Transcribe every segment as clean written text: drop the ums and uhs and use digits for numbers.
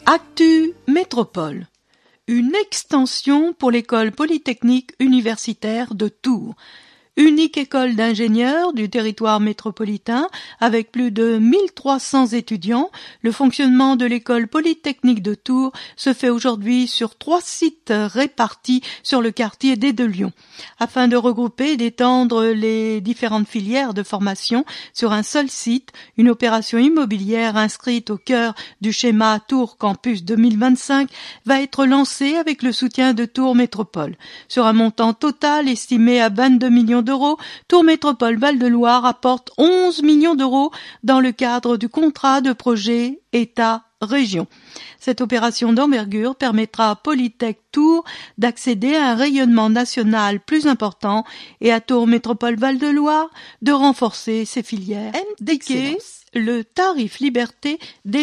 Actu Métropole. Une extension pour l'école polytechnique universitaire de Tours. Unique école d'ingénieurs du territoire métropolitain avec plus de 1300 étudiants, le fonctionnement de l'école polytechnique de Tours se fait aujourd'hui sur 3 sites répartis sur le quartier des Deux Lions. Afin de regrouper et d'étendre les différentes filières de formation sur un seul site, une opération immobilière inscrite au cœur du schéma Tours Campus 2025 va être lancée avec le soutien de Tours Métropole. Sur un montant total estimé à 22 millions d'euros, Tours Métropole Val-de-Loire apporte 11 millions d'euros dans le cadre du contrat de projet État-Région. Cette opération d'envergure permettra à Polytech Tours d'accéder à un rayonnement national plus important et à Tours Métropole Val-de-Loire de renforcer ses filières. MDK, le tarif liberté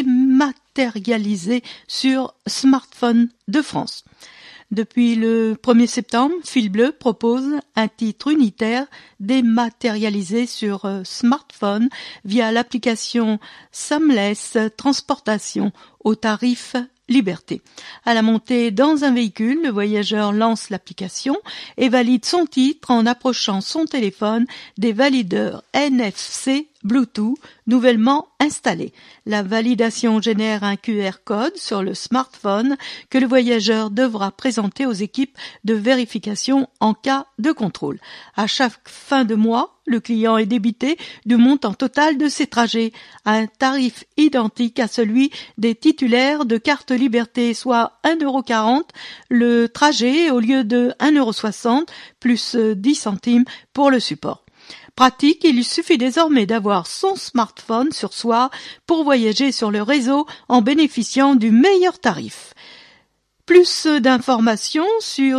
dématérialisé sur smartphone de France. Depuis le 1er septembre, Fil Bleu propose un titre unitaire dématérialisé sur smartphone via l'application Samless Transportation au tarif liberté. À la montée dans un véhicule, le voyageur lance l'application et valide son titre en approchant son téléphone des valideurs NFC Bluetooth nouvellement installés. La validation génère un QR code sur le smartphone que le voyageur devra présenter aux équipes de vérification en cas de contrôle. À chaque fin de mois, le client est débité du montant total de ses trajets à un tarif identique à celui des titulaires de carte liberté, soit 1,40 € le trajet au lieu de 1,60 € plus 10 centimes pour le support. Pratique, il suffit désormais d'avoir son smartphone sur soi pour voyager sur le réseau en bénéficiant du meilleur tarif. Plus d'informations sur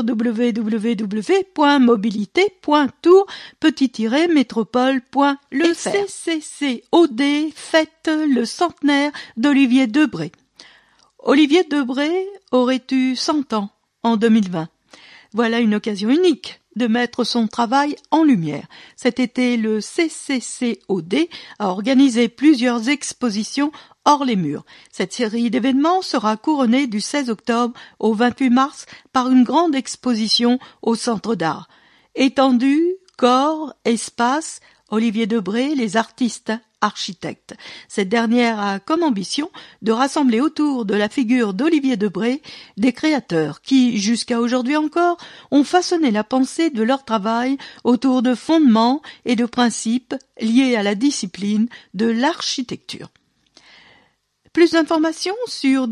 www.mobilité.tours-métropole.fr. Le CCCOD fête le centenaire d'Olivier Debré. Olivier Debré aurait eu 100 ans en 2020. Voilà une occasion unique de mettre son travail en lumière. Cet été, le CCCOD a organisé plusieurs expositions hors les murs. Cette série d'événements sera couronnée du 16 octobre au 28 mars par une grande exposition au Centre d'Art. Étendue, corps, espace, Olivier Debré, les artistes architectes. Cette dernière a comme ambition de rassembler autour de la figure d'Olivier Debré des créateurs qui, jusqu'à aujourd'hui encore, ont façonné la pensée de leur travail autour de fondements et de principes liés à la discipline de l'architecture. Plus d'informations sur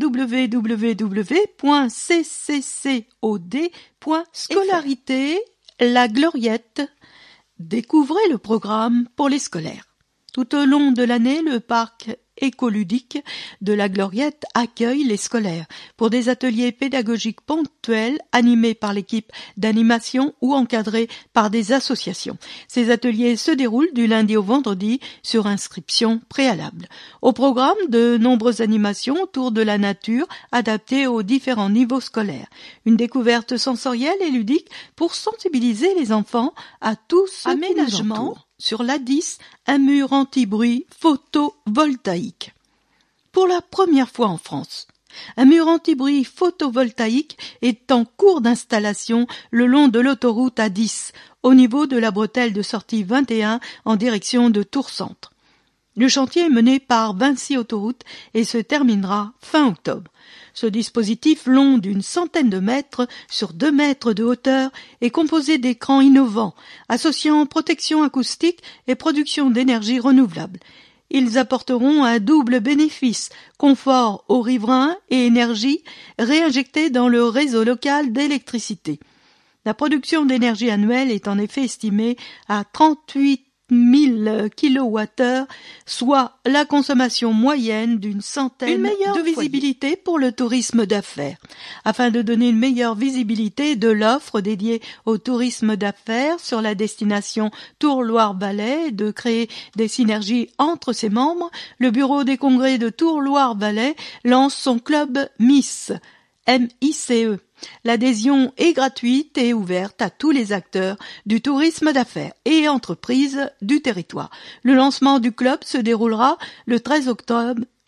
www.cccod.fr. Scolarité, la Gloriette. Découvrez le programme pour les scolaires. Tout au long de l'année, le parc écoludique de la Gloriette accueille les scolaires pour des ateliers pédagogiques ponctuels animés par l'équipe d'animation ou encadrés par des associations. Ces ateliers se déroulent du lundi au vendredi sur inscription préalable. Au programme, de nombreuses animations autour de la nature adaptées aux différents niveaux scolaires. Une découverte sensorielle et ludique pour sensibiliser les enfants à tout ce qui nous entoure. Sur l'A10, un mur anti-bruit photovoltaïque. Pour la première fois en France, un mur anti-bruit photovoltaïque est en cours d'installation le long de l'autoroute A10, au niveau de la bretelle de sortie 21 en direction de Tours Centre. Le chantier est mené par Vinci Autoroute et se terminera fin octobre. Ce dispositif long d'une centaine de mètres sur 2 mètres de hauteur est composé d'écrans innovants, associant protection acoustique et production d'énergie renouvelable. Ils apporteront un double bénéfice, confort aux riverains et énergie réinjectée dans le réseau local d'électricité. La production d'énergie annuelle est en effet estimée à 38 000 kWh, soit la consommation moyenne d'une centaine de visibilité pour le tourisme d'affaires. Afin de donner une meilleure visibilité de l'offre dédiée au tourisme d'affaires sur la destination Tours-Loire-Valais et de créer des synergies entre ses membres, le bureau des congrès de Tours-Loire-Valais lance son club MICE. MICE. L'adhésion est gratuite et ouverte à tous les acteurs du tourisme d'affaires et entreprises du territoire. Le lancement du club se déroulera le 13 octobre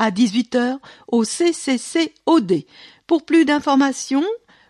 à 18h au CCCOD. Pour plus d'informations,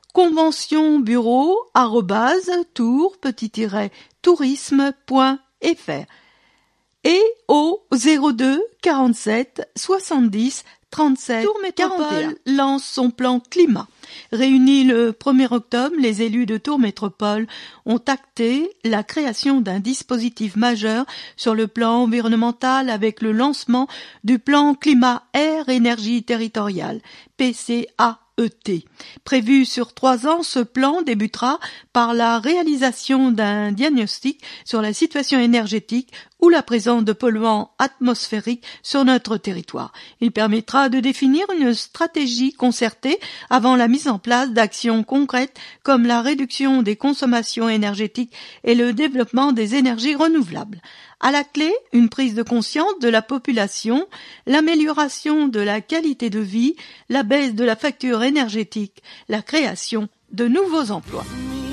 conventionbureau@tour-tourisme.fr et au 02 47 70 37 Tour Métropole lance son plan climat. Réunis le 1er octobre, les élus de Tours Métropole ont acté la création d'un dispositif majeur sur le plan environnemental avec le lancement du plan climat air énergie territorial, PCAET. Prévu sur 3 ans, ce plan débutera par la réalisation d'un diagnostic sur la situation énergétique ou la présence de polluants atmosphériques sur notre territoire. Il permettra de définir une stratégie concertée avant la mise en place d'actions concrètes comme la réduction des consommations énergétiques et le développement des énergies renouvelables. À la clé, une prise de conscience de la population, l'amélioration de la qualité de vie, la baisse de la facture énergétique, la création de nouveaux emplois.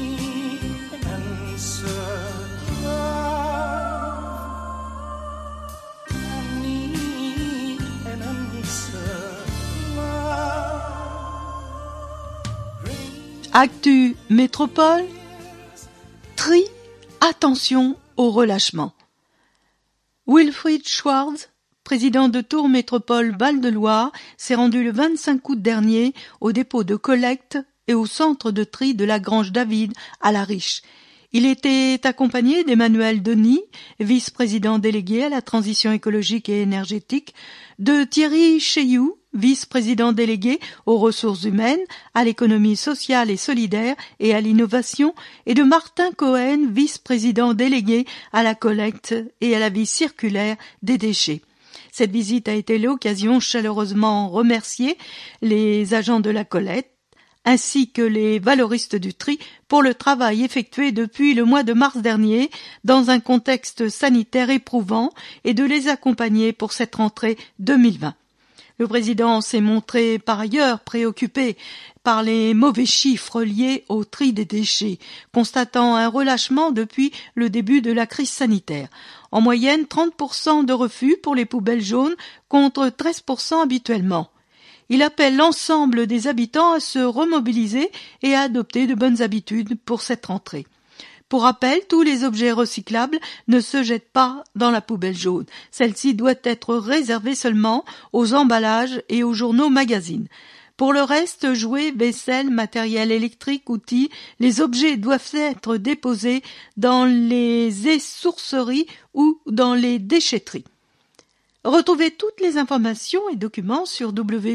Actu Métropole, tri, attention au relâchement. Wilfried Schwartz, président de Tours Métropole Val-de-Loire, s'est rendu le 25 août dernier au dépôt de collecte et au centre de tri de la Grange David à La Riche. Il était accompagné d'Emmanuel Denis, vice-président délégué à la transition écologique et énergétique, de Thierry Cheyou, vice-président délégué aux ressources humaines, à l'économie sociale et solidaire et à l'innovation, et de Martin Cohen, vice-président délégué à la collecte et à la vie circulaire des déchets. Cette visite a été l'occasion chaleureusement remercier les agents de la collecte, ainsi que les valoristes du tri pour le travail effectué depuis le mois de mars dernier dans un contexte sanitaire éprouvant et de les accompagner pour cette rentrée 2020. Le président s'est montré par ailleurs préoccupé par les mauvais chiffres liés au tri des déchets, constatant un relâchement depuis le début de la crise sanitaire. En moyenne, 30% de refus pour les poubelles jaunes contre 13% habituellement. Il appelle l'ensemble des habitants à se remobiliser et à adopter de bonnes habitudes pour cette rentrée. Pour rappel, tous les objets recyclables ne se jettent pas dans la poubelle jaune. Celle-ci doit être réservée seulement aux emballages et aux journaux magazines. Pour le reste, jouets, vaisselle, matériel électrique, outils, les objets doivent être déposés dans les essourceries ou dans les déchetteries. Retrouvez toutes les informations et documents sur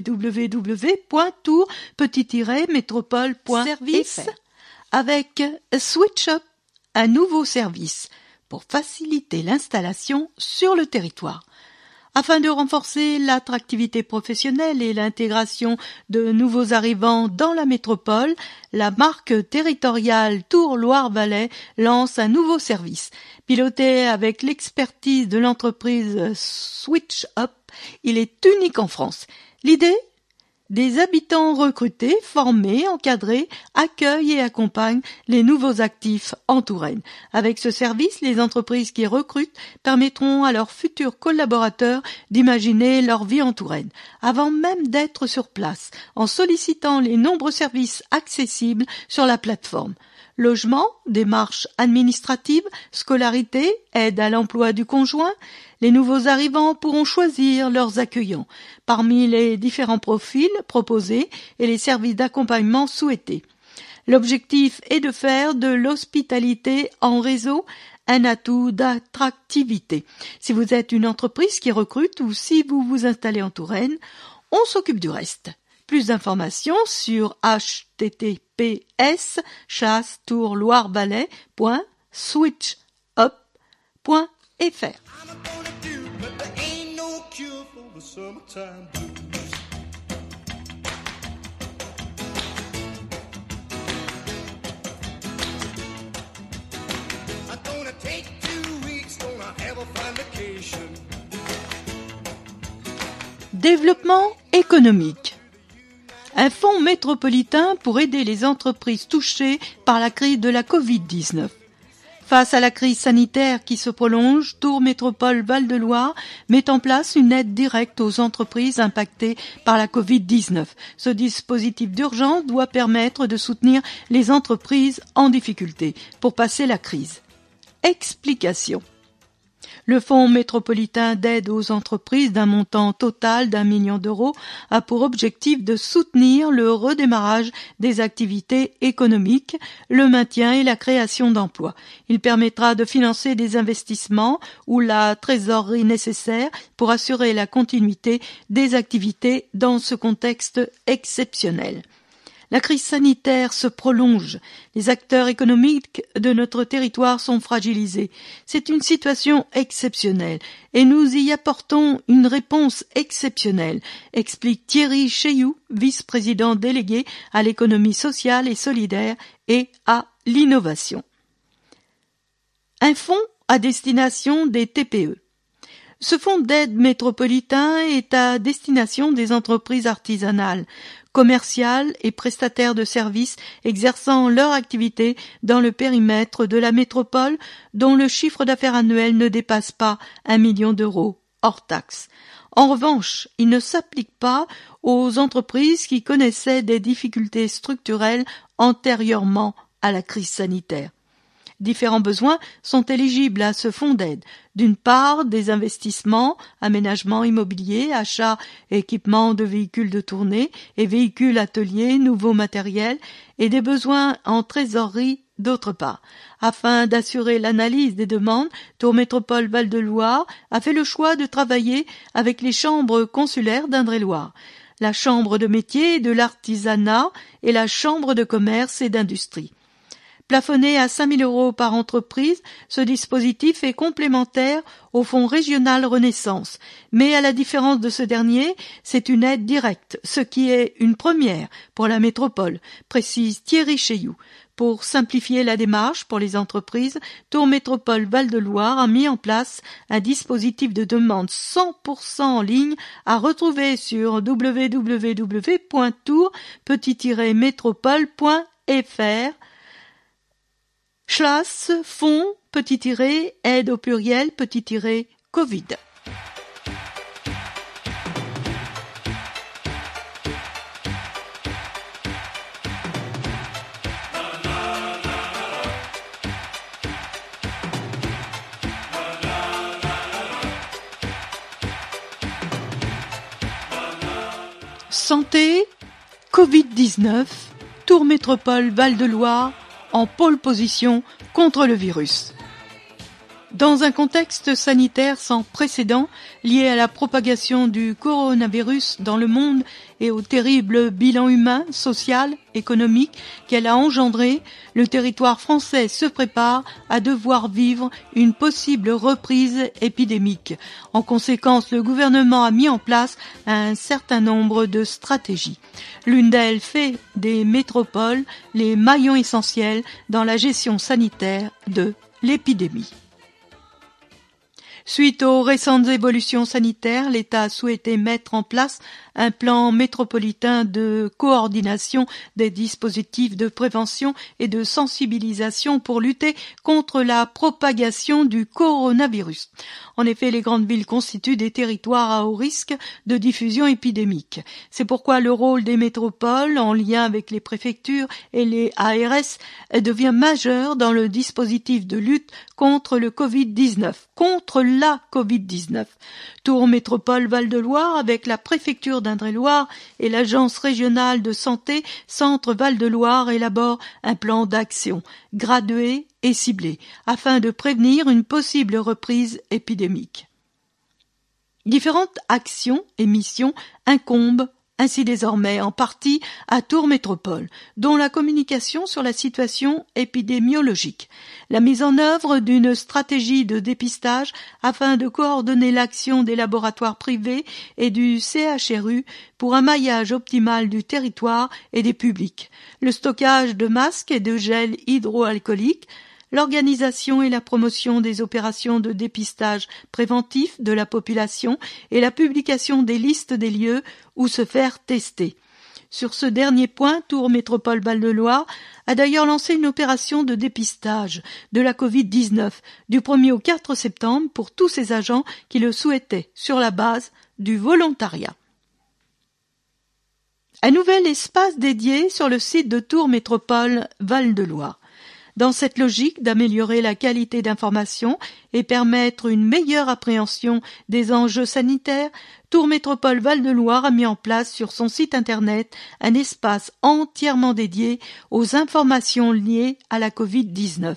www.tour-métropole.service avec SwitchUp, un nouveau service pour faciliter l'installation sur le territoire. Afin de renforcer l'attractivité professionnelle et l'intégration de nouveaux arrivants dans la métropole, la marque territoriale Tours Loire-Valais lance un nouveau service. Piloté avec l'expertise de l'entreprise SwitchUp, il est unique en France. L'idée ? Des habitants recrutés, formés, encadrés, accueillent et accompagnent les nouveaux actifs en Touraine. Avec ce service, les entreprises qui recrutent permettront à leurs futurs collaborateurs d'imaginer leur vie en Touraine, avant même d'être sur place, en sollicitant les nombreux services accessibles sur la plateforme. Logement, démarches administratives, scolarité, aide à l'emploi du conjoint, les nouveaux arrivants pourront choisir leurs accueillants parmi les différents profils proposés et les services d'accompagnement souhaités. L'objectif est de faire de l'hospitalité en réseau un atout d'attractivité. Si vous êtes une entreprise qui recrute ou si vous vous installez en Touraine, on s'occupe du reste. Plus d'informations sur https://tourloirevalais.switchup.fr. Développement économique. Un fonds métropolitain pour aider les entreprises touchées par la crise de la Covid-19. Face à la crise sanitaire qui se prolonge, Tours Métropole Val-de-Loire met en place une aide directe aux entreprises impactées par la Covid-19. Ce dispositif d'urgence doit permettre de soutenir les entreprises en difficulté pour passer la crise. Explication. Le Fonds métropolitain d'aide aux entreprises d'un montant total d'1 million d'euros a pour objectif de soutenir le redémarrage des activités économiques, le maintien et la création d'emplois. Il permettra de financer des investissements ou la trésorerie nécessaire pour assurer la continuité des activités dans ce contexte exceptionnel. La crise sanitaire se prolonge. Les acteurs économiques de notre territoire sont fragilisés. C'est une situation exceptionnelle et nous y apportons une réponse exceptionnelle, explique Thierry Cheyoux, vice-président délégué à l'économie sociale et solidaire et à l'innovation. Un fonds à destination des TPE. Ce fonds d'aide métropolitain est à destination des entreprises artisanales, commerciales et prestataires de services exerçant leur activité dans le périmètre de la métropole dont le chiffre d'affaires annuel ne dépasse pas 1 million d'euros hors taxes. En revanche, il ne s'applique pas aux entreprises qui connaissaient des difficultés structurelles antérieurement à la crise sanitaire. Différents besoins sont éligibles à ce fonds d'aide. D'une part, des investissements, aménagements immobiliers, achats et équipements de véhicules de tournée et véhicules ateliers, nouveaux matériels et des besoins en trésorerie d'autre part. Afin d'assurer l'analyse des demandes, Tours Métropole Val-de-Loire a fait le choix de travailler avec les chambres consulaires d'Indre-et-Loire, la chambre de métier et de l'artisanat et la chambre de commerce et d'industrie. Plafonné à 5 000 euros par entreprise, ce dispositif est complémentaire au Fonds régional Renaissance. Mais à la différence de ce dernier, c'est une aide directe, ce qui est une première pour la métropole, précise Thierry Cheyoux. Pour simplifier la démarche pour les entreprises, Tours Métropole Val-de-Loire a mis en place un dispositif de demande 100% en ligne à retrouver sur www.tours-métropole.fr / fonds / aide au pluriel / Covid. Santé, Covid-19, Tours Métropole Val-de-Loire en pôle position contre le virus. Dans un contexte sanitaire sans précédent lié à la propagation du coronavirus dans le monde et au terrible bilan humain, social, économique qu'elle a engendré, le territoire français se prépare à devoir vivre une possible reprise épidémique. En conséquence, le gouvernement a mis en place un certain nombre de stratégies. L'une d'elles fait des métropoles les maillons essentiels dans la gestion sanitaire de l'épidémie. Suite aux récentes évolutions sanitaires, l'État a souhaité mettre en place un plan métropolitain de coordination des dispositifs de prévention et de sensibilisation pour lutter contre la propagation du coronavirus. En effet, les grandes villes constituent des territoires à haut risque de diffusion épidémique. C'est pourquoi le rôle des métropoles, en lien avec les préfectures et les ARS, devient majeur dans le dispositif de lutte contre le Covid-19, contre la Covid-19. Tours Métropole Val-de-Loire, avec la préfecture d'Indre-et-Loire et l'agence régionale de santé Centre Val-de-Loire, élabore un plan d'action gradué et ciblé afin de prévenir une possible reprise épidémique. Différentes actions et missions incombent ainsi désormais en partie à Tours Métropole, dont la communication sur la situation épidémiologique, la mise en œuvre d'une stratégie de dépistage afin de coordonner l'action des laboratoires privés et du CHRU pour un maillage optimal du territoire et des publics, le stockage de masques et de gel hydroalcoolique, l'organisation et la promotion des opérations de dépistage préventif de la population et la publication des listes des lieux où se faire tester. Sur ce dernier point, Tours Métropole Val-de-Loire a d'ailleurs lancé une opération de dépistage de la Covid-19 du 1er au 4 septembre pour tous ses agents qui le souhaitaient sur la base du volontariat. Un nouvel espace dédié sur le site de Tours Métropole Val-de-Loire. Dans cette logique d'améliorer la qualité d'information et permettre une meilleure appréhension des enjeux sanitaires, Tours Métropole Val-de-Loire a mis en place sur son site internet un espace entièrement dédié aux informations liées à la Covid-19.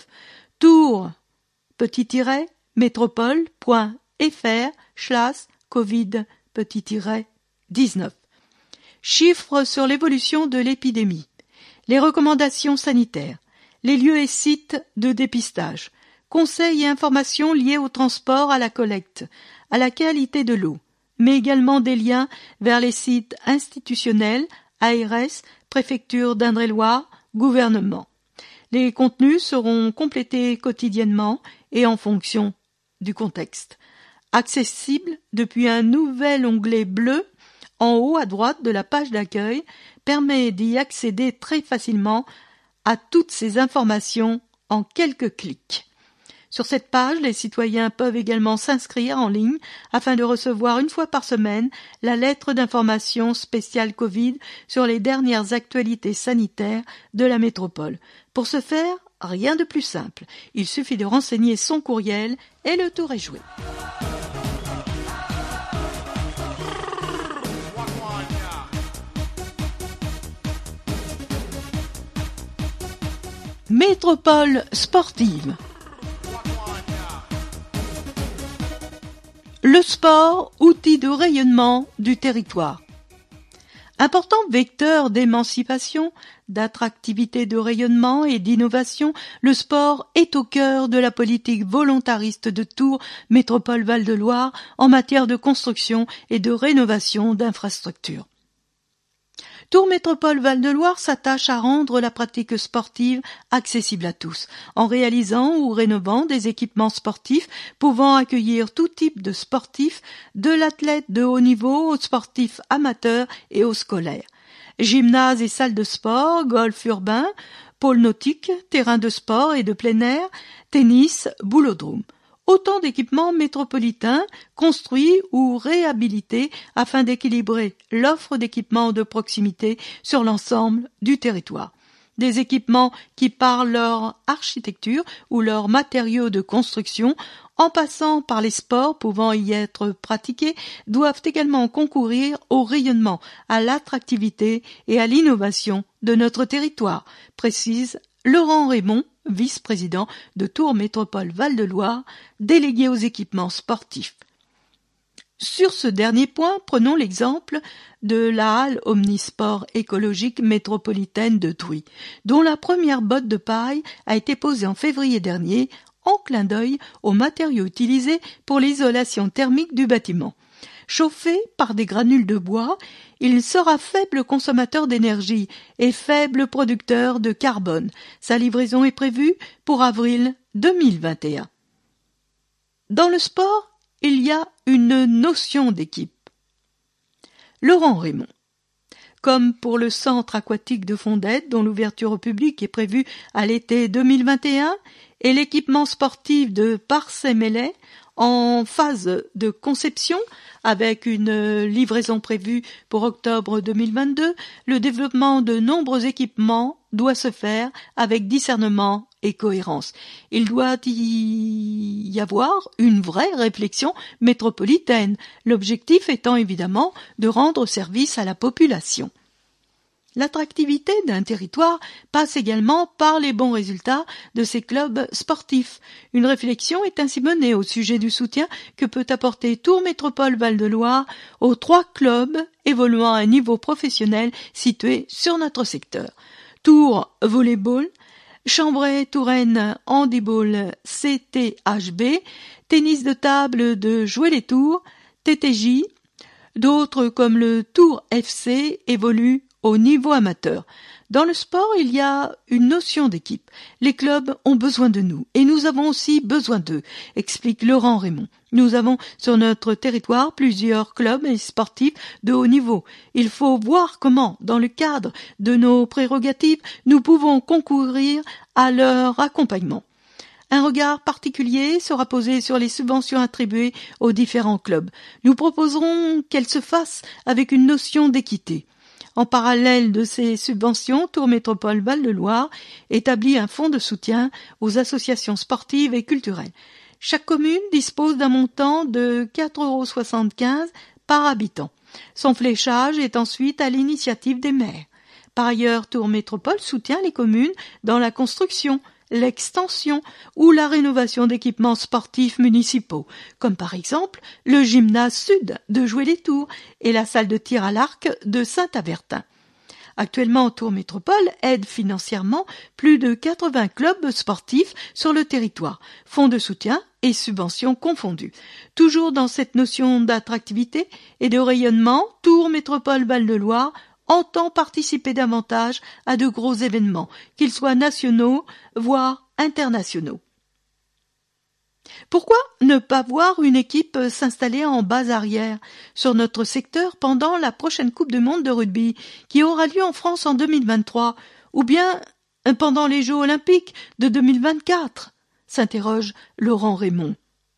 tours-métropole.fr/covid-19. Chiffres sur l'évolution de l'épidémie. Les recommandations sanitaires. Les lieux et sites de dépistage, conseils et informations liés au transport, à la collecte, à la qualité de l'eau, mais également des liens vers les sites institutionnels, ARS, préfecture d'Indre-et-Loire, gouvernement. Les contenus seront complétés quotidiennement et en fonction du contexte. Accessible depuis un nouvel onglet bleu en haut à droite de la page d'accueil, permet d'y accéder très facilement à toutes ces informations en quelques clics. Sur cette page, les citoyens peuvent également s'inscrire en ligne afin de recevoir une fois par semaine la lettre d'information spéciale Covid sur les dernières actualités sanitaires de la métropole. Pour ce faire, rien de plus simple. Il suffit de renseigner son courriel et le tour est joué. Métropole sportive. Le sport, outil de rayonnement du territoire. Important vecteur d'émancipation, d'attractivité, de rayonnement et d'innovation, le sport est au cœur de la politique volontariste de Tours Métropole Val-de-Loire en matière de construction et de rénovation d'infrastructures. Tours Métropole Val-de-Loire s'attache à rendre la pratique sportive accessible à tous, en réalisant ou rénovant des équipements sportifs pouvant accueillir tout type de sportifs, de l'athlète de haut niveau aux sportifs amateurs et aux scolaires. Gymnase et salles de sport, golf urbain, pôle nautique, terrain de sport et de plein air, tennis, boulodrome. Autant d'équipements métropolitains construits ou réhabilités afin d'équilibrer l'offre d'équipements de proximité sur l'ensemble du territoire. Des équipements qui, par leur architecture ou leurs matériaux de construction, en passant par les sports pouvant y être pratiqués, doivent également concourir au rayonnement, à l'attractivité et à l'innovation de notre territoire, précise Laurent Raymond, vice-président de Tours Métropole Val-de-Loire, délégué aux équipements sportifs. Sur ce dernier point, prenons l'exemple de la halle omnisport écologique métropolitaine de Trouy, dont la première botte de paille a été posée en février dernier, en clin d'œil aux matériaux utilisés pour l'isolation thermique du bâtiment. Chauffé par des granules de bois, il sera faible consommateur d'énergie et faible producteur de carbone. Sa livraison est prévue pour avril 2021. Dans le sport, il y a une notion d'équipe. Laurent Raymond. Comme pour le centre aquatique de Fondette, dont l'ouverture au public est prévue à l'été 2021, et l'équipement sportif de Parcey-Melay, en phase de conception, avec une livraison prévue pour octobre 2022, le développement de nombreux équipements doit se faire avec discernement et cohérence. Il doit y avoir une vraie réflexion métropolitaine, l'objectif étant évidemment de rendre service à la population. L'attractivité d'un territoire passe également par les bons résultats de ses clubs sportifs. Une réflexion est ainsi menée au sujet du soutien que peut apporter Tours Métropole Val-de-Loire aux 3 clubs évoluant à un niveau professionnel situés sur notre secteur. Tours Volleyball, Chambray-Touraine Handiball CTHB, tennis de table de Jouer-les-Tours, TTJ. D'autres comme le Tours FC évoluent au niveau amateur. Dans le sport, il y a une notion d'équipe. Les clubs ont besoin de nous et nous avons aussi besoin d'eux, explique Laurent Raymond. Nous avons sur notre territoire plusieurs clubs et sportifs de haut niveau. Il faut voir comment, dans le cadre de nos prérogatives, nous pouvons concourir à leur accompagnement. Un regard particulier sera posé sur les subventions attribuées aux différents clubs. Nous proposerons qu'elles se fassent avec une notion d'équité. En parallèle de ces subventions, Tours Métropole Val-de-Loire établit un fonds de soutien aux associations sportives et culturelles. Chaque commune dispose d'un montant de 4,75 € par habitant. Son fléchage est ensuite à l'initiative des maires. Par ailleurs, Tours Métropole soutient les communes dans la construction, l'extension ou la rénovation d'équipements sportifs municipaux, comme par exemple le gymnase sud de Joué-les-Tours et la salle de tir à l'arc de Saint-Avertin. Actuellement, Tours Métropole aide financièrement plus de 80 clubs sportifs sur le territoire, fonds de soutien et subventions confondus. Toujours dans cette notion d'attractivité et de rayonnement, Tours Métropole Val-de-Loire entend participer davantage à de gros événements, qu'ils soient nationaux, voire internationaux. Pourquoi ne pas voir une équipe s'installer en base arrière sur notre secteur pendant la prochaine Coupe du Monde de rugby qui aura lieu en France en 2023 ou bien pendant les Jeux olympiques de 2024 s'interroge Laurent Raymond.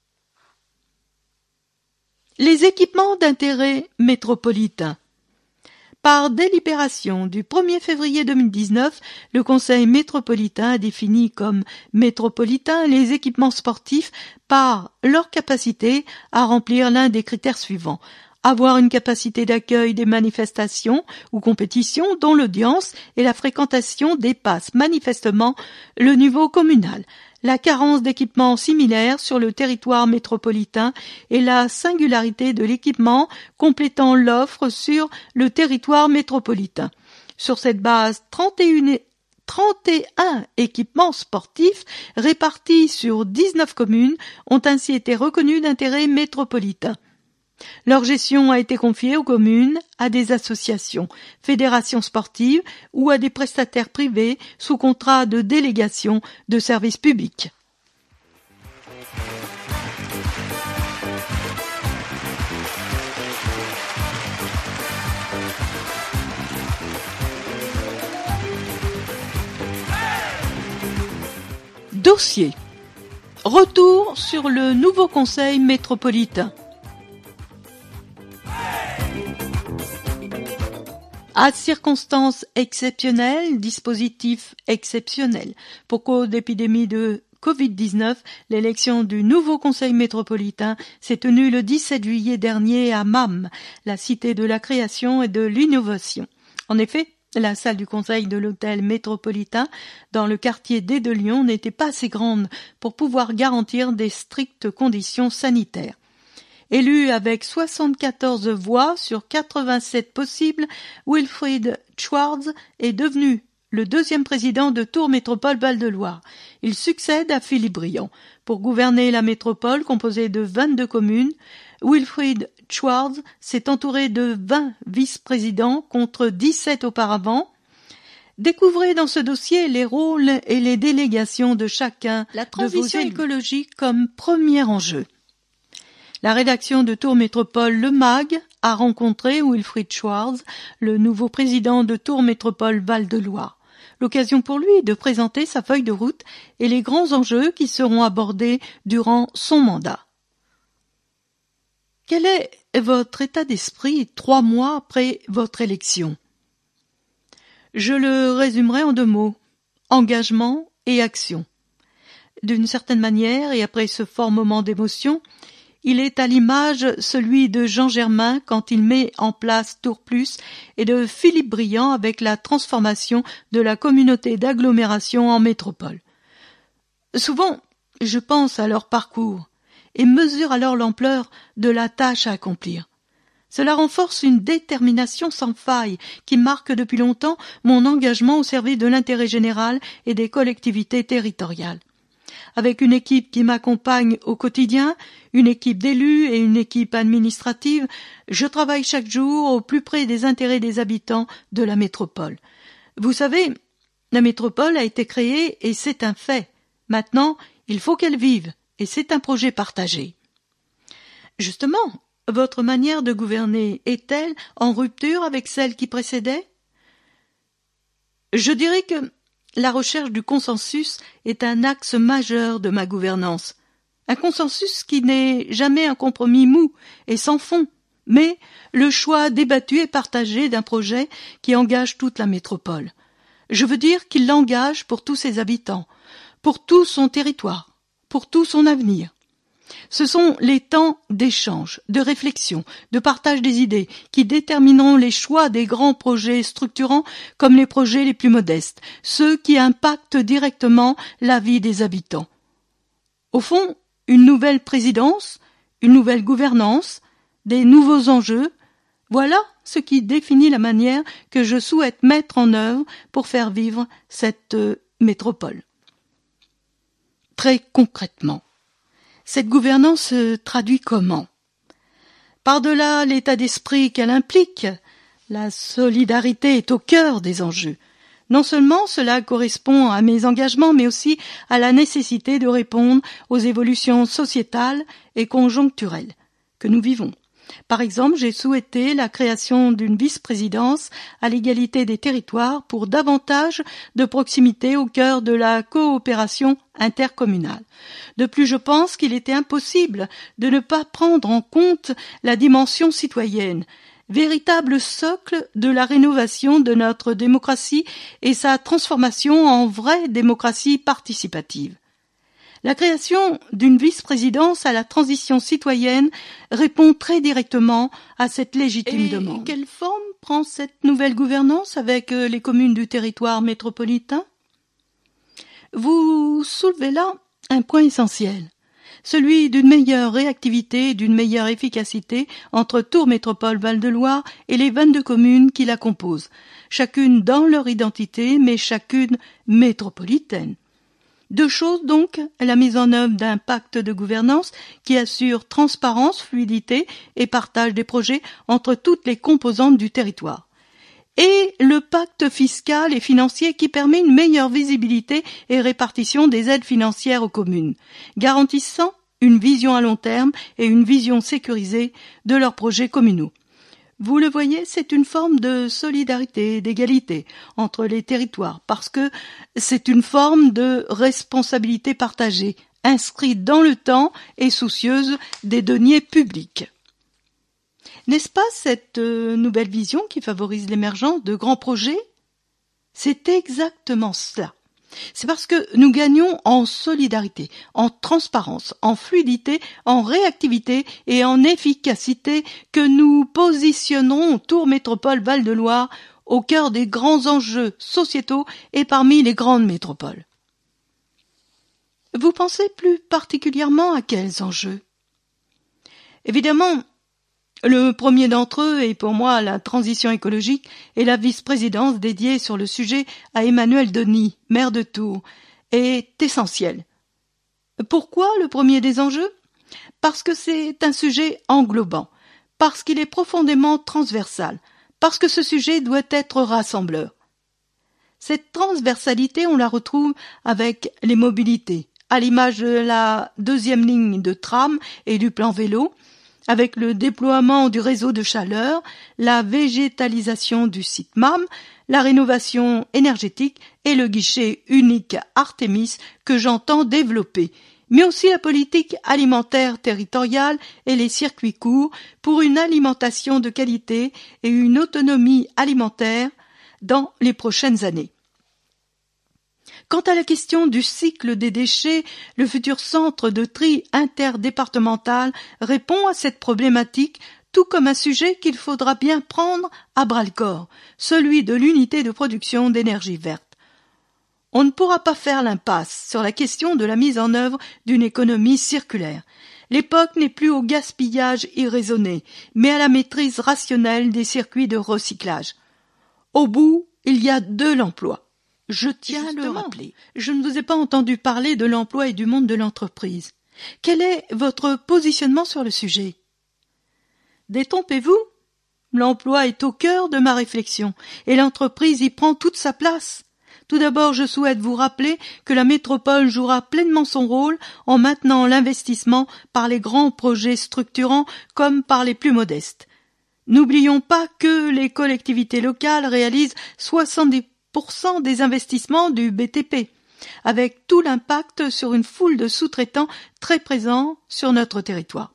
Les équipements d'intérêt métropolitain. Par délibération du 1er février 2019, le Conseil métropolitain a défini comme métropolitains les équipements sportifs par leur capacité à remplir l'un des critères suivants. Avoir une capacité d'accueil des manifestations ou compétitions dont l'audience et la fréquentation dépassent manifestement le niveau communal. La carence d'équipements similaires sur le territoire métropolitain et la singularité de l'équipement complétant l'offre sur le territoire métropolitain. Sur cette base, 31 équipements sportifs répartis sur 19 communes ont ainsi été reconnus d'intérêt métropolitain. Leur gestion a été confiée aux communes, à des associations, fédérations sportives ou à des prestataires privés sous contrat de délégation de services publics. Dossier. Retour sur le nouveau conseil métropolitain. À circonstances exceptionnelles, dispositif exceptionnel. Pour cause d'épidémie de Covid-19, l'élection du nouveau conseil métropolitain s'est tenue le 17 juillet dernier à MAM, la cité de la création et de l'innovation. En effet, la salle du conseil de l'hôtel métropolitain dans le quartier des de Lyon n'était pas assez grande pour pouvoir garantir des strictes conditions sanitaires. Élu avec 74 voix sur 87 possibles, Wilfried Schwartz est devenu le deuxième président de Tours Métropole Val-de-Loire. Il succède à Philippe Briand. Pour gouverner la métropole composée de 22 communes, Wilfried Schwartz s'est entouré de 20 vice-présidents contre 17 auparavant. Découvrez dans ce dossier les rôles et les délégations de chacun, la transition écologique comme premier enjeu. La rédaction de Tours Métropole Le Mag a rencontré Wilfried Schwartz, le nouveau président de Tours Métropole Val-de-Loire. L'occasion pour lui de présenter sa feuille de route et les grands enjeux qui seront abordés durant son mandat. Quel est votre état d'esprit 3 mois après votre élection? Je le résumerai en 2 mots, engagement et action. D'une certaine manière, et après ce fort moment d'émotion, il est à l'image celui de Jean Germain quand il met en place Tours Plus et de Philippe Briand avec la transformation de la communauté d'agglomération en métropole. Souvent, je pense à leur parcours et mesure alors l'ampleur de la tâche à accomplir. Cela renforce une détermination sans faille qui marque depuis longtemps mon engagement au service de l'intérêt général et des collectivités territoriales. Avec une équipe qui m'accompagne au quotidien, une équipe d'élus et une équipe administrative, je travaille chaque jour au plus près des intérêts des habitants de la métropole. Vous savez, la métropole a été créée et c'est un fait. Maintenant, il faut qu'elle vive et c'est un projet partagé. Justement, votre manière de gouverner est-elle en rupture avec celle qui précédait? Je dirais que la recherche du consensus est un axe majeur de ma gouvernance. Un consensus qui n'est jamais un compromis mou et sans fond, mais le choix débattu et partagé d'un projet qui engage toute la métropole. Je veux dire qu'il l'engage pour tous ses habitants, pour tout son territoire, pour tout son avenir. Ce sont les temps d'échange, de réflexion, de partage des idées qui détermineront les choix des grands projets structurants comme les projets les plus modestes, ceux qui impactent directement la vie des habitants. Au fond, une nouvelle présidence, une nouvelle gouvernance, des nouveaux enjeux, voilà ce qui définit la manière que je souhaite mettre en œuvre pour faire vivre cette métropole. Très concrètement, cette gouvernance se traduit comment? Par-delà l'état d'esprit qu'elle implique, la solidarité est au cœur des enjeux. Non seulement cela correspond à mes engagements, mais aussi à la nécessité de répondre aux évolutions sociétales et conjoncturelles que nous vivons. Par exemple, j'ai souhaité la création d'une vice-présidence à l'égalité des territoires pour davantage de proximité au cœur de la coopération intercommunale. De plus, je pense qu'il était impossible de ne pas prendre en compte la dimension citoyenne, véritable socle de la rénovation de notre démocratie et sa transformation en vraie démocratie participative. La création d'une vice-présidence à la transition citoyenne répond très directement à cette légitime demande. Quelle forme prend cette nouvelle gouvernance avec les communes du territoire métropolitain? Vous soulevez là un point essentiel, celui d'une meilleure réactivité et d'une meilleure efficacité entre Tours Métropole Val-de-Loire et les 22 communes qui la composent, chacune dans leur identité, mais chacune métropolitaine. Deux choses donc, la mise en œuvre d'un pacte de gouvernance qui assure transparence, fluidité et partage des projets entre toutes les composantes du territoire. Et le pacte fiscal et financier qui permet une meilleure visibilité et répartition des aides financières aux communes, garantissant une vision à long terme et une vision sécurisée de leurs projets communaux. Vous le voyez, c'est une forme de solidarité, d'égalité entre les territoires, parce que c'est une forme de responsabilité partagée, inscrite dans le temps et soucieuse des deniers publics. N'est-ce pas cette nouvelle vision qui favorise l'émergence de grands projets? C'est exactement cela. C'est parce que nous gagnons en solidarité, en transparence, en fluidité, en réactivité et en efficacité que nous positionnerons Tours Métropole Val-de-Loire au cœur des grands enjeux sociétaux et parmi les grandes métropoles. Vous pensez plus particulièrement à quels enjeux? Évidemment, le premier d'entre eux est pour moi la transition écologique et la vice-présidence dédiée sur le sujet à Emmanuel Denis, maire de Tours, est essentielle. Pourquoi le premier des enjeux? Parce que c'est un sujet englobant, parce qu'il est profondément transversal, parce que ce sujet doit être rassembleur. Cette transversalité, on la retrouve avec les mobilités, à l'image de la deuxième ligne de tram et du plan vélo, avec le déploiement du réseau de chaleur, la végétalisation du site MAM, la rénovation énergétique et le guichet unique Artemis que j'entends développer, mais aussi la politique alimentaire territoriale et les circuits courts pour une alimentation de qualité et une autonomie alimentaire dans les prochaines années. Quant à la question du cycle des déchets, le futur centre de tri interdépartemental répond à cette problématique, tout comme un sujet qu'il faudra bien prendre à bras-le-corps, celui de l'unité de production d'énergie verte. On ne pourra pas faire l'impasse sur la question de la mise en œuvre d'une économie circulaire. L'époque n'est plus au gaspillage irraisonné, mais à la maîtrise rationnelle des circuits de recyclage. Au bout, il y a de l'emploi. Je tiens à le rappeler. Je ne vous ai pas entendu parler de l'emploi et du monde de l'entreprise. Quel est votre positionnement sur le sujet? Détrompez-vous? L'emploi est au cœur de ma réflexion et l'entreprise y prend toute sa place. Tout d'abord, je souhaite vous rappeler que la métropole jouera pleinement son rôle en maintenant l'investissement par les grands projets structurants comme par les plus modestes. N'oublions pas que les collectivités locales réalisent 70% des investissements du BTP, avec tout l'impact sur une foule de sous-traitants très présents sur notre territoire.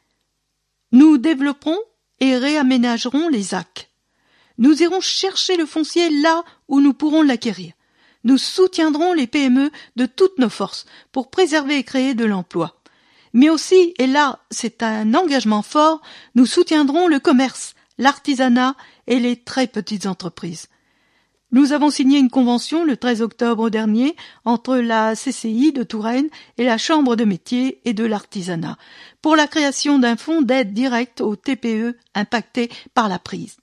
Nous développerons et réaménagerons les ZAC. Nous irons chercher le foncier là où nous pourrons l'acquérir. Nous soutiendrons les PME de toutes nos forces pour préserver et créer de l'emploi. Mais aussi, et là c'est un engagement fort, nous soutiendrons le commerce, l'artisanat et les très petites entreprises. Nous avons signé une convention le 13 octobre dernier entre la CCI de Touraine et la Chambre de métiers et de l'artisanat pour la création d'un fonds d'aide directe aux TPE impactés par la crise.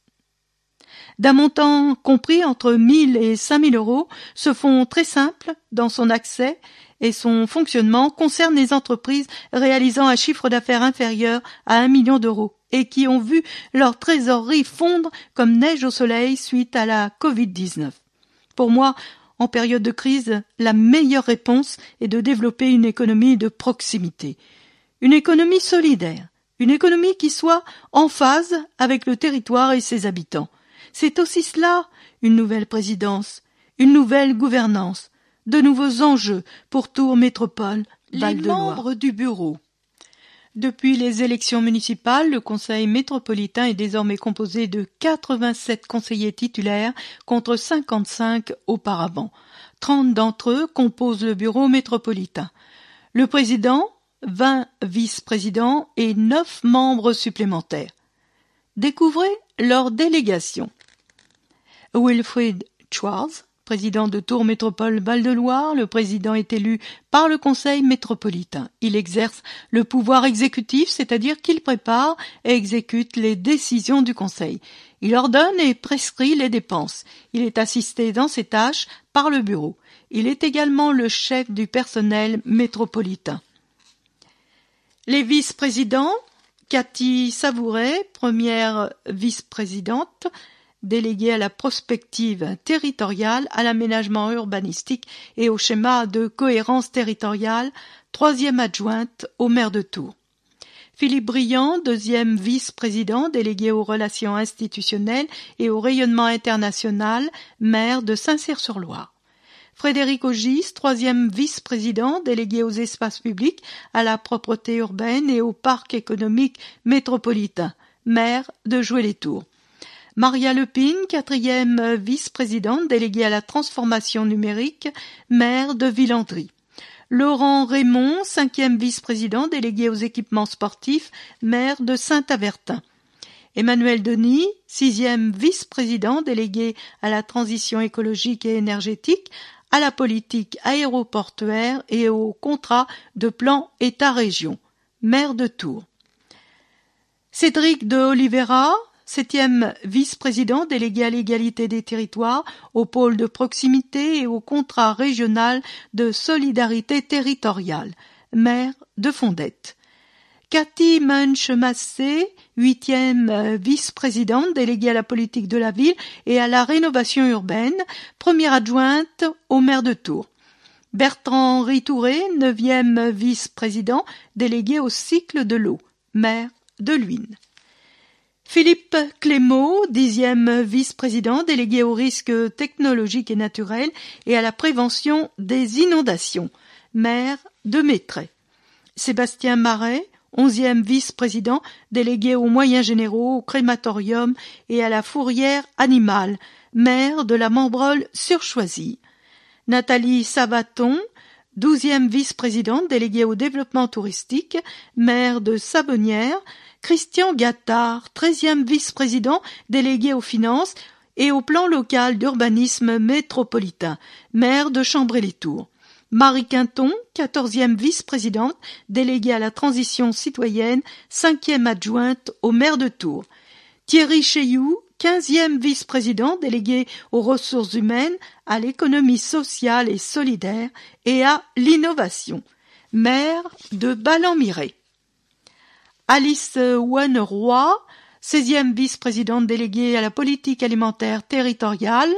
D'un montant compris entre 1 000 et 5 000 euros, ce fonds très simple dans son accès et son fonctionnement concerne les entreprises réalisant un chiffre d'affaires inférieur à 1 million d'euros et qui ont vu leur trésorerie fondre comme neige au soleil suite à la Covid-19. Pour moi, en période de crise, la meilleure réponse est de développer une économie de proximité, une économie solidaire, une économie qui soit en phase avec le territoire et ses habitants. C'est aussi cela, une nouvelle présidence, une nouvelle gouvernance, de nouveaux enjeux pour Tours Métropole, Val-de-Loire. Les membres du bureau. Depuis les élections municipales, le conseil métropolitain est désormais composé de 87 conseillers titulaires contre 55 auparavant. 30 d'entre eux composent le bureau métropolitain. Le président, 20 vice-présidents et 9 membres supplémentaires. Découvrez leur délégation. Wilfried Schwarz, président de Tours Métropole Val-de-Loire, le président est élu par le conseil métropolitain. Il exerce le pouvoir exécutif, c'est-à-dire qu'il prépare et exécute les décisions du conseil. Il ordonne et prescrit les dépenses. Il est assisté dans ses tâches par le bureau. Il est également le chef du personnel métropolitain. Les vice-présidents, Cathy Savouret, première vice-présidente, déléguée à la prospective territoriale, à l'aménagement urbanistique et au schéma de cohérence territoriale, troisième adjointe au maire de Tours. Philippe Briand, deuxième vice-président, délégué aux relations institutionnelles et au rayonnement international, maire de Saint-Cyr-sur-Loire. Frédéric Augis, troisième vice-président, délégué aux espaces publics, à la propreté urbaine et au parc économique métropolitain, maire de Joué-les-Tours. Maria Lepine, quatrième vice-présidente, déléguée à la transformation numérique, maire de Villandry. Laurent Raymond, cinquième vice-président, délégué aux équipements sportifs, maire de Saint-Avertin. Emmanuel Denis, sixième vice-président, délégué à la transition écologique et énergétique, à la politique aéroportuaire et au contrat de plan État-région, maire de Tours. Cédric de Oliveira, septième vice-président délégué à l'égalité des territoires, au pôle de proximité et au contrat régional de solidarité territoriale, maire de Fondette. Cathy Munch-Massé, huitième vice-présidente déléguée à la politique de la ville et à la rénovation urbaine, première adjointe au maire de Tours. Bertrand Ritouré, neuvième vice-président délégué au cycle de l'eau, maire de Luynes. Philippe Clémaud, dixième vice-président délégué aux risques technologiques et naturels et à la prévention des inondations, maire de Mettray. Sébastien Marais, onzième vice-président délégué aux moyens généraux, au crématorium et à la fourrière animale, maire de la Membreule-sur-Choisy. Nathalie Savaton, douzième vice-présidente déléguée au développement touristique, maire de Sabonnières. Christian Gattard, treizième vice-président délégué aux finances et au plan local d'urbanisme métropolitain, maire de Chambray-les-Tours. Marie Quinton, quatorzième vice-présidente déléguée à la transition citoyenne, cinquième adjointe au maire de Tours. Thierry Cheyoux, quinzième vice-président délégué aux ressources humaines, à l'économie sociale et solidaire et à l'innovation, maire de Ballon-Miré. Alice Wanneroy, 16e vice-présidente déléguée à la politique alimentaire territoriale,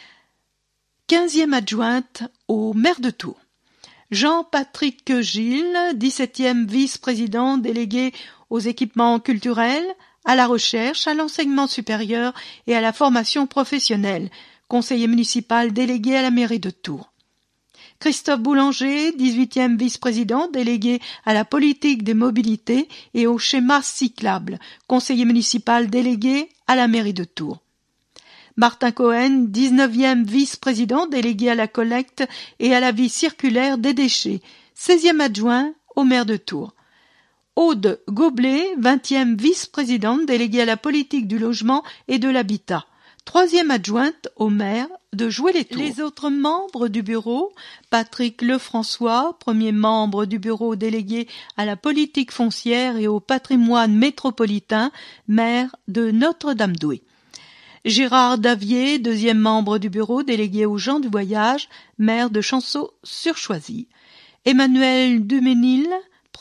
15e adjointe au maire de Tours. Jean-Patrick Gilles, 17e vice-président délégué aux équipements culturels, à la recherche, à l'enseignement supérieur et à la formation professionnelle, conseiller municipal délégué à la mairie de Tours. Christophe Boulanger, 18e vice-président délégué à la politique des mobilités et au schéma cyclable, conseiller municipal délégué à la mairie de Tours. Martin Cohen, 19e vice-président délégué à la collecte et à la vie circulaire des déchets, 16e adjoint au maire de Tours. Aude Goblet, 20e vice-présidente déléguée à la politique du logement et de l'habitat, 3e adjointe au maire de Joué-les-Tours. Les autres membres du bureau, Patrick Lefrançois, premier membre du bureau délégué à la politique foncière et au patrimoine métropolitain, maire de Notre-Dame-d'Oué. Gérard Davier, deuxième membre du bureau délégué aux gens du voyage, maire de Chanceau-sur-Choisy. Emmanuel Duménil,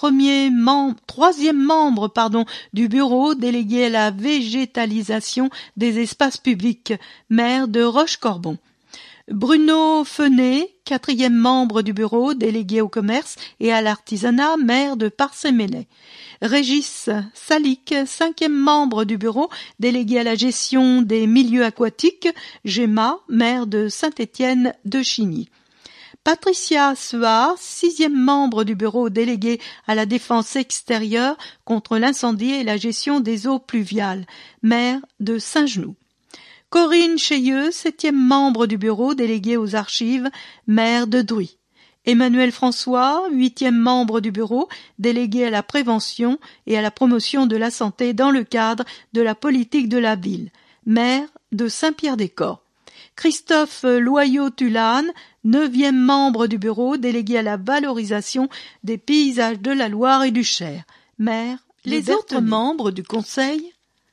troisième membre du bureau délégué à la végétalisation des espaces publics, maire de Roche-Corbon. Bruno Fenet, quatrième membre du bureau délégué au commerce et à l'artisanat, maire de Parcé-Melay. Régis Salic, cinquième membre du bureau délégué à la gestion des milieux aquatiques, GEMA, maire de Saint-Étienne-de-Chigny. Patricia Suard, sixième membre du bureau délégué à la défense extérieure contre l'incendie et la gestion des eaux pluviales, maire de Saint-Genoux. Corinne Cheyeux, septième membre du bureau délégué aux archives, maire de Druy. Emmanuel François, huitième membre du bureau délégué à la prévention et à la promotion de la santé dans le cadre de la politique de la ville, maire de Saint-Pierre-des-Corps. Christophe Loyau-Tulane, neuvième membre du bureau délégué à la valorisation des paysages de la Loire et du Cher, maire. Les autres membres du conseil,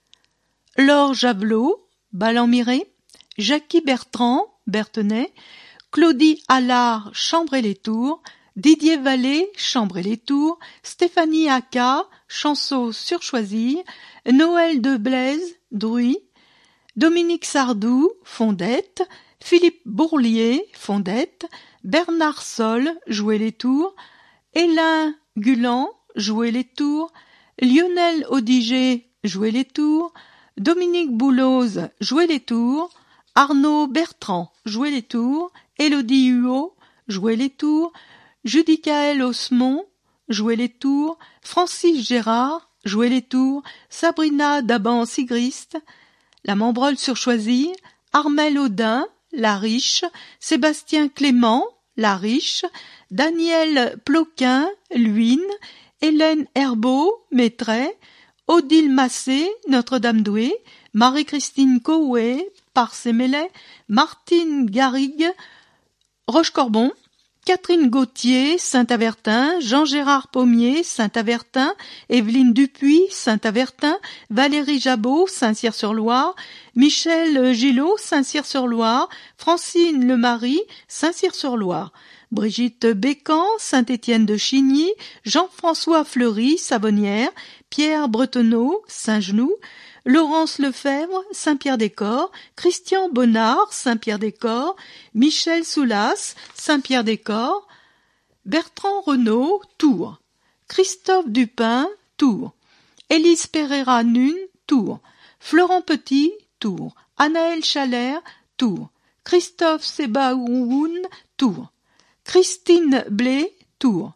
Laure Javelot, Ballan-Miré, Jackie Bertrand, Bertenay, Claudie Allard, Chambray-les-Tours, Didier Vallée, Chambray-les-Tours, Stéphanie Aka, Chanceau-sur-Choisy, Noël de Blaise, Druy, Dominique Sardou, Fondette, Philippe Bourlier, Fondette, Bernard Sol, Joué-les-Tours, Hélin Gulan, Joué-les-Tours, Lionel Odiger, Joué-les-Tours, Dominique Bouloz, Joué-les-Tours, Arnaud Bertrand, Joué-les-Tours, Élodie Huot, Joué-les-Tours, Judicaël Osmond, Joué-les-Tours, Francis Gérard, Joué-les-Tours, Sabrina Daban-Sigrist, La Membreule-sur-Choisy, Armel Audin, La Riche, Sébastien Clément, La Riche, Daniel Ploquin, Luynes, Hélène Herbeau, Maitret, Odile Massé, Notre-Dame-d'Oué, Marie-Christine Coué, Parcé-Melay, Martine Garrigue, Roche-Corbon, Catherine Gauthier, Saint-Avertin, Jean-Gérard Pommier, Saint-Avertin, Evelyne Dupuis, Saint-Avertin, Valérie Jabot, Saint-Cyr-sur-Loire, Michel Gillot, Saint-Cyr-sur-Loire, Francine Lemarie, Saint-Cyr-sur-Loire, Brigitte Bécan, Saint-Étienne-de-Chigny, Jean-François Fleury, Savonnières, Pierre Bretonneau, Saint-Genoux, Laurence Lefebvre, Saint-Pierre-des-Corps, Christian Bonnard, Saint-Pierre-des-Corps, Michel Soulas, Saint-Pierre-des-Corps, Bertrand Renaud, Tours, Christophe Dupin, Tours, Élise Pereira-Nune, Tours, Florent Petit, Tours, Anaël Chalère, Tours, Christophe Sebaoun, Tours, Christine Blé, Tours,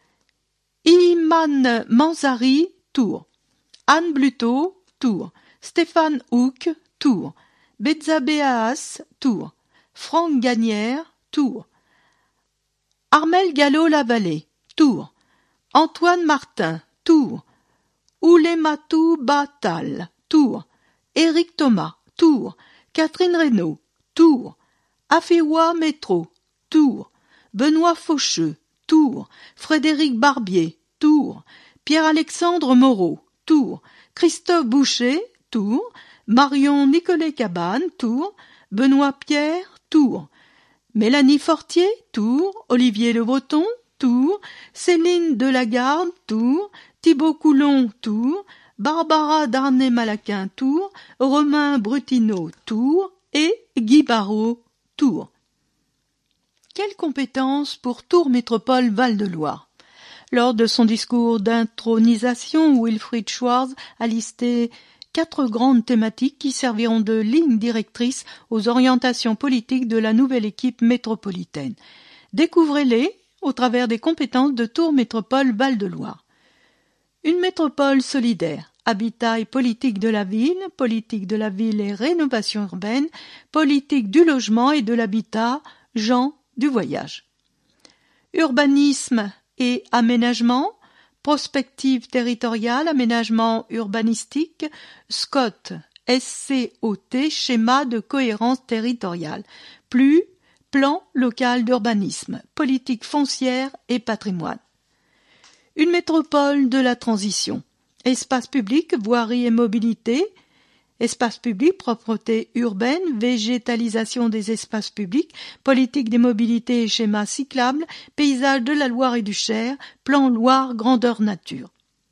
Iman Manzari, Tours, Anne Bluteau, Tours, Stéphane Houck, Tours, Betzabé Haas, Tours, Franck Gagnère, Tours, Armel Gallo-Lavallée, Tours, Antoine Martin, Tours, Oulematou Batal, Tours, Éric Thomas, Tours, Catherine Reynaud, Tours, Afewa Métro, Tours, Benoît Faucheux, Tours, Frédéric Barbier, Tours, Pierre-Alexandre Moreau, Tours, Christophe Boucher, Tours, Marion Nicolet-Cabane, Tours, Benoît Pierre, Tours, Mélanie Fortier, Tours, Olivier Le Breton, Tours, Céline Delagarde, Tours, Thibaut Coulon, Tours, Barbara Darnay-Malaquin Tours, Romain Brutineau Tours et Guy Barrault Tours. Quelles compétences pour Tours Métropole Val-de-Loire? Lors de son discours d'intronisation, Wilfried Schwarz a listé 4 grandes thématiques qui serviront de ligne directrice aux orientations politiques de la nouvelle équipe métropolitaine. Découvrez-les au travers des compétences de Tours Métropole Val-de-Loire. Une métropole solidaire, habitat et politique de la ville et rénovation urbaine, politique du logement et de l'habitat, gens du voyage. Urbanisme et aménagement, prospective territoriale, aménagement urbanistique, SCOT, SCOT, schéma de cohérence territoriale, plus plan local d'urbanisme, politique foncière et patrimoine. Une métropole de la transition, espace public, voirie et mobilité, espace public, propreté urbaine, végétalisation des espaces publics, politique des mobilités et schémas cyclables, paysage de la Loire et du Cher, plan Loire grandeur nature.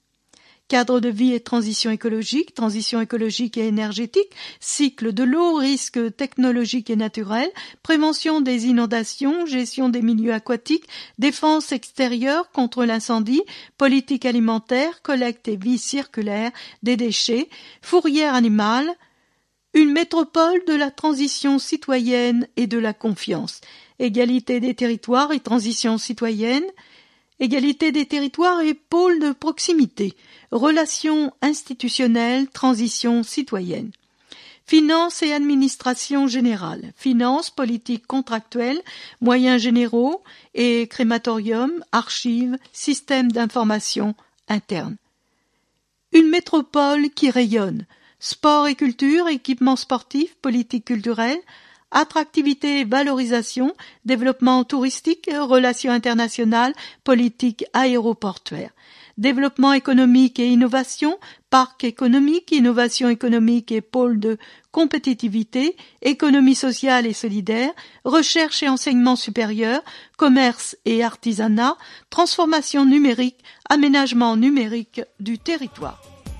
Cadre de vie et transition écologique et énergétique, cycle de l'eau, risques technologiques et naturels, prévention des inondations, gestion des milieux aquatiques, défense extérieure contre l'incendie, politique alimentaire, collecte et vie circulaire des déchets, fourrière animale, une métropole de la transition citoyenne et de la confiance, égalité des territoires et transition citoyenne, égalité des territoires et pôle de proximité, relations institutionnelles, transition citoyenne. Finances et administration générale, finances, politique contractuelle, moyens généraux et crématorium, archives, système d'information interne. Une métropole qui rayonne, sport et culture, équipements sportifs, politique culturelle, attractivité et valorisation, développement touristique, relations internationales, politique aéroportuaire, développement économique et innovation, parc économique, innovation économique et pôle de compétitivité, économie sociale et solidaire, recherche et enseignement supérieur, commerce et artisanat, transformation numérique, aménagement numérique du territoire.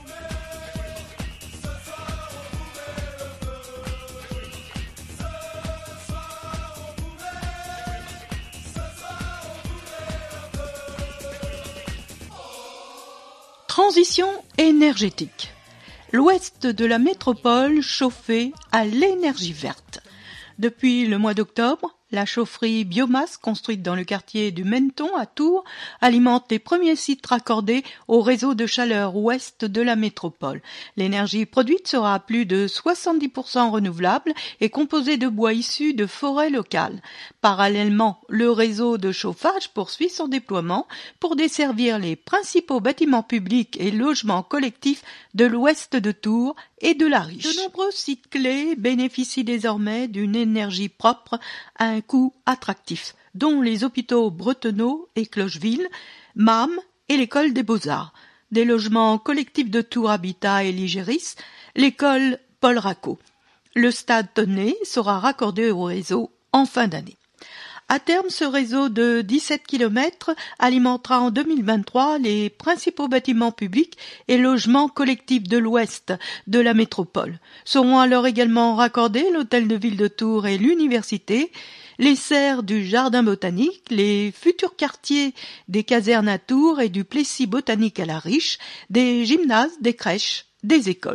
Transition énergétique. L'ouest de la métropole chauffé à l'énergie verte. Depuis le mois d'octobre, la chaufferie biomasse construite dans le quartier du Menton à Tours alimente les premiers sites raccordés au réseau de chaleur ouest de la métropole. L'énergie produite sera à plus de 70% renouvelable et composée de bois issus de forêts locales. Parallèlement, le réseau de chauffage poursuit son déploiement pour desservir les principaux bâtiments publics et logements collectifs de l'ouest de Tours et de la Riche. De nombreux sites clés bénéficient désormais d'une énergie propre à un coût attractif, dont les hôpitaux Bretonneau et Clocheville, MAM et l'école des Beaux-Arts, des logements collectifs de Tours Habitat et Ligéris, l'école Paul Racot. Le stade Tonnet sera raccordé au réseau en fin d'année. À terme, ce réseau de 17 km alimentera en 2023 les principaux bâtiments publics et logements collectifs de l'ouest de la métropole. Seront alors également raccordés l'hôtel de ville de Tours et l'université, les serres du jardin botanique, les futurs quartiers des casernes à Tours et du Plessis botanique à la Riche, des gymnases, des crèches, des écoles.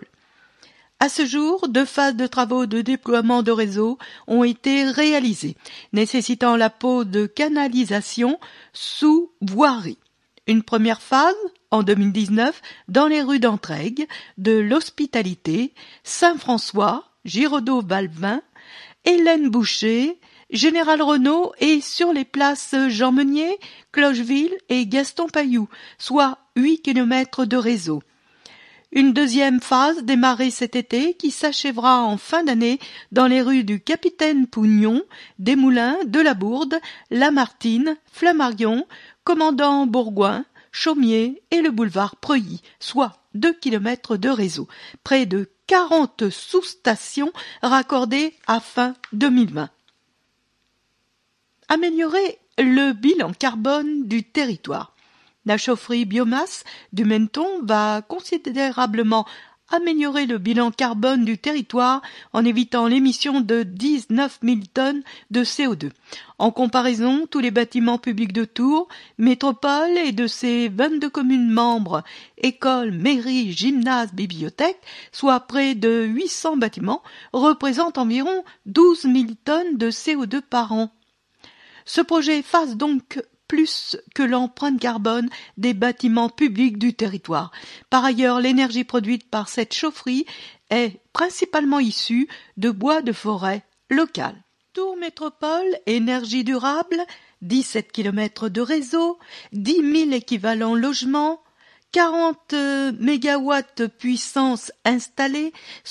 À ce jour, 2 phases de travaux de déploiement de réseau ont été réalisées, nécessitant la pose de canalisation sous voirie. Une première phase, en 2019, dans les rues d'Entraigues, de l'Hospitalité, Saint-François, Giraudot-Valvin, Hélène Boucher, Général Renault et sur les places Jean Meunier, Clocheville et Gaston Pailloux, soit 8 km de réseau. Une deuxième phase démarrée cet été qui s'achèvera en fin d'année dans les rues du Capitaine Pougnon, des Moulins, de la Bourde, Lamartine, Flammarion, Commandant Bourgoin, Chaumier et le boulevard Preuilly, soit 2 km de réseau. Près de 40 sous-stations raccordées à fin 2020. Améliorer le bilan carbone du territoire. La chaufferie biomasse du Menton va considérablement améliorer le bilan carbone du territoire en évitant l'émission de 19 000 tonnes de CO2. En comparaison, tous les bâtiments publics de Tours, métropole et de ses 22 communes membres, écoles, mairies, gymnases, bibliothèques, soit près de 800 bâtiments, représentent environ 12 000 tonnes de CO2 par an. Ce projet efface donc plus que l'empreinte carbone des bâtiments publics du territoire. Par ailleurs, l'énergie produite par cette chaufferie est principalement issue de bois de forêt local. Tours Métropole, énergie durable, 17 km de réseau, 10 000 équivalents logements, 40 mégawatts puissance installée,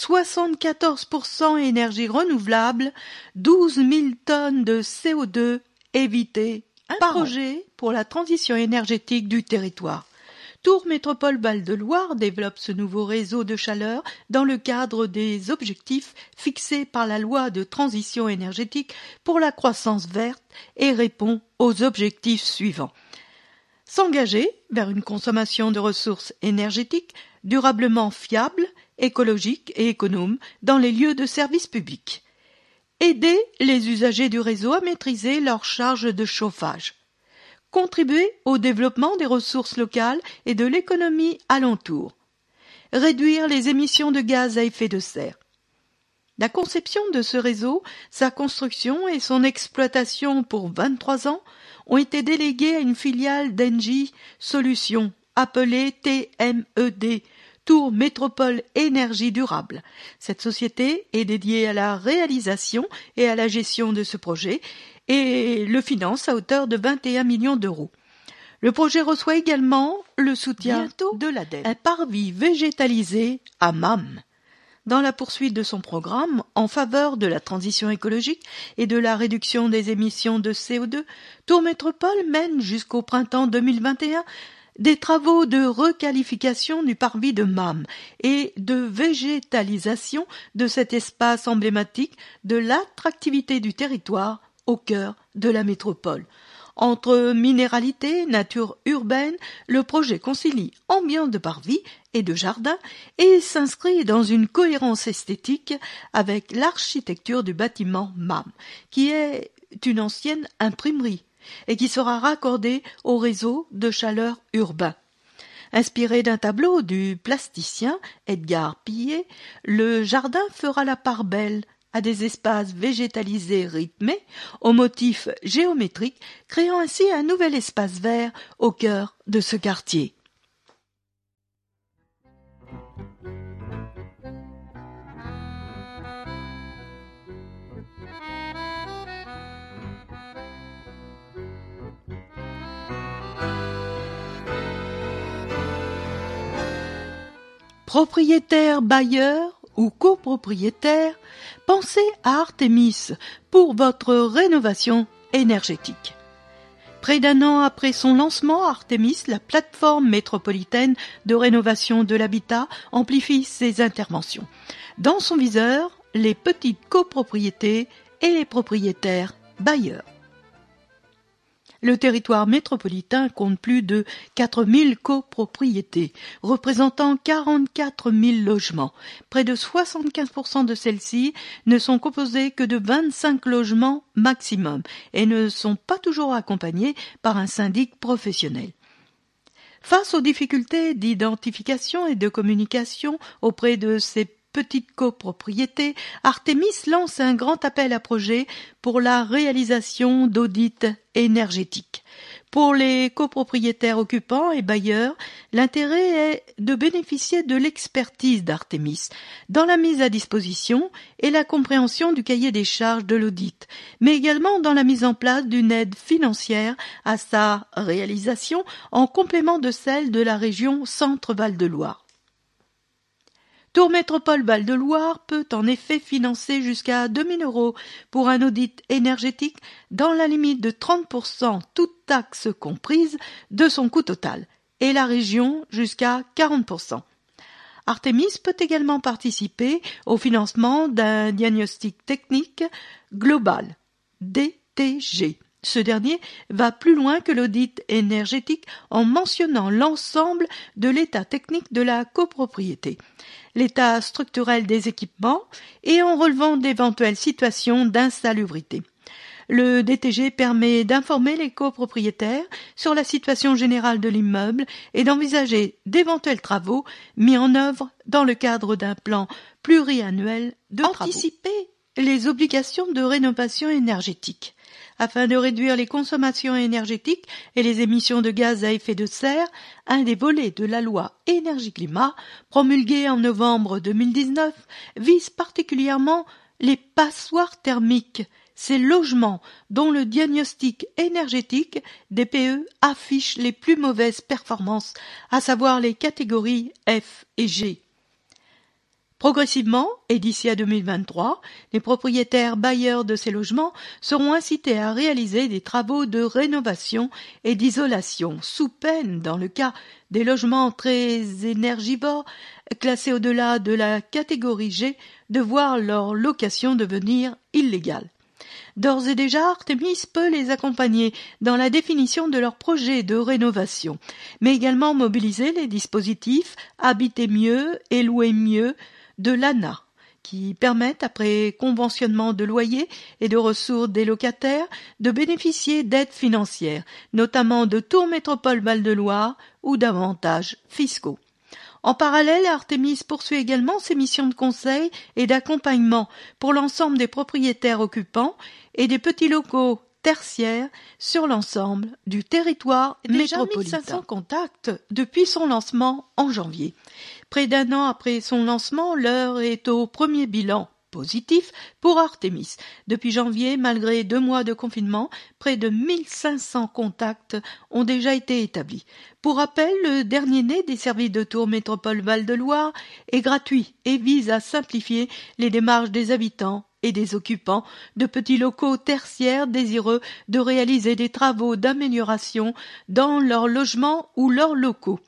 74% énergie renouvelable, 12 000 tonnes de CO2 évitées. Un projet pour la transition énergétique du territoire. Tours Métropole Val-de-Loire développe ce nouveau réseau de chaleur dans le cadre des objectifs fixés par la loi de transition énergétique pour la croissance verte et répond aux objectifs suivants. S'engager vers une consommation de ressources énergétiques durablement fiable, écologique et économe dans les lieux de service public. Aider les usagers du réseau à maîtriser leurs charges de chauffage. Contribuer au développement des ressources locales et de l'économie alentour. Réduire les émissions de gaz à effet de serre. La conception de ce réseau, sa construction et son exploitation pour 23 ans ont été déléguées à une filiale d'Engie Solutions, appelée TMED, Tours Métropole Énergie Durable. Cette société est dédiée à la réalisation et à la gestion de ce projet et le finance à hauteur de 21 millions d'euros. Le projet reçoit également le soutien de l'ADEME. Un parvis végétalisé à MAM. Dans la poursuite de son programme en faveur de la transition écologique et de la réduction des émissions de CO2, Tours Métropole mène jusqu'au printemps 2021 des travaux de requalification du parvis de MAM et de végétalisation de cet espace emblématique de l'attractivité du territoire au cœur de la métropole. Entre minéralité, nature urbaine, le projet concilie ambiance de parvis et de jardin et s'inscrit dans une cohérence esthétique avec l'architecture du bâtiment MAM, qui est une ancienne imprimerie et qui sera raccordé au réseau de chaleur urbain. Inspiré d'un tableau du plasticien Edgar Pillet, le jardin fera la part belle à des espaces végétalisés rythmés, aux motifs géométriques, créant ainsi un nouvel espace vert au cœur de ce quartier. Propriétaires, bailleurs ou copropriétaires, pensez à Artémis pour votre rénovation énergétique. Près d'un an après son lancement, Artémis, la plateforme métropolitaine de rénovation de l'habitat, amplifie ses interventions. Dans son viseur, les petites copropriétés et les propriétaires bailleurs. Le territoire métropolitain compte plus de 4000 copropriétés, représentant 44 000 logements. Près de 75% de celles-ci ne sont composées que de 25 logements maximum et ne sont pas toujours accompagnées par un syndic professionnel. Face aux difficultés d'identification et de communication auprès de ces petites copropriétés, Artémis lance un grand appel à projets pour la réalisation d'audits énergétiques. Pour les copropriétaires occupants et bailleurs, l'intérêt est de bénéficier de l'expertise d'Artémis dans la mise à disposition et la compréhension du cahier des charges de l'audit, mais également dans la mise en place d'une aide financière à sa réalisation en complément de celle de la région Centre-Val de Loire. Tours Métropole Val-de-Loire peut en effet financer jusqu'à 2 000 € pour un audit énergétique dans la limite de 30%, toutes taxes comprises, de son coût total, et la région jusqu'à 40%. Artémis peut également participer au financement d'un diagnostic technique global, DTG. Ce dernier va plus loin que l'audit énergétique en mentionnant l'ensemble de l'état technique de la copropriété, l'état structurel des équipements et en relevant d'éventuelles situations d'insalubrité. Le DTG permet d'informer les copropriétaires sur la situation générale de l'immeuble et d'envisager d'éventuels travaux mis en œuvre dans le cadre d'un plan pluriannuel de travaux. Anticiper les obligations de rénovation énergétique. Afin de réduire les consommations énergétiques et les émissions de gaz à effet de serre, un des volets de la loi Énergie-Climat, promulguée en novembre 2019, vise particulièrement les passoires thermiques, ces logements dont le diagnostic énergétique DPE affiche les plus mauvaises performances, à savoir les catégories F et G. Progressivement, et d'ici à 2023, les propriétaires bailleurs de ces logements seront incités à réaliser des travaux de rénovation et d'isolation, sous peine, dans le cas des logements très énergivores, classés au-delà de la catégorie G, de voir leur location devenir illégale. D'ores et déjà, Artémis peut les accompagner dans la définition de leurs projets de rénovation, mais également mobiliser les dispositifs Habiter mieux et louer mieux de l'ANA, qui permettent, après conventionnement de loyers et de ressources des locataires, de bénéficier d'aides financières, notamment de Tours Métropole Val-de-Loire ou d'avantages fiscaux. En parallèle, Artémis poursuit également ses missions de conseil et d'accompagnement pour l'ensemble des propriétaires occupants et des petits locaux tertiaires sur l'ensemble du territoire métropolitain. Déjà 1500 contacts depuis son lancement en janvier. Près d'un an après son lancement, l'heure est au premier bilan positif pour Artémis. Depuis janvier, malgré 2 mois de confinement, près de 1500 contacts ont déjà été établis. Pour rappel, le dernier né des services de Tours Métropole Val-de-Loire est gratuit et vise à simplifier les démarches des habitants et des occupants de petits locaux tertiaires désireux de réaliser des travaux d'amélioration dans leurs logements ou leurs locaux.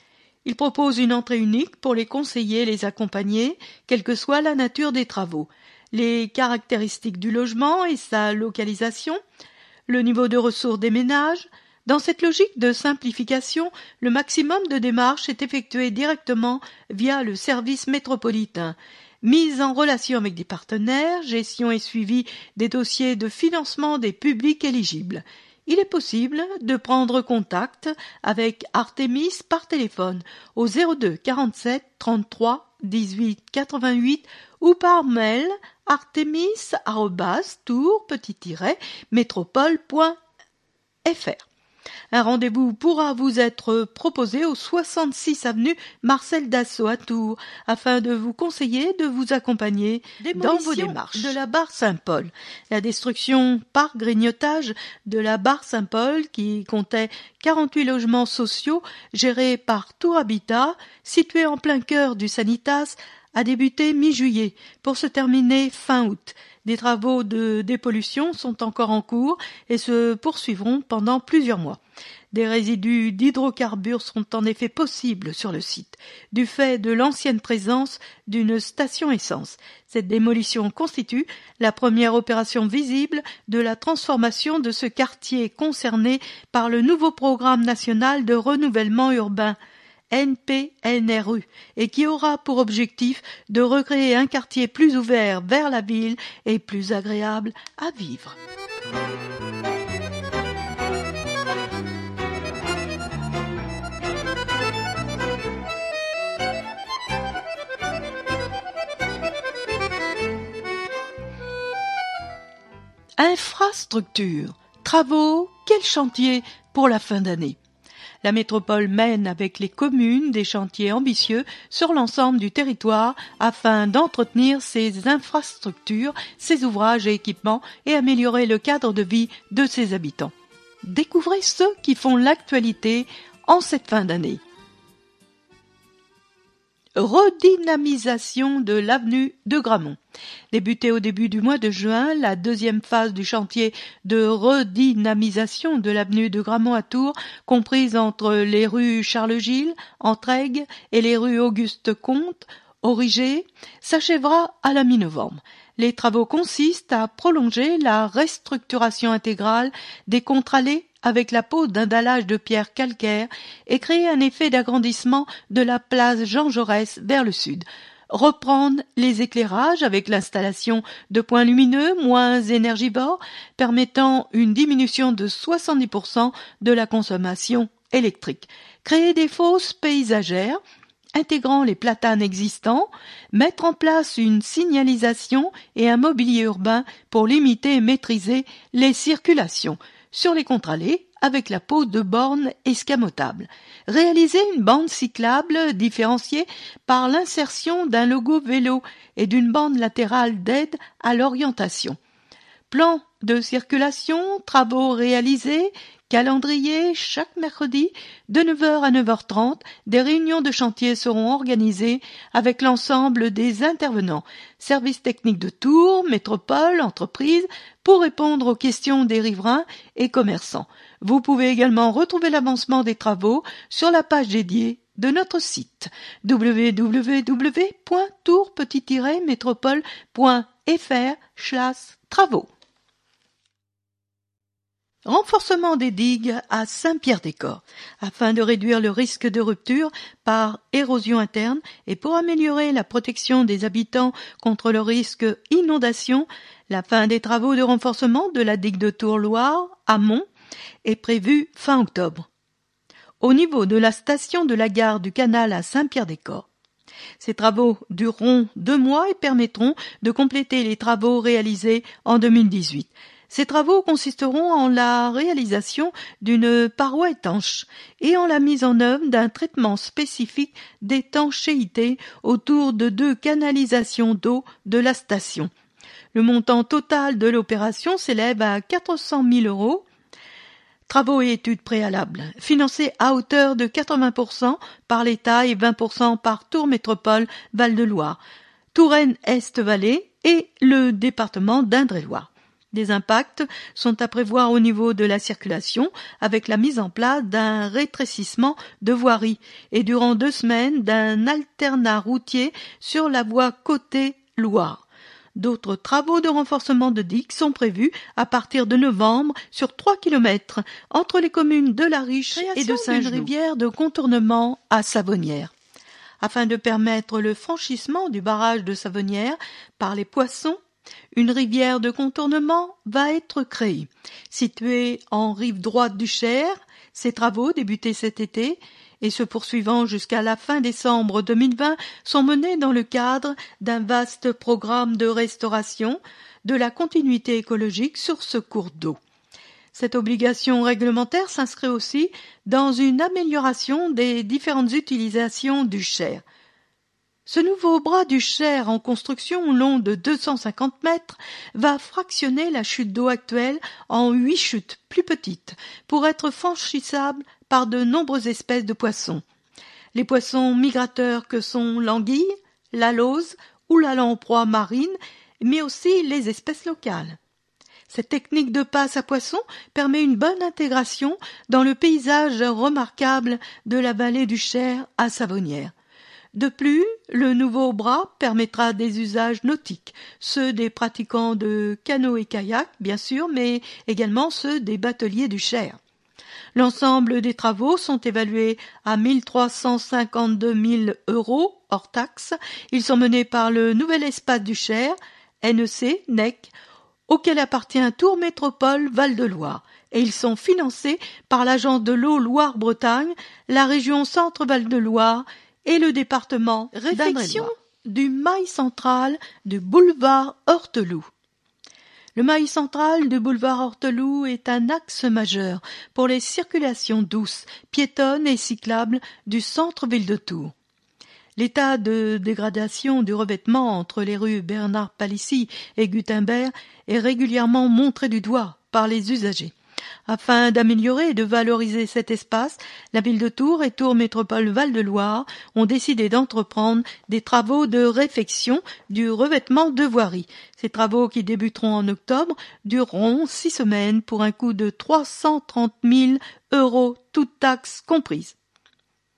Il propose une entrée unique pour les conseiller et les accompagner, quelle que soit la nature des travaux, les caractéristiques du logement et sa localisation, le niveau de ressources des ménages. Dans cette logique de simplification, le maximum de démarches est effectué directement via le service métropolitain. Mise en relation avec des partenaires, gestion et suivi des dossiers de financement des publics éligibles. Il est possible de prendre contact avec Artémis par téléphone au 02 47 33 18 88 ou par mail artemis@tours-métropole.fr. Un rendez-vous pourra vous être proposé au 66 avenue Marcel Dassault à Tours afin de vous conseiller, de vous accompagner dans vos démarches. De la barre Saint-Paul. La destruction par grignotage de la barre Saint-Paul, qui comptait 48 logements sociaux gérés par Tours Habitat, situés en plein cœur du Sanitas, a débuté mi-juillet pour se terminer fin août. Des travaux de dépollution sont encore en cours et se poursuivront pendant plusieurs mois. Des résidus d'hydrocarbures sont en effet possibles sur le site, du fait de l'ancienne présence d'une station essence. Cette démolition constitue la première opération visible de la transformation de ce quartier concerné par le nouveau programme national de renouvellement urbain, NPNRU, et qui aura pour objectif de recréer un quartier plus ouvert vers la ville et plus agréable à vivre. Infrastructure, travaux, quel chantier pour la fin d'année? La métropole mène avec les communes des chantiers ambitieux sur l'ensemble du territoire afin d'entretenir ses infrastructures, ses ouvrages et équipements et améliorer le cadre de vie de ses habitants. Découvrez ceux qui font l'actualité en cette fin d'année. Redynamisation de l'avenue de Gramont. Débutée au début du mois de juin, la deuxième phase du chantier de redynamisation de l'avenue de Gramont à Tours, comprise entre les rues Charles-Gilles, Entraigues et les rues Auguste-Comte, Origé s'achèvera à la mi-novembre. Les travaux consistent à prolonger la restructuration intégrale des contre-allées avec la pose d'un dallage de pierre calcaire et créer un effet d'agrandissement de la place Jean Jaurès vers le sud. Reprendre les éclairages avec l'installation de points lumineux moins énergivores permettant une diminution de 70% de la consommation électrique. Créer des fosses paysagères intégrant les platanes existants, mettre en place une signalisation et un mobilier urbain pour limiter et maîtriser les circulations sur les contre-allées avec la pose de bornes escamotables. Réaliser une bande cyclable différenciée par l'insertion d'un logo vélo et d'une bande latérale d'aide à l'orientation. Plan de circulation, travaux réalisés, calendrier, chaque mercredi, de 9h à 9h30, des réunions de chantier seront organisées avec l'ensemble des intervenants, services techniques de Tours, métropole, entreprises, pour répondre aux questions des riverains et commerçants. Vous pouvez également retrouver l'avancement des travaux sur la page dédiée de notre site www.tours-métropole.fr/travaux. Renforcement des digues à Saint-Pierre-des-Corps. Afin de réduire le risque de rupture par érosion interne et pour améliorer la protection des habitants contre le risque inondation, la fin des travaux de renforcement de la digue de Tours-Loire, amont, est prévue fin octobre. Au niveau de la station de la gare du Canal à Saint-Pierre-des-Corps. Ces travaux dureront 2 mois et permettront de compléter les travaux réalisés en 2018. Ces travaux consisteront en la réalisation d'une paroi étanche et en la mise en œuvre d'un traitement spécifique d'étanchéité autour de 2 canalisations d'eau de la station. Le montant total de l'opération s'élève à 400 000 €. Travaux et études préalables, financés à hauteur de 80% par l'État et 20% par Tours Métropole Val-de-Loire, Touraine Est-Vallée et le département d'Indre-et-Loire. Des impacts sont à prévoir au niveau de la circulation avec la mise en place d'un rétrécissement de voirie et durant 2 semaines d'un alternat routier sur la voie côté Loire. D'autres travaux de renforcement de digues sont prévus à partir de novembre sur 3 km entre les communes de La Riche et de Saint-Genoux. Une rivière de contournement à Savonnières. Afin de permettre le franchissement du barrage de Savonnières par les poissons, une rivière de contournement va être créée. Située en rive droite du Cher, ces travaux débutés cet été et se poursuivant jusqu'à la fin décembre 2020 sont menés dans le cadre d'un vaste programme de restauration de la continuité écologique sur ce cours d'eau. Cette obligation réglementaire s'inscrit aussi dans une amélioration des différentes utilisations du Cher. Ce nouveau bras du Cher en construction long de 250 mètres va fractionner la chute d'eau actuelle en 8 chutes plus petites pour être franchissable par de nombreuses espèces de poissons. Les poissons migrateurs que sont l'anguille, la lauze ou la lamproie marine, mais aussi les espèces locales. Cette technique de passe à poissons permet une bonne intégration dans le paysage remarquable de la vallée du Cher à Savonnières. De plus, le nouveau bras permettra des usages nautiques, ceux des pratiquants de canoë-kayak, bien sûr, mais également ceux des bateliers du Cher. L'ensemble des travaux sont évalués à 1 352 000 € hors taxes. Ils sont menés par le Nouvel Espace du Cher, NEC, auquel appartient Tours Métropole Val-de-Loire, et ils sont financés par l'Agence de l'eau Loire-Bretagne, la région Centre-Val-de-Loire et le département Réfection du mail central du boulevard Horteloup. Le mail central du boulevard Horteloup est un axe majeur pour les circulations douces, piétonnes et cyclables du centre-ville de Tours. L'état de dégradation du revêtement entre les rues Bernard Palissy et Gutenberg est régulièrement montré du doigt par les usagers. Afin d'améliorer et de valoriser cet espace, la ville de Tours et Tours Métropole Val-de-Loire ont décidé d'entreprendre des travaux de réfection du revêtement de voirie. Ces travaux, qui débuteront en octobre, dureront 6 semaines pour un coût de 330 000 €, toutes taxes comprises.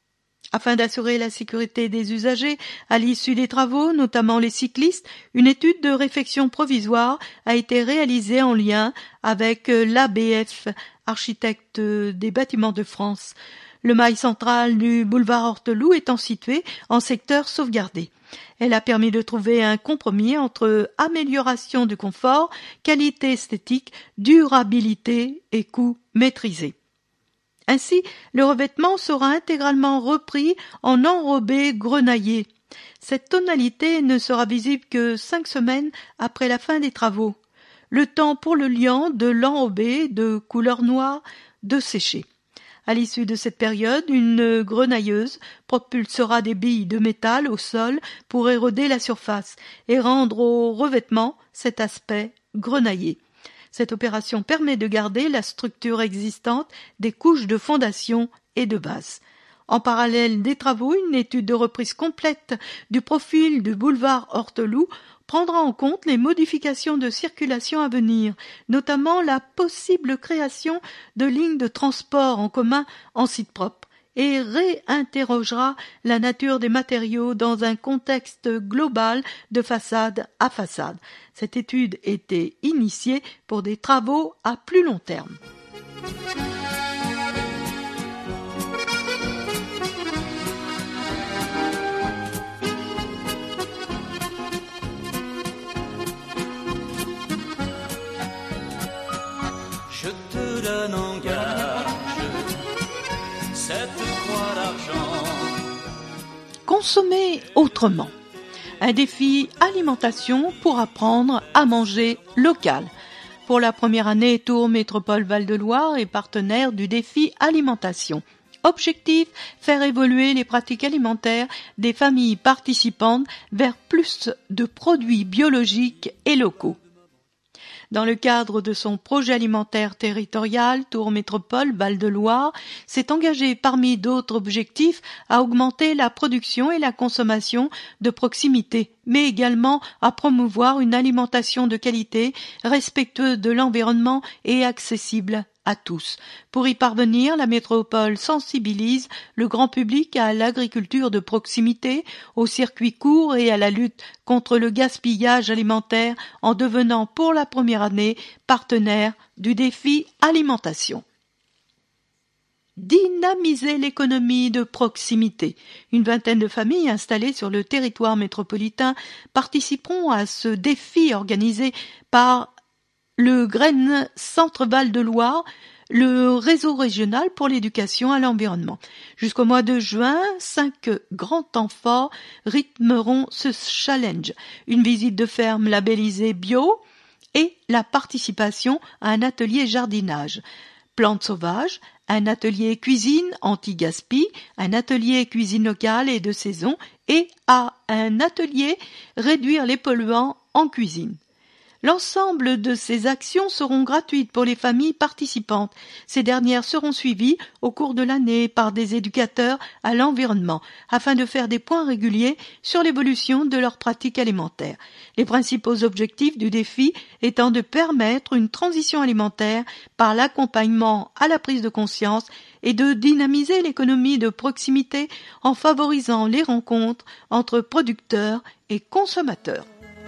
Afin d'assurer la sécurité des usagers à l'issue des travaux, notamment les cyclistes, une étude de réfection provisoire a été réalisée en lien avec l'ABF, architecte des bâtiments de France. Le mail central du boulevard Horteloup étant situé en secteur sauvegardé. Elle a permis de trouver un compromis entre amélioration du confort, qualité esthétique, durabilité et coût maîtrisé. Ainsi, le revêtement sera intégralement repris en enrobé grenaillé. Cette tonalité ne sera visible que 5 semaines après la fin des travaux. Le temps pour le liant de l'enrobé de couleur noire de sécher. À l'issue de cette période, une grenailleuse propulsera des billes de métal au sol pour éroder la surface et rendre au revêtement cet aspect grenaillé. Cette opération permet de garder la structure existante des couches de fondation et de base. En parallèle des travaux, une étude de reprise complète du profil du boulevard Horteloup prendra en compte les modifications de circulation à venir, notamment la possible création de lignes de transport en commun en site propre, et réinterrogera la nature des matériaux dans un contexte global de façade à façade. Cette étude était initiée pour des travaux à plus long terme. Je te donne en gage cette croix d'argent. Consommer autrement. Un défi alimentation pour apprendre à manger local. Pour la première année, Tours Métropole Val-de-Loire est partenaire du défi alimentation. Objectif, faire évoluer les pratiques alimentaires des familles participantes vers plus de produits biologiques et locaux. Dans le cadre de son projet alimentaire territorial, Tours Métropole Val-de-Loire s'est engagé parmi d'autres objectifs à augmenter la production et la consommation de proximité, mais également à promouvoir une alimentation de qualité, respectueuse de l'environnement et accessible à tous. Pour y parvenir, la métropole sensibilise le grand public à l'agriculture de proximité, aux circuits courts et à la lutte contre le gaspillage alimentaire en devenant pour la première année partenaire du défi alimentation. Dynamiser l'économie de proximité. Une vingtaine de familles installées sur le territoire métropolitain participeront à ce défi organisé par le Graine Centre Val-de-Loire, le réseau régional pour l'éducation à l'environnement. Jusqu'au mois de juin, 5 grands temps forts rythmeront ce challenge. Une visite de ferme labellisée bio et la participation à un atelier jardinage. Plantes sauvages, un atelier cuisine anti-gaspi, un atelier cuisine locale et de saison et à un atelier réduire les polluants en cuisine. L'ensemble de ces actions seront gratuites pour les familles participantes. Ces dernières seront suivies au cours de l'année par des éducateurs à l'environnement afin de faire des points réguliers sur l'évolution de leurs pratiques alimentaires. Les principaux objectifs du défi étant de permettre une transition alimentaire par l'accompagnement à la prise de conscience et de dynamiser l'économie de proximité en favorisant les rencontres entre producteurs et consommateurs.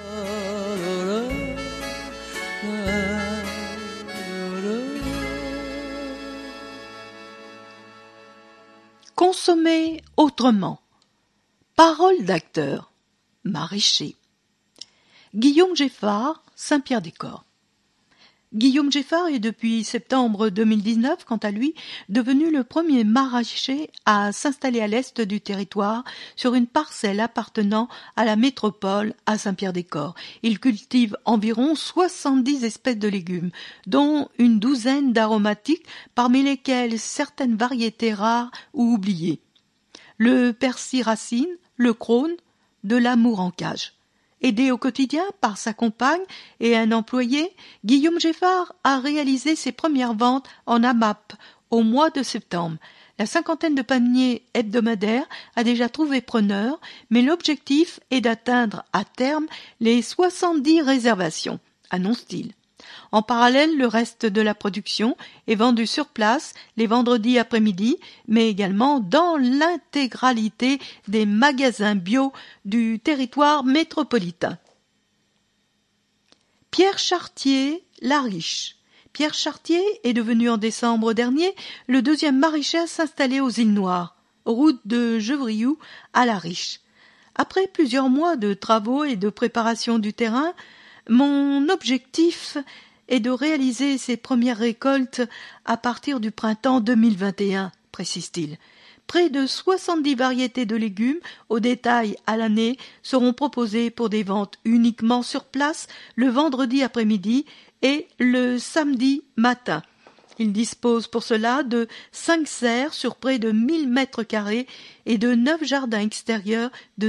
Consommer autrement. Parole d'acteur. Maraîcher. Guillaume Geffard, Saint-Pierre-des-Corps. Guillaume Geffard est depuis septembre 2019, quant à lui, devenu le premier maraîcher à s'installer à l'est du territoire sur une parcelle appartenant à la métropole à Saint-Pierre-des-Corps. Il cultive environ 70 espèces de légumes, dont une douzaine d'aromatiques, parmi lesquelles certaines variétés rares ou oubliées. Le persil racine, le crône, de l'amour en cage. Aidé au quotidien par sa compagne et un employé, Guillaume Geffard a réalisé ses premières ventes en AMAP au mois de septembre. La cinquantaine de paniers hebdomadaires a déjà trouvé preneur, mais l'objectif est d'atteindre à terme les 70 réservations, annonce-t-il. En parallèle, le reste de la production est vendu sur place les vendredis après-midi, mais également dans l'intégralité des magasins bio du territoire métropolitain. Pierre Chartier, La Riche. Pierre Chartier est devenu en décembre dernier le deuxième maraîcher à s'installer aux îles Noires, route de Gevriou à La Riche. Après plusieurs mois de travaux et de préparation du terrain, mon objectif est de réaliser ces premières récoltes à partir du printemps 2021, précise-t-il. Près de 70 variétés de légumes au détail à l'année seront proposées pour des ventes uniquement sur place le vendredi après-midi et le samedi matin. Il dispose pour cela de 5 serres sur près de 1000 mètres carrés et de 9 jardins extérieurs de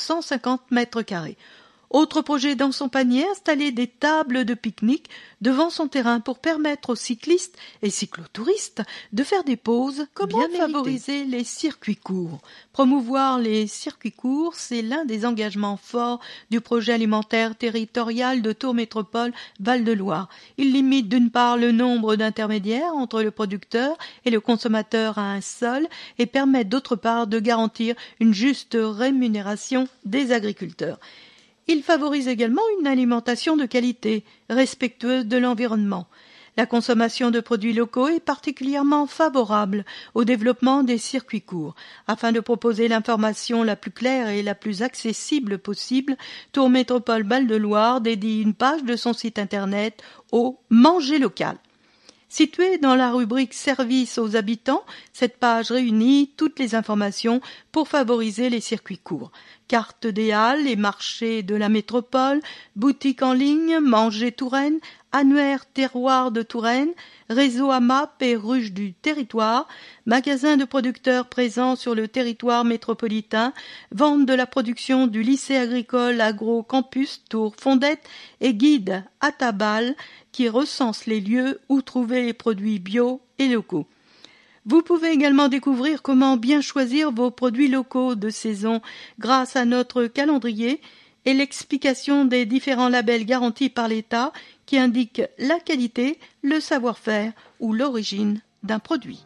250 mètres carrés. Autre projet dans son panier, installer des tables de pique-nique devant son terrain pour permettre aux cyclistes et cyclotouristes de faire des pauses. Comment favoriser les circuits courts? Promouvoir les circuits courts, c'est l'un des engagements forts du projet alimentaire territorial de Tours Métropole Val-de-Loire. Il limite d'une part le nombre d'intermédiaires entre le producteur et le consommateur à un seul et permet d'autre part de garantir une juste rémunération des agriculteurs. Il favorise également une alimentation de qualité, respectueuse de l'environnement. La consommation de produits locaux est particulièrement favorable au développement des circuits courts. Afin de proposer l'information la plus claire et la plus accessible possible, Tours Métropole Val-de-Loire dédie une page de son site internet au Manger local. Située dans la rubrique Services aux habitants, cette page réunit toutes les informations pour favoriser les circuits courts. Carte des halles et marchés de la métropole, boutique en ligne, Manger Touraine, annuaire terroir de Touraine, réseau AMAP et ruche du territoire, magasin de producteurs présents sur le territoire métropolitain, vente de la production du lycée agricole agro-campus Tours-Fondette et guide à Tabal qui recense les lieux où trouver les produits bio et locaux. Vous pouvez également découvrir comment bien choisir vos produits locaux de saison grâce à notre calendrier et l'explication des différents labels garantis par l'État qui indiquent la qualité, le savoir-faire ou l'origine d'un produit.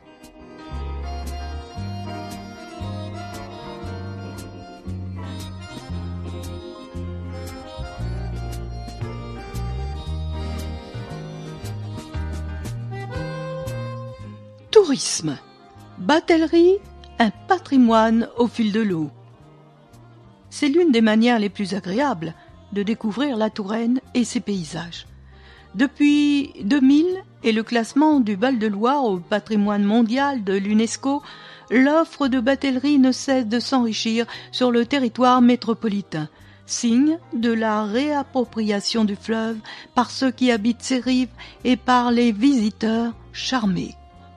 Tourisme. Batellerie, un patrimoine au fil de l'eau. C'est l'une des manières les plus agréables de découvrir la Touraine et ses paysages. Depuis 2000 et le classement du Val-de-Loire au patrimoine mondial de l'UNESCO, l'offre de batellerie ne cesse de s'enrichir sur le territoire métropolitain, signe de la réappropriation du fleuve par ceux qui habitent ses rives et par les visiteurs charmés.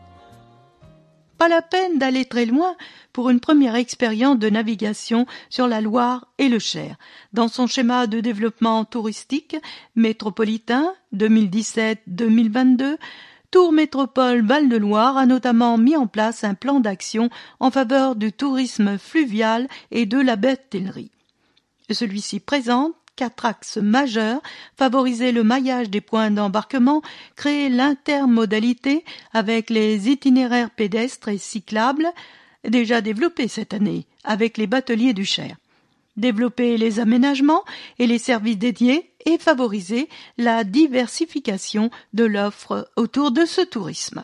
Pas la peine d'aller très loin pour une première expérience de navigation sur la Loire et le Cher. Dans son schéma de développement touristique métropolitain 2017-2022, Tours Métropole Val-de-Loire a notamment mis en place un plan d'action en faveur du tourisme fluvial et de la batellerie. Celui-ci présente 4 axes majeurs, favoriser le maillage des points d'embarquement, créer l'intermodalité avec les itinéraires pédestres et cyclables, déjà développés cette année avec les bateliers du Cher, développer les aménagements et les services dédiés et favoriser la diversification de l'offre autour de ce tourisme.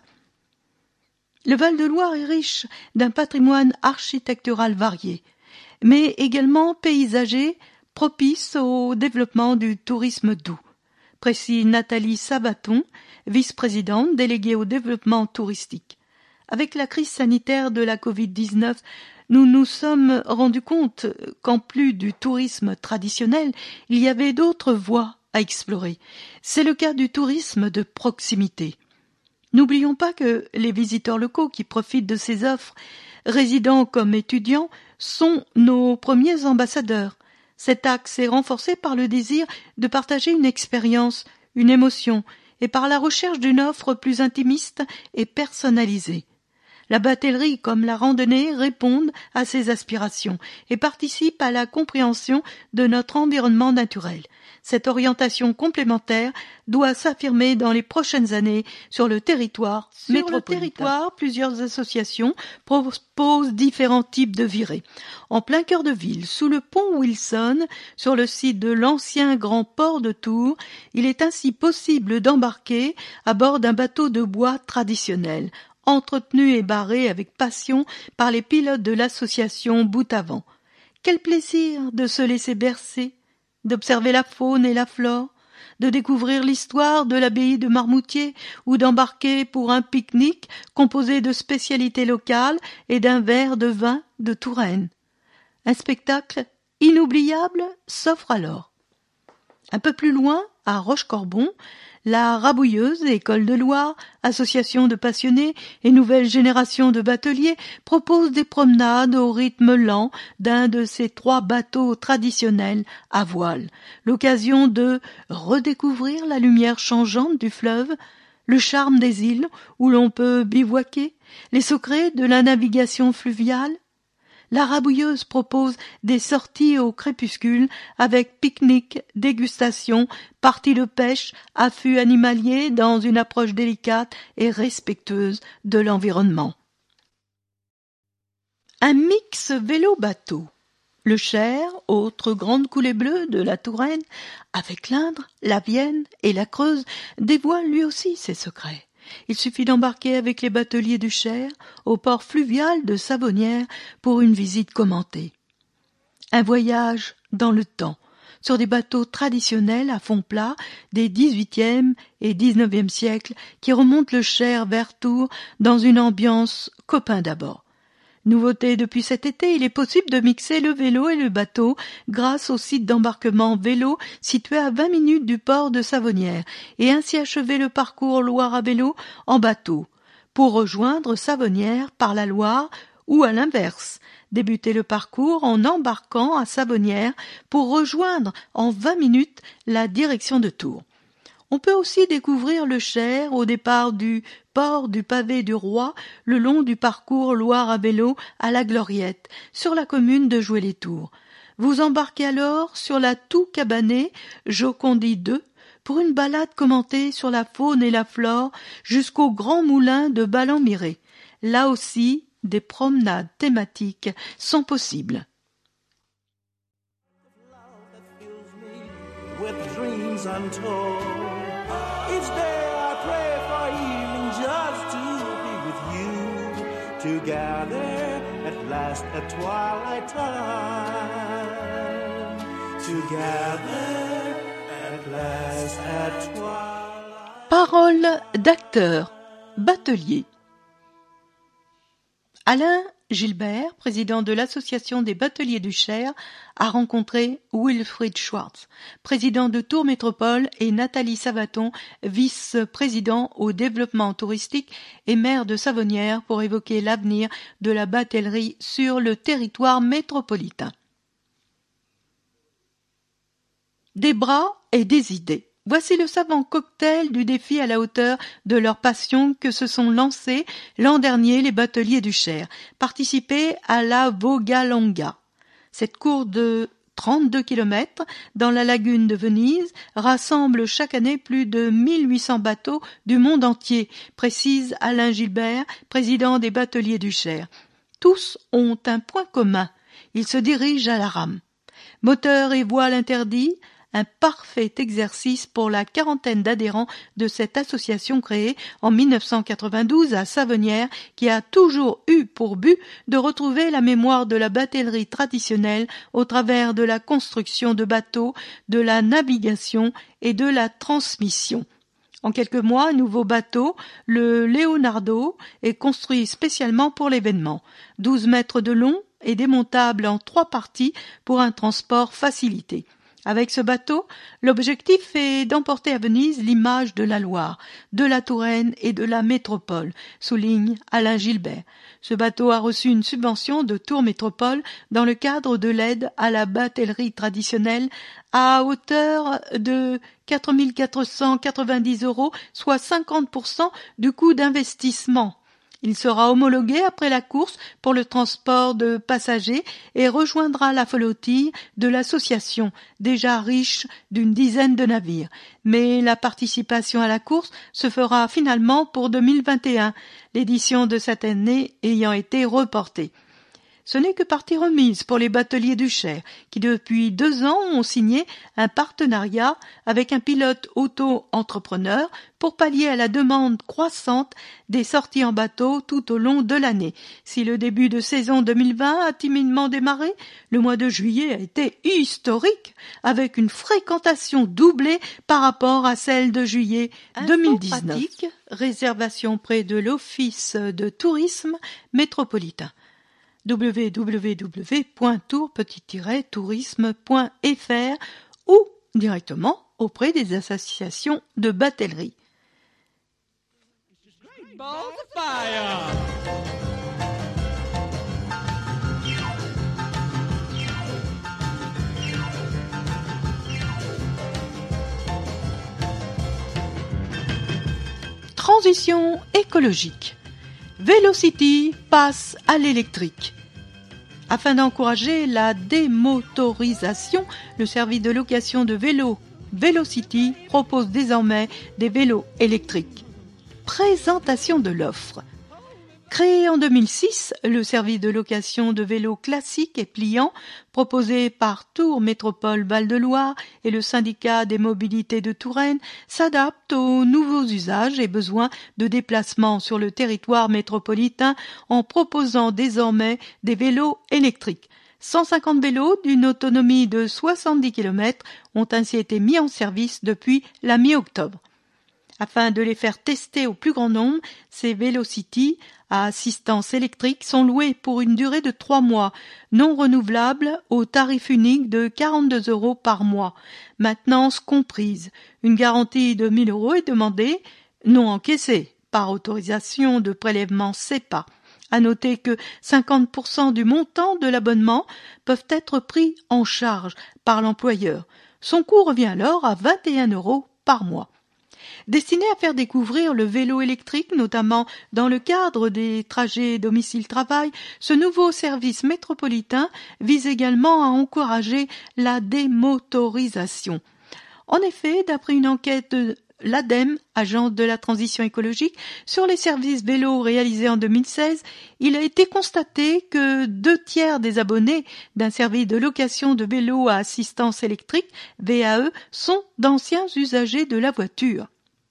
Le Val-de-Loire est riche d'un patrimoine architectural varié, mais également paysager, propice au développement du tourisme doux, précise Nathalie Sabaton, vice-présidente déléguée au développement touristique. Avec la crise sanitaire de la Covid-19, nous nous sommes rendus compte qu'en plus du tourisme traditionnel, il y avait d'autres voies à explorer. C'est le cas du tourisme de proximité. N'oublions pas que les visiteurs locaux qui profitent de ces offres, résidents comme étudiants, sont nos premiers ambassadeurs. Cet axe est renforcé par le désir de partager une expérience, une émotion, et par la recherche d'une offre plus intimiste et personnalisée. La batellerie comme la randonnée répondent à ces aspirations et participent à la compréhension de notre environnement naturel. Cette orientation complémentaire doit s'affirmer dans les prochaines années sur le territoire métropolitain. Sur le territoire, plusieurs associations proposent différents types de virées. En plein cœur de ville, sous le pont Wilson, sur le site de l'ancien grand port de Tours, il est ainsi possible d'embarquer à bord d'un bateau de bois traditionnel, entretenu et barré avec passion par les pilotes de l'association Bout à Vent. Quel plaisir de se laisser bercer, d'observer la faune et la flore, de découvrir l'histoire de l'abbaye de Marmoutier ou d'embarquer pour un pique-nique composé de spécialités locales et d'un verre de vin de Touraine. Un spectacle inoubliable s'offre alors. Un peu plus loin, à Rochecorbon, la Rabouilleuse, École de Loire, association de passionnés et nouvelle génération de bateliers propose des promenades au rythme lent d'un de ces 3 bateaux traditionnels à voile, l'occasion de redécouvrir la lumière changeante du fleuve, le charme des îles où l'on peut bivouaquer, les secrets de la navigation fluviale. La Rabouilleuse propose des sorties au crépuscule avec pique-nique, dégustation, parties de pêche, affût animalier dans une approche délicate et respectueuse de l'environnement. Un mix vélo-bateau. Le Cher, autre grande coulée bleue de la Touraine, avec l'Indre, la Vienne et la Creuse, dévoile lui aussi ses secrets. Il suffit d'embarquer avec les bateliers du Cher au port fluvial de Savonnières pour une visite commentée. Un voyage dans le temps, sur des bateaux traditionnels à fond plat des XVIIIe et XIXe siècles qui remontent le Cher vers Tours dans une ambiance copain d'abord. Nouveauté depuis cet été, il est possible de mixer le vélo et le bateau grâce au site d'embarquement vélo situé à 20 minutes du port de Savonnières et ainsi achever le parcours Loire à vélo en bateau pour rejoindre Savonnières par la Loire ou à l'inverse. Débuter le parcours en embarquant à Savonnières pour rejoindre en 20 minutes la direction de Tours. On peut aussi découvrir le Cher au départ du port du Pavé du Roi, le long du parcours Loire à vélo à la Gloriette, sur la commune de Joué-les-Tours. Vous embarquez alors sur la tout cabanée Jocondy 2 pour une balade commentée sur la faune et la flore jusqu'au grand moulin de Ballon-Miré. Là aussi, des promenades thématiques sont possibles. Each day I pray for evening just to be with you, together at last at twilight time, together at last at twilight. Parole d'acteur, batelier. Alain Gilbert, président de l'Association des bateliers du Cher, a rencontré Wilfried Schwartz, président de Tours Métropole, et Nathalie Savaton, vice-président au développement touristique et maire de Savonnières, pour évoquer l'avenir de la batellerie sur le territoire métropolitain. Des bras et des idées. Voici le savant cocktail du défi à la hauteur de leur passion que se sont lancés l'an dernier les bateliers du Cher, participer à la Vogalonga. Cette course de 32 km dans la lagune de Venise rassemble chaque année plus de 1800 bateaux du monde entier, précise Alain Gilbert, président des bateliers du Cher. Tous ont un point commun, ils se dirigent à la rame. Moteur et voile interdits, un parfait exercice pour la quarantaine d'adhérents de cette association créée en 1992 à Savonnières, qui a toujours eu pour but de retrouver la mémoire de la batellerie traditionnelle au travers de la construction de bateaux, de la navigation et de la transmission. En quelques mois, un nouveau bateau, le Leonardo, est construit spécialement pour l'événement. 12 mètres de long et démontable en 3 parties pour un transport facilité. Avec ce bateau, l'objectif est d'emporter à Venise l'image de la Loire, de la Touraine et de la métropole, souligne Alain Gilbert. Ce bateau a reçu une subvention de Tours Métropole dans le cadre de l'aide à la batellerie traditionnelle à hauteur de 4 490 €, soit 50% du coût d'investissement. Il sera homologué après la course pour le transport de passagers et rejoindra la flottille de l'association, déjà riche d'une dizaine de navires. Mais la participation à la course se fera finalement pour 2021, l'édition de cette année ayant été reportée. Ce n'est que partie remise pour les bateliers du Cher, qui depuis 2 ans ont signé un partenariat avec un pilote auto-entrepreneur pour pallier à la demande croissante des sorties en bateau tout au long de l'année. Si le début de saison 2020 a timidement démarré, le mois de juillet a été historique, avec une fréquentation doublée par rapport à celle de juillet 2019. Réservation près de l'Office de tourisme métropolitain. www.tour-tourisme.fr ou directement auprès des associations de batellerie. Transition écologique. Velocity passe à l'électrique. Afin d'encourager la démotorisation, le service de location de vélos Velocity propose désormais des vélos électriques. Présentation de l'offre. Créé en 2006, le service de location de vélos classiques et pliants proposé par Tours Métropole Val-de-Loire et le syndicat des mobilités de Touraine s'adapte aux nouveaux usages et besoins de déplacement sur le territoire métropolitain en proposant désormais des vélos électriques. 150 vélos d'une autonomie de 70 km ont ainsi été mis en service depuis la mi-octobre. Afin de les faire tester au plus grand nombre, ces Velocity à assistance électrique sont loués pour une durée de 3 mois, non renouvelables au tarif unique de 42 € par mois, maintenance comprise. Une garantie de 1 000 € est demandée, non encaissée, par autorisation de prélèvement CEPA. À noter que 50% du montant de l'abonnement peuvent être pris en charge par l'employeur. Son coût revient alors à 21 € par mois. Destiné à faire découvrir le vélo électrique, notamment dans le cadre des trajets domicile-travail, ce nouveau service métropolitain vise également à encourager la démotorisation. En effet, d'après une enquête de l'ADEME, agence de la transition écologique, sur les services vélos réalisés en 2016, il a été constaté que 2/3 des abonnés d'un service de location de vélos à assistance électrique, VAE, sont d'anciens usagers de la voiture.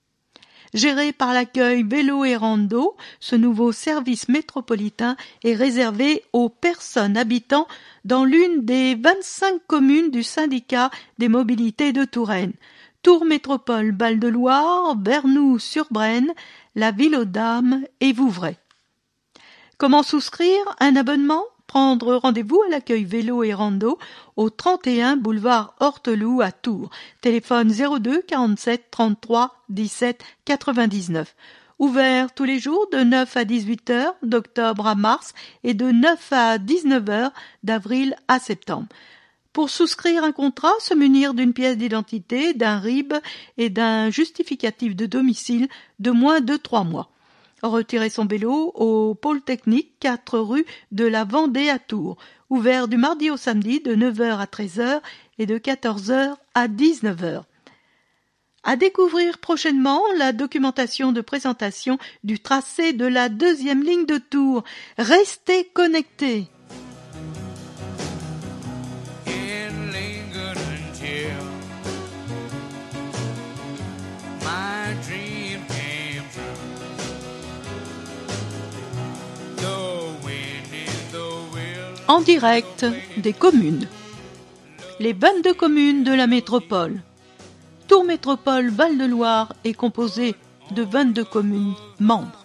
Géré par l'accueil Vélo et Rando, ce nouveau service métropolitain est réservé aux personnes habitant dans l'une des 25 communes du syndicat des mobilités de Touraine. Tours Métropole Val-de-Loire, Bernoux-sur-Brenne, la Ville aux Dames et Vouvray. Comment souscrire un abonnement ? Prendre rendez-vous à l'accueil Vélo et Rando au 31 boulevard Horteloup à Tours. Téléphone 02 47 33 17 99. Ouvert tous les jours de 9 à 18 h d'octobre à mars et de 9 à 19 h d'avril à septembre. Pour souscrire un contrat, se munir d'une pièce d'identité, d'un RIB et d'un justificatif de domicile de moins de 3 mois. Retirer son vélo au pôle technique 4 rue de la Vendée à Tours, ouvert du mardi au samedi de 9 h à 13 h et de 14 h à 19 h. À découvrir prochainement la documentation de présentation du tracé de la 2e ligne de Tours. Restez connectés. En direct des communes. Les 22 communes de la métropole. Tours Métropole Val-de-Loire est composée de 22 communes membres.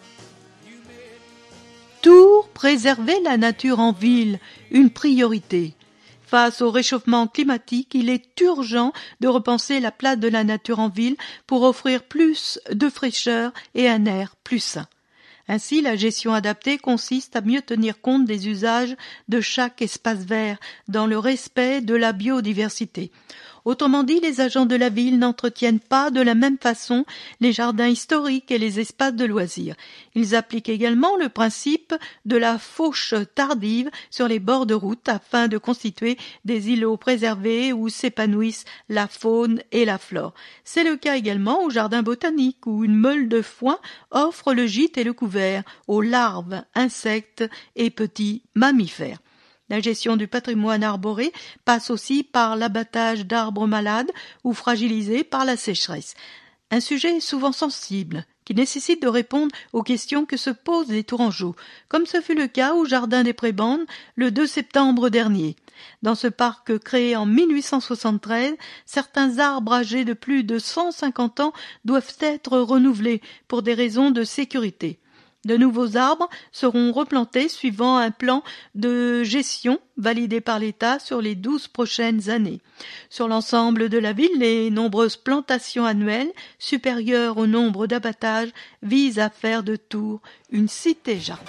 Tours, préserver la nature en ville, une priorité. Face au réchauffement climatique, il est urgent de repenser la place de la nature en ville pour offrir plus de fraîcheur et un air plus sain. Ainsi, la gestion adaptée consiste à mieux tenir compte des usages de chaque espace vert dans le respect de la biodiversité. Autrement dit, les agents de la ville n'entretiennent pas de la même façon les jardins historiques et les espaces de loisirs. Ils appliquent également le principe de la fauche tardive sur les bords de route afin de constituer des îlots préservés où s'épanouissent la faune et la flore. C'est le cas également au jardin botanique où une meule de foin offre le gîte et le couvert aux larves, insectes et petits mammifères. La gestion du patrimoine arboré passe aussi par l'abattage d'arbres malades ou fragilisés par la sécheresse. Un sujet souvent sensible qui nécessite de répondre aux questions que se posent les Tourangeaux, comme ce fut le cas au Jardin des Prébandes le 2 septembre dernier. Dans ce parc créé en 1873, certains arbres âgés de plus de 150 ans doivent être renouvelés pour des raisons de sécurité. De nouveaux arbres seront replantés suivant un plan de gestion validé par l'État sur les 12 prochaines années. Sur l'ensemble de la ville, les nombreuses plantations annuelles, supérieures au nombre d'abattages, visent à faire de Tours une cité-jardin.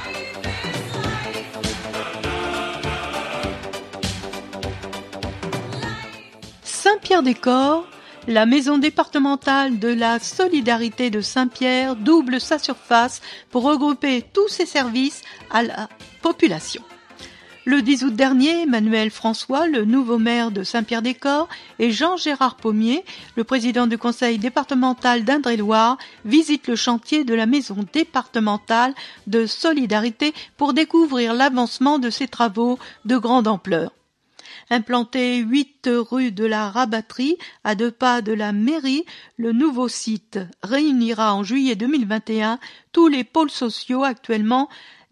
Saint-Pierre-des-Corps, la maison départementale de la solidarité de Saint-Pierre double sa surface pour regrouper tous ses services à la population. Le 10 août dernier, Emmanuel François, le nouveau maire de Saint-Pierre-des-Corps, et Jean-Gérard Pommier, le président du conseil départemental d'Indre-et-Loire, visitent le chantier de la maison départementale de solidarité pour découvrir l'avancement de ces travaux de grande ampleur. Implanté 8 rue de la Rabatterie, à 2 pas de la mairie, le nouveau site réunira en juillet 2021 tous les pôles sociaux actuellement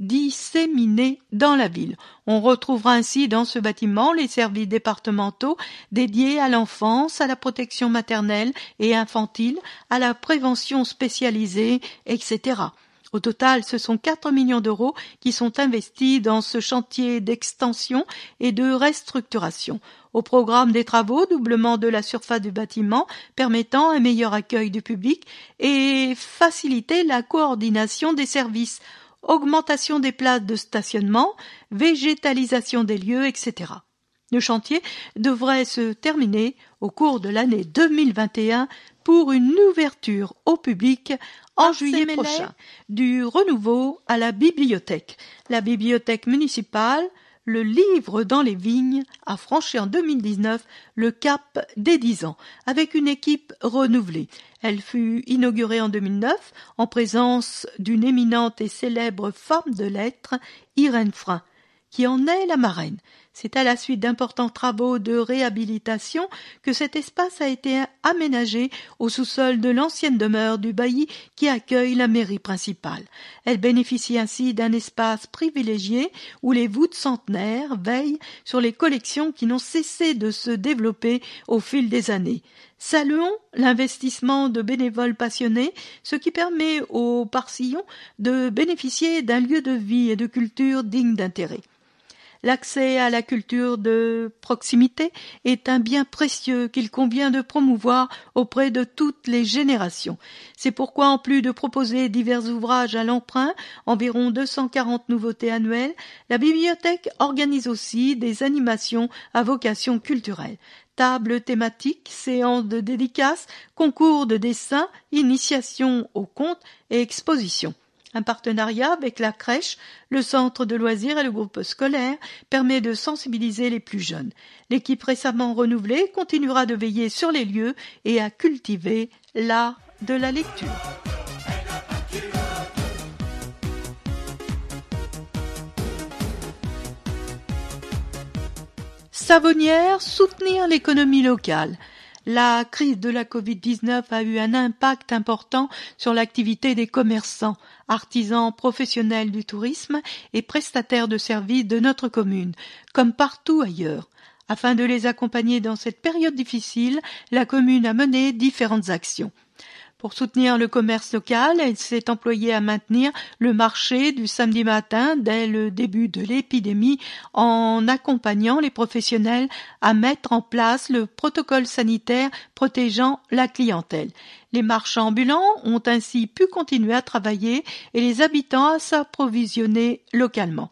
disséminés dans la ville. On retrouvera ainsi dans ce bâtiment les services départementaux dédiés à l'enfance, à la protection maternelle et infantile, à la prévention spécialisée, etc. Au total, ce sont 4 millions d'euros qui sont investis dans ce chantier d'extension et de restructuration. Au programme des travaux, doublement de la surface du bâtiment permettant un meilleur accueil du public et faciliter la coordination des services, augmentation des places de stationnement, végétalisation des lieux, etc. Le chantier devrait se terminer au cours de l'année 2021 pour une ouverture au public en juillet prochain. Du renouveau à la bibliothèque. La bibliothèque municipale, le livre dans les vignes, a franchi en 2019 le cap des 10 ans, avec une équipe renouvelée. Elle fut inaugurée en 2009 en présence d'une éminente et célèbre femme de lettres, Irène Frein, qui en est la marraine. C'est à la suite d'importants travaux de réhabilitation que cet espace a été aménagé au sous-sol de l'ancienne demeure du bailli qui accueille la mairie principale. Elle bénéficie ainsi d'un espace privilégié où les voûtes centenaires veillent sur les collections qui n'ont cessé de se développer au fil des années. Saluons l'investissement de bénévoles passionnés, ce qui permet aux Parcillons de bénéficier d'un lieu de vie et de culture digne d'intérêt. L'accès à la culture de proximité est un bien précieux qu'il convient de promouvoir auprès de toutes les générations. C'est pourquoi, en plus de proposer divers ouvrages à l'emprunt, environ 240 nouveautés annuelles, la bibliothèque organise aussi des animations à vocation culturelle. Tables thématiques, séances de dédicaces, concours de dessin, initiation au conte et expositions. Un partenariat avec la crèche, le centre de loisirs et le groupe scolaire permet de sensibiliser les plus jeunes. L'équipe récemment renouvelée continuera de veiller sur les lieux et à cultiver l'art de la lecture. Savonnières, soutenir l'économie locale. La crise de la Covid-19 a eu un impact important sur l'activité des commerçants, artisans professionnels du tourisme et prestataires de services de notre commune, comme partout ailleurs. Afin de les accompagner dans cette période difficile, la commune a mené différentes actions. Pour soutenir le commerce local, elle s'est employée à maintenir le marché du samedi matin dès le début de l'épidémie en accompagnant les professionnels à mettre en place le protocole sanitaire protégeant la clientèle. Les marchands ambulants ont ainsi pu continuer à travailler et les habitants à s'approvisionner localement.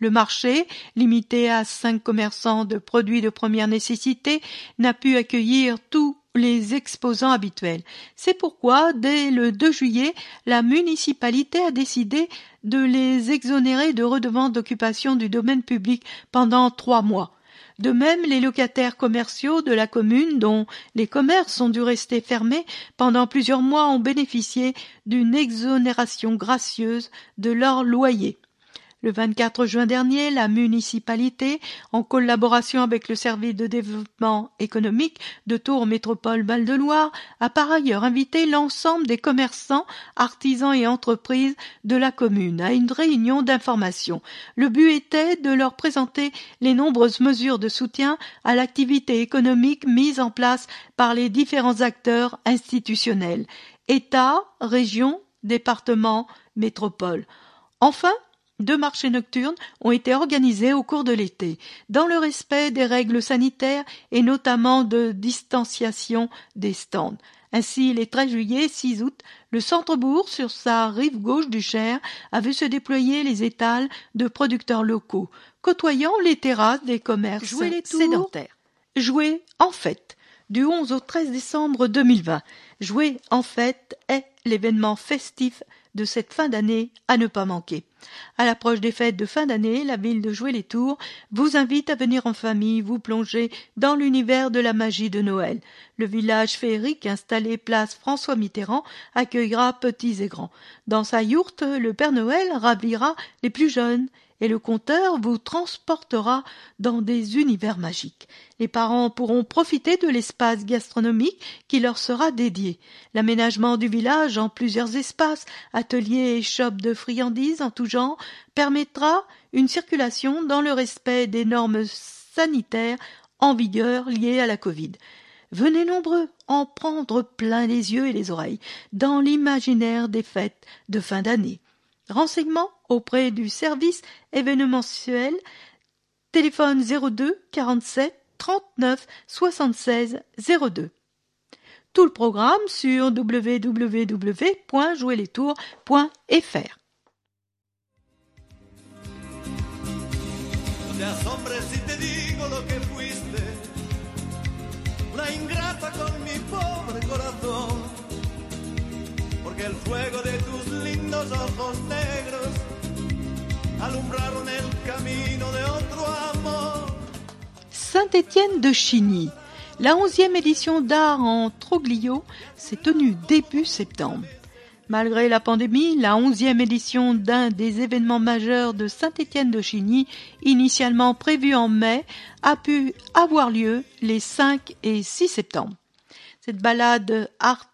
Le marché, limité à 5 commerçants de produits de première nécessité, n'a pu accueillir tous les exposants habituels. C'est pourquoi, dès le 2 juillet, la municipalité a décidé de les exonérer de redevances d'occupation du domaine public pendant 3 mois. De même, les locataires commerciaux de la commune, dont les commerces ont dû rester fermés pendant plusieurs mois, ont bénéficié d'une exonération gracieuse de leur loyer. Le 24 juin dernier, la municipalité, en collaboration avec le service de développement économique de Tours Métropole Val-de-Loire, a par ailleurs invité l'ensemble des commerçants, artisans et entreprises de la commune à une réunion d'information. Le but était de leur présenter les nombreuses mesures de soutien à l'activité économique mises en place par les différents acteurs institutionnels, État, région, département, métropole. Enfin, 2 marchés nocturnes ont été organisés au cours de l'été, dans le respect des règles sanitaires et notamment de distanciation des stands. Ainsi, les 13 juillet et 6 août, le centre-bourg, sur sa rive gauche du Cher, a vu se déployer les étals de producteurs locaux, côtoyant les terrasses des commerces sédentaires. Jouer en fête, du 11 au 13 décembre 2020. Jouer en fête est l'événement festif de cette fin d'année à ne pas manquer. À l'approche des fêtes de fin d'année, la ville de Joué-les-Tours vous invite à venir en famille vous plonger dans l'univers de la magie de Noël. Le village féerique installé place François Mitterrand accueillera petits et grands. Dans sa yourte, le Père Noël ravira les plus jeunes et le conteur vous transportera dans des univers magiques. Les parents pourront profiter de l'espace gastronomique qui leur sera dédié. L'aménagement du village en plusieurs espaces, ateliers et shops de friandises en tout genre, permettra une circulation dans le respect des normes sanitaires en vigueur liées à la Covid. Venez nombreux en prendre plein les yeux et les oreilles dans l'imaginaire des fêtes de fin d'année. Renseignements auprès du service événementiel, téléphone 02 47 39 76 02. Tout le programme sur www.jouerlestours.fr. te asombres si te digo lo que fuiste, una ingrata con mi pobre corazón, porque el fuego de tus lindos ojos negros alumbraron el camino de otro amor. Saint-Étienne de Chigny. La 11e édition d'art en Troglio s'est tenue début septembre. Malgré la pandémie, la 11e édition d'un des événements majeurs de Saint-Étienne de Chigny, initialement prévue en mai, a pu avoir lieu les 5 et 6 septembre. Cette balade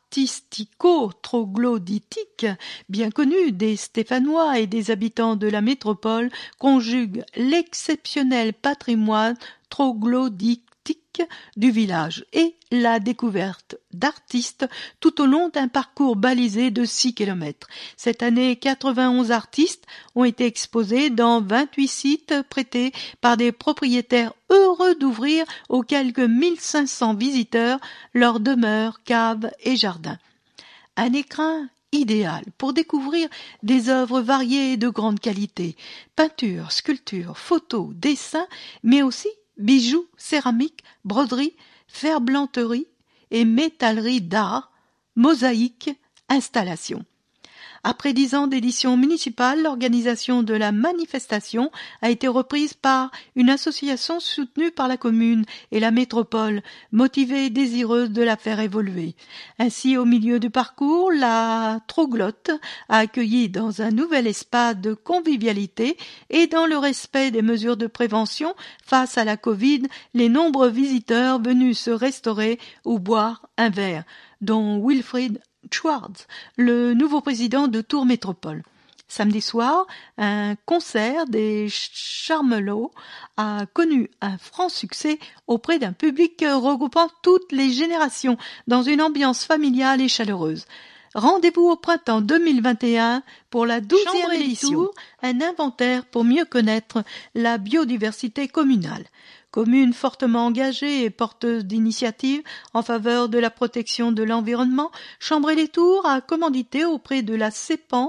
artistico-troglodytique, bien connue des Stéphanois et des habitants de la métropole, conjugue l'exceptionnel patrimoine troglodytique du village et la découverte d'artistes tout au long d'un parcours balisé de 6 km. Cette année, 91 artistes ont été exposés dans 28 sites prêtés par des propriétaires heureux d'ouvrir aux quelques 1500 visiteurs leurs demeures, caves et jardins. Un écrin idéal pour découvrir des œuvres variées et de grande qualité, peintures, sculptures, photos, dessins, mais aussi bijoux, céramiques, broderies, ferblanteries et métalleries d'art, mosaïques, installations. Après 10 ans d'édition municipale, l'organisation de la manifestation a été reprise par une association soutenue par la commune et la métropole, motivée et désireuse de la faire évoluer. Ainsi, au milieu du parcours, la Troglotte a accueilli dans un nouvel espace de convivialité et dans le respect des mesures de prévention face à la Covid, les nombreux visiteurs venus se restaurer ou boire un verre, dont Wilfried Schwartz, le nouveau président de Tours Métropole. Samedi soir, un concert des Charmelots a connu un franc succès auprès d'un public regroupant toutes les générations dans une ambiance familiale et chaleureuse. Rendez-vous au printemps 2021 pour la 12e édition, un inventaire pour mieux connaître la biodiversité communale. Commune fortement engagée et porteuse d'initiatives en faveur de la protection de l'environnement, Chambray-les-Tours a commandité auprès de la CEPAN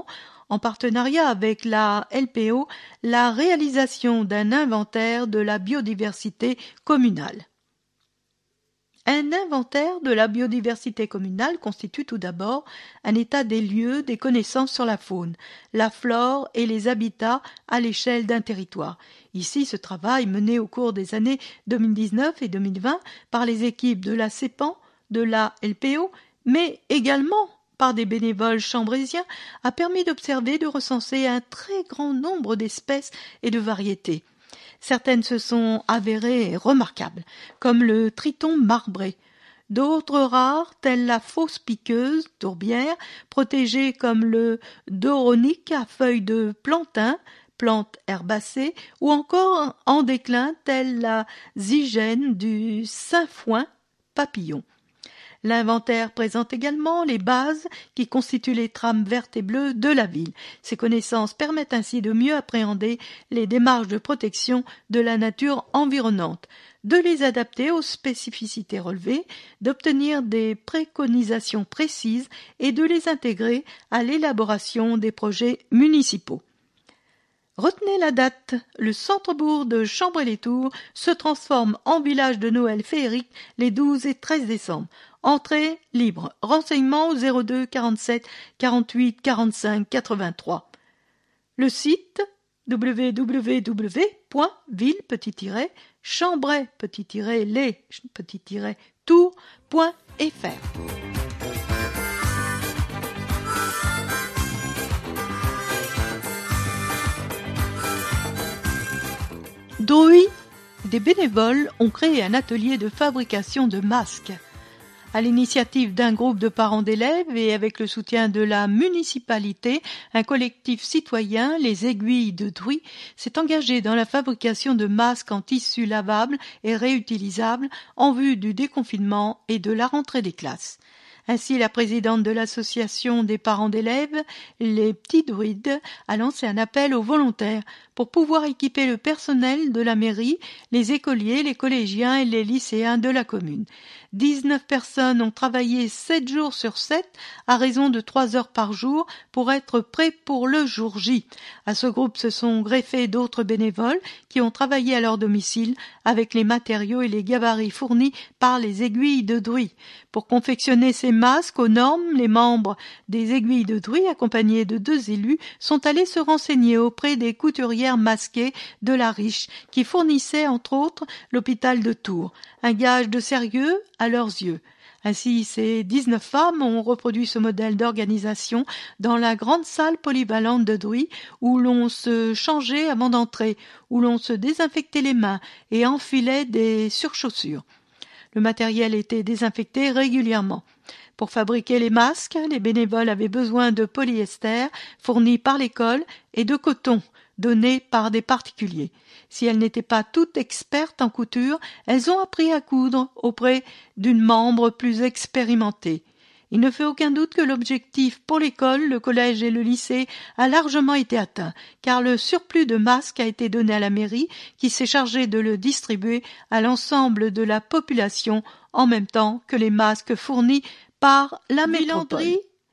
en partenariat avec la LPO, la réalisation d'un inventaire de la biodiversité communale. Un inventaire de la biodiversité communale constitue tout d'abord un état des lieux des connaissances sur la faune, la flore et les habitats à l'échelle d'un territoire. Ici, ce travail mené au cours des années 2019 et 2020 par les équipes de la CEPAN, de la LPO, mais également par des bénévoles chambrésiens, a permis d'observer et de recenser un très grand nombre d'espèces et de variétés. Certaines se sont avérées remarquables, comme le triton marbré. D'autres rares, telles la fausse piqueuse, tourbière, protégée comme le doronique à feuilles de plantain, plante herbacée, ou encore en déclin, telle la zygène du sainfoin papillon. L'inventaire présente également les bases qui constituent les trames vertes et bleues de la ville. Ces connaissances permettent ainsi de mieux appréhender les démarches de protection de la nature environnante, de les adapter aux spécificités relevées, d'obtenir des préconisations précises et de les intégrer à l'élaboration des projets municipaux. Retenez la date, le centre-bourg de Chambray-les-Tours se transforme en village de Noël féerique les 12 et 13 décembre. Entrée libre. Renseignements au 02 47 48 45 83. Le site www.ville-chambray-les-tours.fr. Druy, des bénévoles ont créé un atelier de fabrication de masques. À l'initiative d'un groupe de parents d'élèves et avec le soutien de la municipalité, un collectif citoyen, les Aiguilles de Druy, s'est engagé dans la fabrication de masques en tissu lavable et réutilisable en vue du déconfinement et de la rentrée des classes. Ainsi, la présidente de l'association des parents d'élèves, les Petits Druides, a lancé un appel aux volontaires pour pouvoir équiper le personnel de la mairie, les écoliers, les collégiens et les lycéens de la commune. 19 personnes ont travaillé 7 jours sur 7 à raison de 3 heures par jour pour être prêts pour le jour J. À ce groupe se sont greffés d'autres bénévoles qui ont travaillé à leur domicile avec les matériaux et les gabarits fournis par les Aiguilles de Druy. Pour confectionner ces masques aux normes, les membres des Aiguilles de Druy, accompagnés de 2 élus, sont allés se renseigner auprès des couturières masquées de la Riche, qui fournissaient entre autres l'hôpital de Tours. Un gage de sérieux à leurs yeux. Ainsi, ces 19 femmes ont reproduit ce modèle d'organisation dans la grande salle polyvalente de Druy, où l'on se changeait avant d'entrer, où l'on se désinfectait les mains et enfilait des surchaussures. Le matériel était désinfecté régulièrement. Pour fabriquer les masques, les bénévoles avaient besoin de polyester fourni par l'école et de coton donné par des particuliers. Si elles n'étaient pas toutes expertes en couture, elles ont appris à coudre auprès d'une membre plus expérimentée. Il ne fait aucun doute que l'objectif pour l'école, le collège et le lycée a largement été atteint, car le surplus de masques a été donné à la mairie qui s'est chargée de le distribuer à l'ensemble de la population en même temps que les masques fournis par la métropole.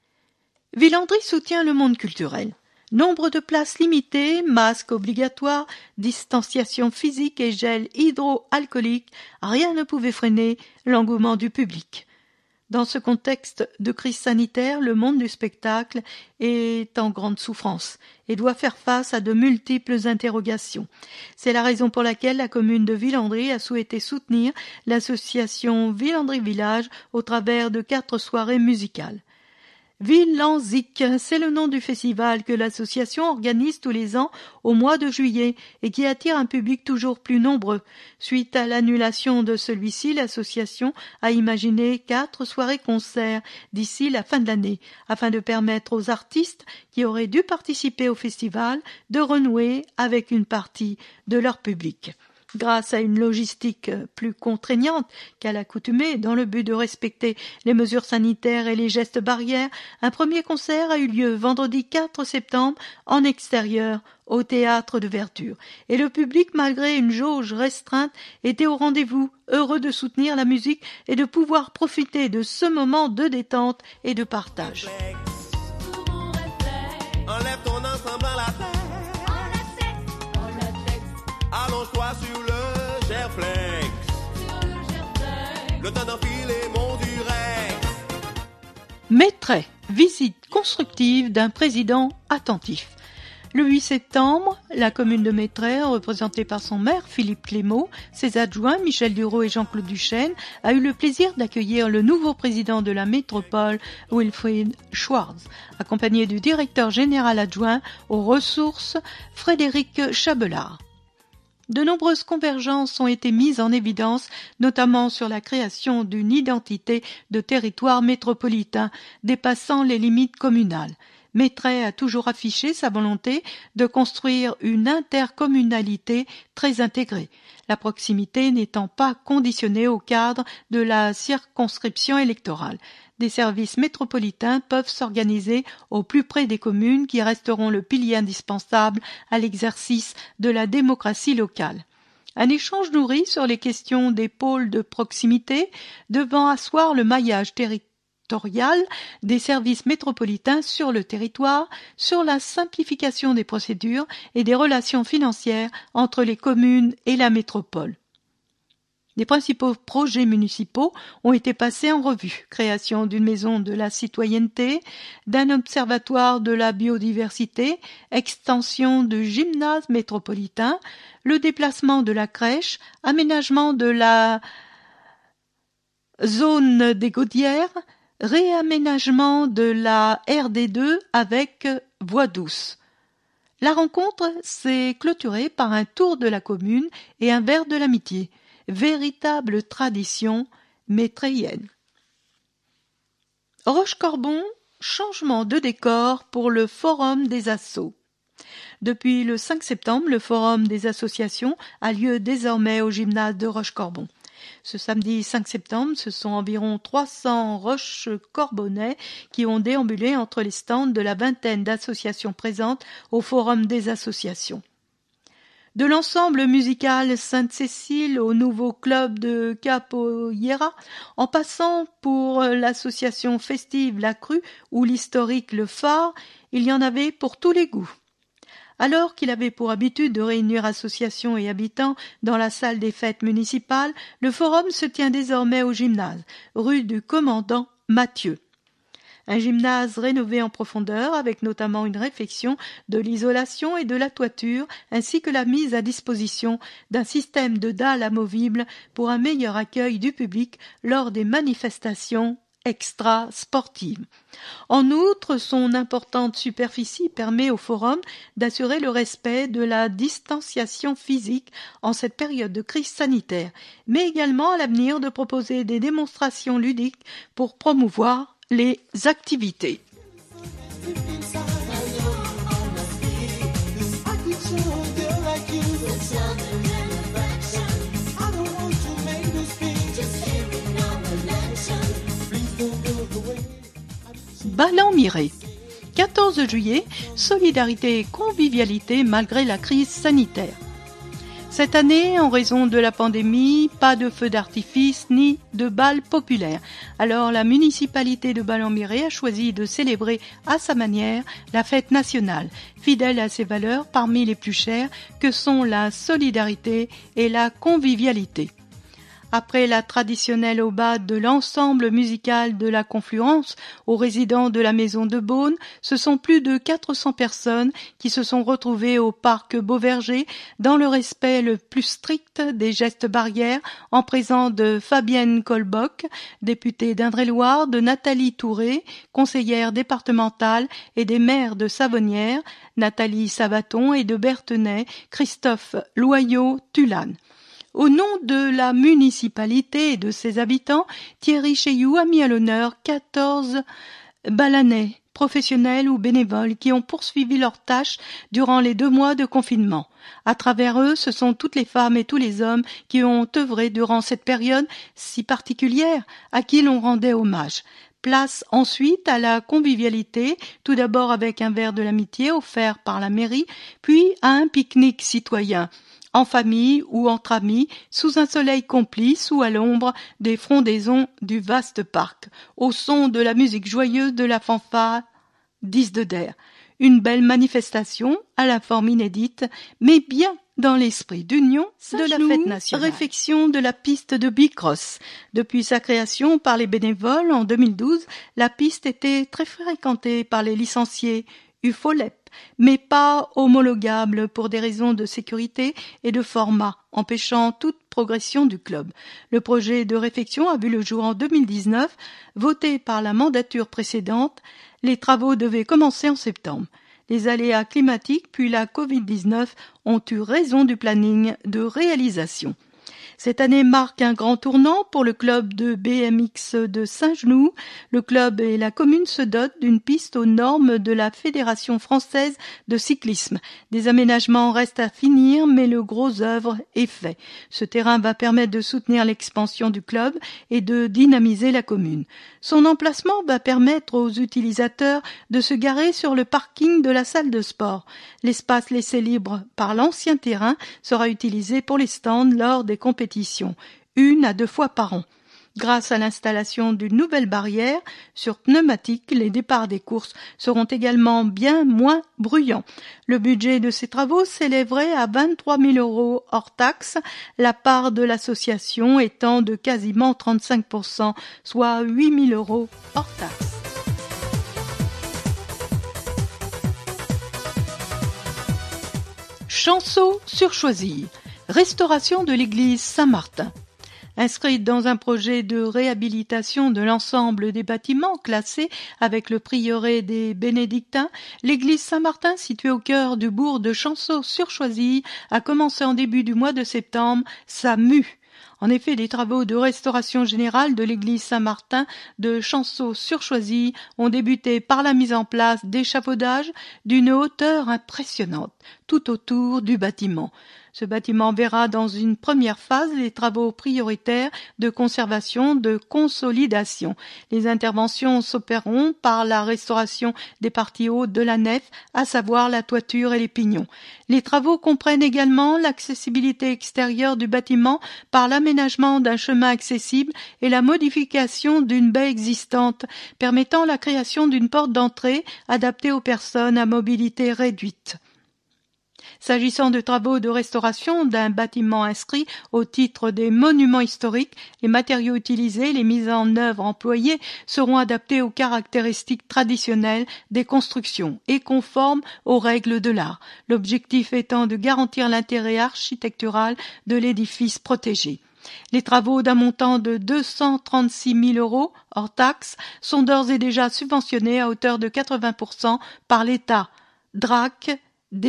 Villandry soutient le monde culturel. Nombre de places limitées, masques obligatoires, distanciation physique et gel hydroalcoolique, rien ne pouvait freiner l'engouement du public. Dans ce contexte de crise sanitaire, le monde du spectacle est en grande souffrance et doit faire face à de multiples interrogations. C'est la raison pour laquelle la commune de Villandry a souhaité soutenir l'association Villandry Village au travers de 4 soirées musicales. Villanzik, c'est le nom du festival que l'association organise tous les ans au mois de juillet et qui attire un public toujours plus nombreux. Suite à l'annulation de celui-ci, l'association a imaginé 4 soirées-concerts d'ici la fin de l'année, afin de permettre aux artistes qui auraient dû participer au festival de renouer avec une partie de leur public. Grâce à une logistique plus contraignante qu'à l'accoutumée, dans le but de respecter les mesures sanitaires et les gestes barrières, un premier concert a eu lieu vendredi 4 septembre en extérieur au théâtre de Verdure. Et le public, malgré une jauge restreinte, était au rendez-vous, heureux de soutenir la musique et de pouvoir profiter de ce moment de détente et de partage. Enlève ton le temps d'enfiler mon duret. Mettray, visite constructive d'un président attentif. Le 8 septembre, la commune de Mettray, représentée par son maire Philippe Clémaud, ses adjoints Michel Dureau et Jean-Claude Duchesne, a eu le plaisir d'accueillir le nouveau président de la métropole, Wilfried Schwartz, accompagné du directeur général adjoint aux ressources, Frédéric Chabelard. De nombreuses convergences ont été mises en évidence, notamment sur la création d'une identité de territoire métropolitain dépassant les limites communales. Mettray a toujours affiché sa volonté de construire une intercommunalité très intégrée, la proximité n'étant pas conditionnée au cadre de la circonscription électorale. Des services métropolitains peuvent s'organiser au plus près des communes qui resteront le pilier indispensable à l'exercice de la démocratie locale. Un échange nourri sur les questions des pôles de proximité devant asseoir le maillage territorial des services métropolitains sur le territoire, sur la simplification des procédures et des relations financières entre les communes et la métropole. Les principaux projets municipaux ont été passés en revue. Création d'une maison de la citoyenneté, d'un observatoire de la biodiversité, extension du gymnase métropolitain, le déplacement de la crèche, aménagement de la zone des Gaudières, réaménagement de la RD2 avec voie douce. La rencontre s'est clôturée par un tour de la commune et un verre de l'amitié, véritable tradition mettrayienne. Rochecorbon, changement de décor pour le Forum des Assos. Depuis le 5 septembre, le Forum des associations a lieu désormais au gymnase de Rochecorbon. Ce samedi 5 septembre, ce sont environ 300 Rochecorbonnais qui ont déambulé entre les stands de la vingtaine d'associations présentes au Forum des associations. De l'ensemble musical Sainte-Cécile au nouveau club de Capoeira, en passant pour l'association festive La Crue ou l'historique Le Phare, il y en avait pour tous les goûts. Alors qu'il avait pour habitude de réunir associations et habitants dans la salle des fêtes municipales, le forum se tient désormais au gymnase, rue du Commandant Mathieu. Un gymnase rénové en profondeur avec notamment une réfection de l'isolation et de la toiture ainsi que la mise à disposition d'un système de dalles amovibles pour un meilleur accueil du public lors des manifestations extra-sportive. En outre, son importante superficie permet au forum d'assurer le respect de la distanciation physique en cette période de crise sanitaire, mais également à l'avenir de proposer des démonstrations ludiques pour promouvoir les activités. Ballon-Miré. 14 juillet, solidarité et convivialité malgré la crise sanitaire. Cette année, en raison de la pandémie, pas de feux d'artifice ni de bal populaire. Alors la municipalité de Ballon-Miré a choisi de célébrer à sa manière la fête nationale, fidèle à ses valeurs parmi les plus chères que sont la solidarité et la convivialité. Après la traditionnelle aubade de l'ensemble musical de la Confluence aux résidents de la Maison de Beaune, ce sont plus de 400 personnes qui se sont retrouvées au parc Beauverger dans le respect le plus strict des gestes barrières en présence de Fabienne Colboc, députée d'Indre-et-Loire, de Nathalie Touré, conseillère départementale et des maires de Savonnières, Nathalie Sabaton et de Berthenay, Christophe Loyot-Tulane. Au nom de la municipalité et de ses habitants, Thierry Chailloux a mis à l'honneur 14 Balanais, professionnels ou bénévoles, qui ont poursuivi leurs tâches durant les 2 mois de confinement. À travers eux, ce sont toutes les femmes et tous les hommes qui ont œuvré durant cette période si particulière, à qui l'on rendait hommage. Place ensuite à la convivialité, tout d'abord avec un verre de l'amitié offert par la mairie, puis à un pique-nique citoyen, en famille ou entre amis, sous un soleil complice ou à l'ombre des frondaisons du vaste parc, au son de la musique joyeuse de la fanfare d'Isdeder. Une belle manifestation, à la forme inédite, mais bien dans l'esprit d'union de la fête nationale. Réfection de la piste de Bicross. Depuis sa création par les bénévoles en 2012, la piste était très fréquentée par les licenciés UFOLEP, mais pas homologable pour des raisons de sécurité et de format, empêchant toute progression du club. Le projet de réfection a vu le jour en 2019, voté par la mandature précédente. Les travaux devaient commencer en septembre. Les aléas climatiques puis la Covid-19 ont eu raison du planning de réalisation. Cette année marque un grand tournant pour le club de BMX de Saint-Genoux. Le club et la commune se dotent d'une piste aux normes de la Fédération française de cyclisme. Des aménagements restent à finir, mais le gros œuvre est fait. Ce terrain va permettre de soutenir l'expansion du club et de dynamiser la commune. Son emplacement va permettre aux utilisateurs de se garer sur le parking de la salle de sport. L'espace laissé libre par l'ancien terrain sera utilisé pour les stands lors des compétitions, 1 à 2 fois par an. Grâce à l'installation d'une nouvelle barrière sur pneumatique, les départs des courses seront également bien moins bruyants. Le budget de ces travaux s'élèverait à 23 000 € hors taxes, la part de l'association étant de quasiment 35%, soit 8 000 € hors taxes. Chanceau-sur-Choisy, restauration de l'église Saint-Martin. Inscrite dans un projet de réhabilitation de l'ensemble des bâtiments classés avec le prieuré des Bénédictins, l'église Saint-Martin, située au cœur du bourg de Chanceau-sur-Choisy, a commencé en début du mois de septembre sa mue. En effet, les travaux de restauration générale de l'église Saint-Martin de Chanceau-sur-Choisy ont débuté par la mise en place d'échafaudages d'une hauteur impressionnante tout autour du bâtiment. Ce bâtiment verra dans une première phase les travaux prioritaires de conservation, de consolidation. Les interventions s'opéreront par la restauration des parties hautes de la nef, à savoir la toiture et les pignons. Les travaux comprennent également l'accessibilité extérieure du bâtiment par l'aménagement d'un chemin accessible et la modification d'une baie existante, permettant la création d'une porte d'entrée adaptée aux personnes à mobilité réduite. S'agissant de travaux de restauration d'un bâtiment inscrit au titre des monuments historiques, les matériaux utilisés, les mises en œuvre employées seront adaptés aux caractéristiques traditionnelles des constructions et conformes aux règles de l'art, l'objectif étant de garantir l'intérêt architectural de l'édifice protégé. Les travaux d'un montant de 236 000 € hors taxes sont d'ores et déjà subventionnés à hauteur de 80% par l'État, DRAC,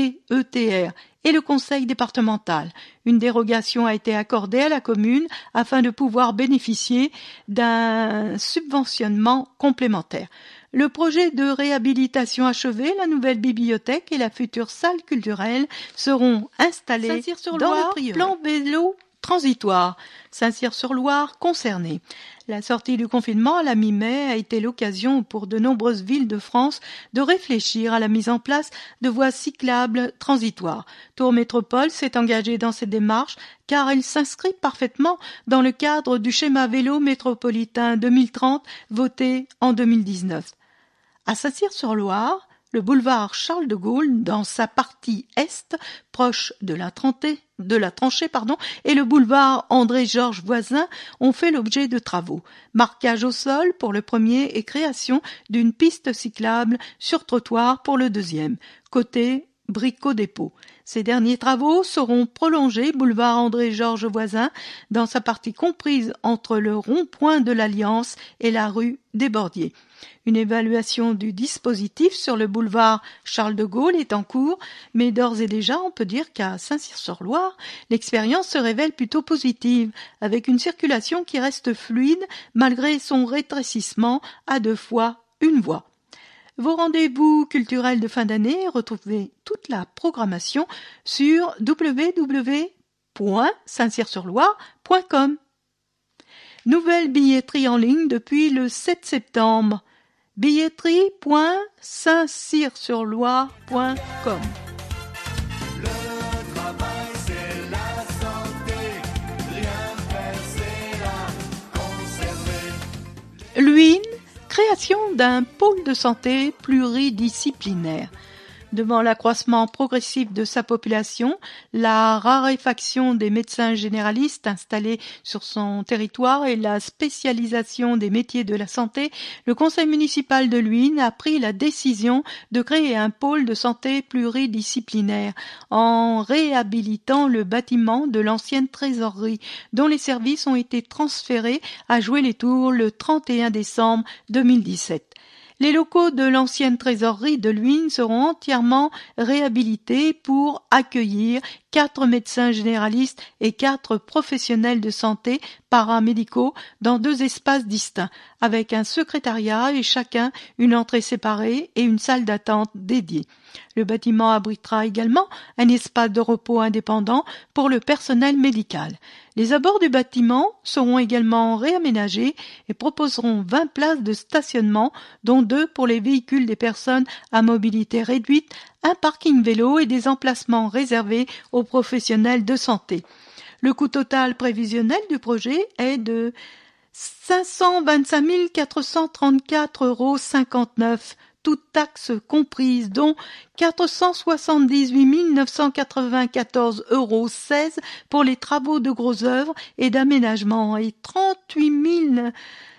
DETR et le conseil départemental. Une dérogation a été accordée à la commune afin de pouvoir bénéficier d'un subventionnement complémentaire. Le projet de réhabilitation achevé, la nouvelle bibliothèque et la future salle culturelle seront installés dans le plan vélo transitoire. Saint-Cyr-sur-Loire concerné. La sortie du confinement à la mi-mai a été l'occasion pour de nombreuses villes de France de réfléchir à la mise en place de voies cyclables transitoires. Tours Métropole s'est engagée dans cette démarche car elle s'inscrit parfaitement dans le cadre du schéma vélo métropolitain 2030 voté en 2019. À Saint-Cyr-sur-Loire, le boulevard Charles de Gaulle, dans sa partie est, proche de la tranchée, et le boulevard André-Georges Voisin ont fait l'objet de travaux. Marquage au sol pour le premier et création d'une piste cyclable sur trottoir pour le deuxième, côté Bricot-Dépôt. Ces derniers travaux seront prolongés boulevard André-Georges Voisin dans sa partie comprise entre le rond-point de l'Alliance et la rue des Bordiers. Une évaluation du dispositif sur le boulevard Charles de Gaulle est en cours, mais d'ores et déjà on peut dire qu'à Saint-Cyr-sur-Loire, l'expérience se révèle plutôt positive, avec une circulation qui reste fluide malgré son rétrécissement à 2 fois 1 voie. Vos rendez-vous culturels de fin d'année, retrouvez toute la programmation sur www.saintcyrsurloire.com. Nouvelle billetterie en ligne depuis le 7 septembre. billetterie.saintcyrsurloire.com. Le travail, c'est la santé. Rien faire, c'est la conserver. L'UIN, création d'un pôle de santé pluridisciplinaire. Devant l'accroissement progressif de sa population, la raréfaction des médecins généralistes installés sur son territoire et la spécialisation des métiers de la santé, le conseil municipal de Luynes a pris la décision de créer un pôle de santé pluridisciplinaire en réhabilitant le bâtiment de l'ancienne trésorerie dont les services ont été transférés à Joué-les-Tours le 31 décembre 2017. Les locaux de l'ancienne trésorerie de Luynes seront entièrement réhabilités pour accueillir 4 médecins généralistes et 4 professionnels de santé paramédicaux dans 2 espaces distincts, avec un secrétariat et chacun une entrée séparée et une salle d'attente dédiée. Le bâtiment abritera également un espace de repos indépendant pour le personnel médical. Les abords du bâtiment seront également réaménagés et proposeront 20 places de stationnement, dont 2 pour les véhicules des personnes à mobilité réduite, un parking vélo et des emplacements réservés aux professionnels de santé. Le coût total prévisionnel du projet est de 525 434,59 €, toutes taxes comprises, dont 478 994,16 € pour les travaux de gros œuvres et d'aménagement et 38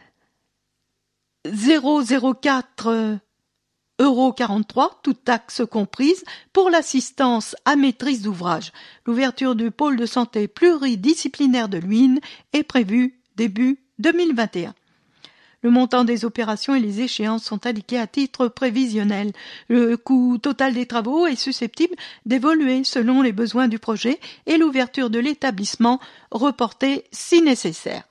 004,43 €, toutes taxes comprises, pour l'assistance à maîtrise d'ouvrage. L'ouverture du pôle de santé pluridisciplinaire de Luynes est prévue début 2021. Le montant des opérations et les échéances sont indiqués à titre prévisionnel. Le coût total des travaux est susceptible d'évoluer selon les besoins du projet et l'ouverture de l'établissement reportée si nécessaire.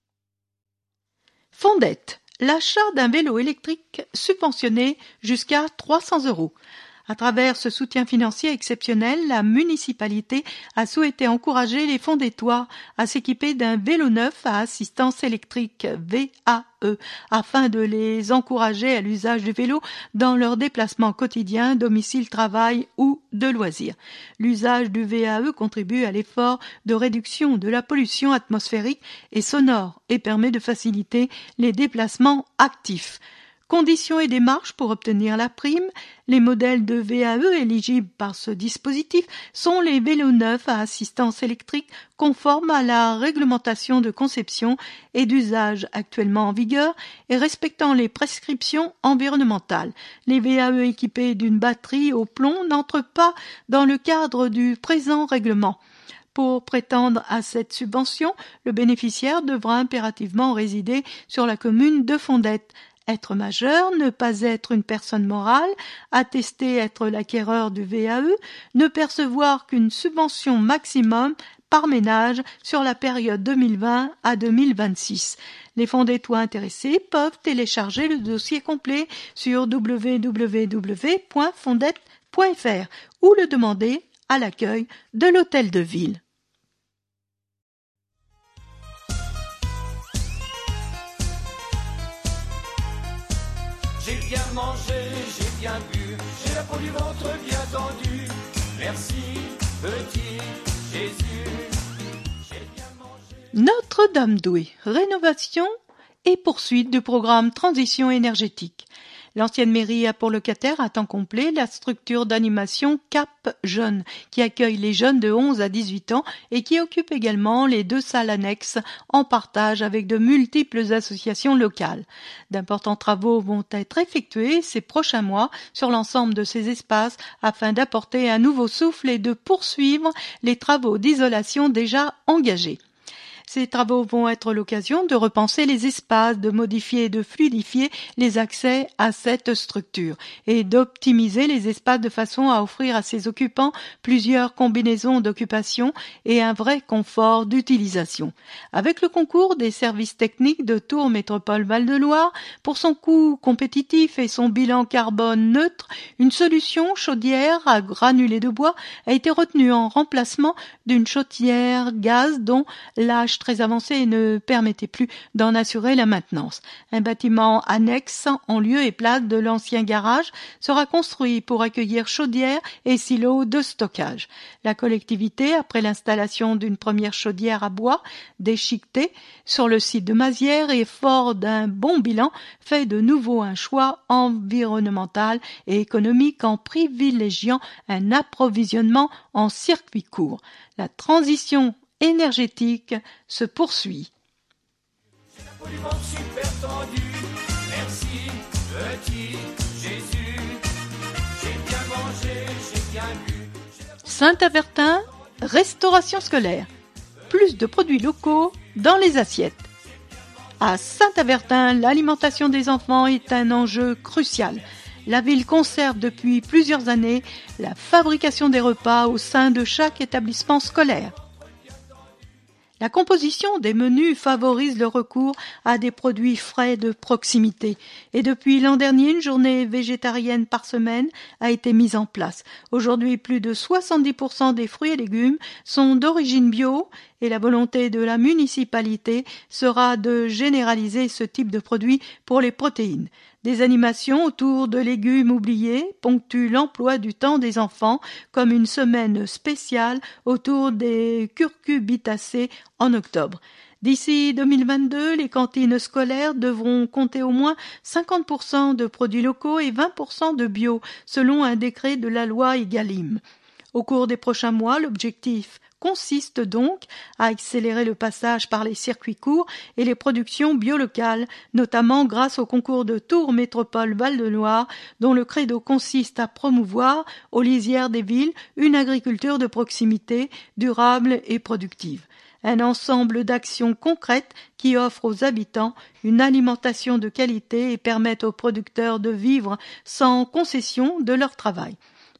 Fondette. L'achat d'un vélo électrique subventionné jusqu'à 300 €. À travers ce soutien financier exceptionnel, la municipalité a souhaité encourager les Fondettois à s'équiper d'un vélo neuf à assistance électrique VAE afin de les encourager à l'usage du vélo dans leurs déplacements quotidiens, domicile, travail ou de loisirs. L'usage du VAE contribue à l'effort de réduction de la pollution atmosphérique et sonore et permet de faciliter les déplacements actifs. Conditions et démarches pour obtenir la prime. Les modèles de VAE éligibles par ce dispositif sont les vélos neufs à assistance électrique conformes à la réglementation de conception et d'usage actuellement en vigueur et respectant les prescriptions environnementales. Les VAE équipés d'une batterie au plomb n'entrent pas dans le cadre du présent règlement. Pour prétendre à cette subvention, le bénéficiaire devra impérativement résider sur la commune de Fondette. Être majeur, ne pas être une personne morale, attester être l'acquéreur du VAE, ne percevoir qu'une subvention maximum par ménage sur la période 2020 à 2026. Les Fondettois intéressés peuvent télécharger le dossier complet sur www.fondette.fr ou le demander à l'accueil de l'hôtel de ville. J'ai bien mangé, j'ai bien bu, j'ai la peau du ventre bien tendue. Merci, petit Jésus, j'ai bien mangé. Notre-Dame d'Oué, rénovation et poursuite du programme Transition énergétique. L'ancienne mairie a pour locataire à temps complet la structure d'animation Cap Jeunes, qui accueille les jeunes de 11 à 18 ans et qui occupe également les 2 salles annexes en partage avec de multiples associations locales. D'importants travaux vont être effectués ces prochains mois sur l'ensemble de ces espaces afin d'apporter un nouveau souffle et de poursuivre les travaux d'isolation déjà engagés. Ces travaux vont être l'occasion de repenser les espaces, de modifier et de fluidifier les accès à cette structure et d'optimiser les espaces de façon à offrir à ses occupants plusieurs combinaisons d'occupation et un vrai confort d'utilisation. Avec le concours des services techniques de Tours Métropole Val-de-Loire, pour son coût compétitif et son bilan carbone neutre, une solution chaudière à granulés de bois a été retenue en remplacement d'une chaudière gaz dont la âge très avancé et ne permettait plus d'en assurer la maintenance. Un bâtiment annexe en lieu et place de l'ancien garage sera construit pour accueillir chaudières et silos de stockage. La collectivité, après l'installation d'une première chaudière à bois déchiquetée sur le site de Mazières et fort d'un bon bilan, fait de nouveau un choix environnemental et économique en privilégiant un approvisionnement en circuit court. La transition énergétique se poursuit. J'ai la peau du ventre super tendue. Merci, petit Jésus. J'ai bien mangé, j'ai bien bu. Saint-Avertin, restauration scolaire. Plus de produits locaux dans les assiettes. À Saint-Avertin, l'alimentation des enfants est un enjeu crucial. La ville conserve depuis plusieurs années la fabrication des repas au sein de chaque établissement scolaire. La composition des menus favorise le recours à des produits frais de proximité. Et depuis l'an dernier, une journée végétarienne par semaine a été mise en place. Aujourd'hui, plus de 70% des fruits et légumes sont d'origine bio et la volonté de la municipalité sera de généraliser ce type de produit pour les protéines. Des animations autour de légumes oubliés ponctuent l'emploi du temps des enfants, comme une semaine spéciale autour des curcubitacées en octobre. D'ici 2022, les cantines scolaires devront compter au moins 50% de produits locaux et 20% de bio, selon un décret de la loi Egalim. Au cours des prochains mois, l'objectif consiste donc à accélérer le passage par les circuits courts et les productions biolocales, notamment grâce au concours de Tours Métropole Val-de-Loire, dont le credo consiste à promouvoir, aux lisières des villes, une agriculture de proximité, durable et productive. Un ensemble d'actions concrètes qui offrent aux habitants une alimentation de qualité et permettent aux producteurs de vivre sans concession de leur travail.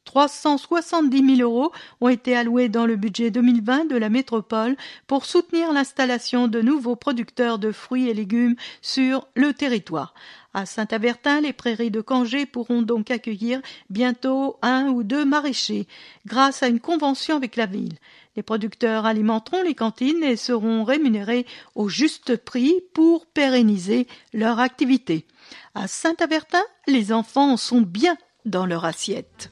370 000 € ont été alloués dans le budget 2020 de la métropole pour soutenir l'installation de nouveaux producteurs de fruits et légumes sur le territoire. À Saint-Avertin, les prairies de Cangé pourront donc accueillir bientôt 1 ou 2 maraîchers grâce à une convention avec la ville. Les producteurs alimenteront les cantines et seront rémunérés au juste prix pour pérenniser leur activité. À Saint-Avertin, les enfants sont bien dans leur assiette.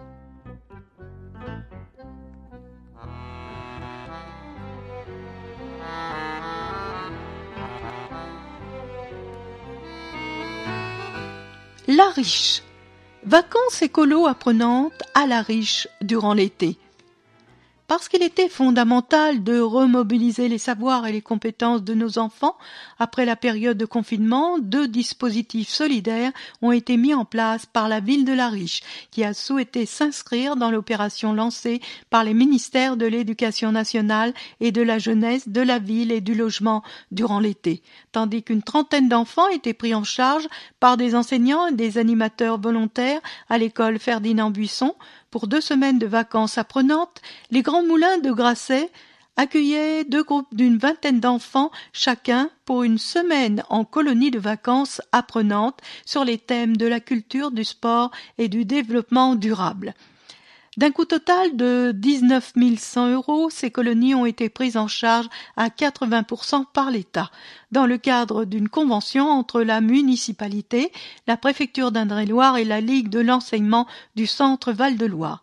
La Riche. Vacances écolo apprenantes à La Riche durant l'été. Parce qu'il était fondamental de remobiliser les savoirs et les compétences de nos enfants, après la période de confinement, 2 dispositifs solidaires ont été mis en place par la ville de La Riche, qui a souhaité s'inscrire dans l'opération lancée par les ministères de l'Éducation nationale et de la jeunesse, de la ville et du logement durant l'été, tandis qu'une trentaine d'enfants étaient pris en charge par des enseignants et des animateurs volontaires à l'école Ferdinand Buisson. Pour 2 semaines de vacances apprenantes, les Grands Moulins de Grasset accueillaient 2 groupes d'une vingtaine d'enfants chacun pour une semaine en colonie de vacances apprenantes sur les thèmes de la culture, du sport et du développement durable. D'un coût total de 19 100 €, ces colonies ont été prises en charge à 80% par l'État, dans le cadre d'une convention entre la municipalité, la préfecture d'Indre-et-Loire et la Ligue de l'enseignement du Centre Val-de-Loire.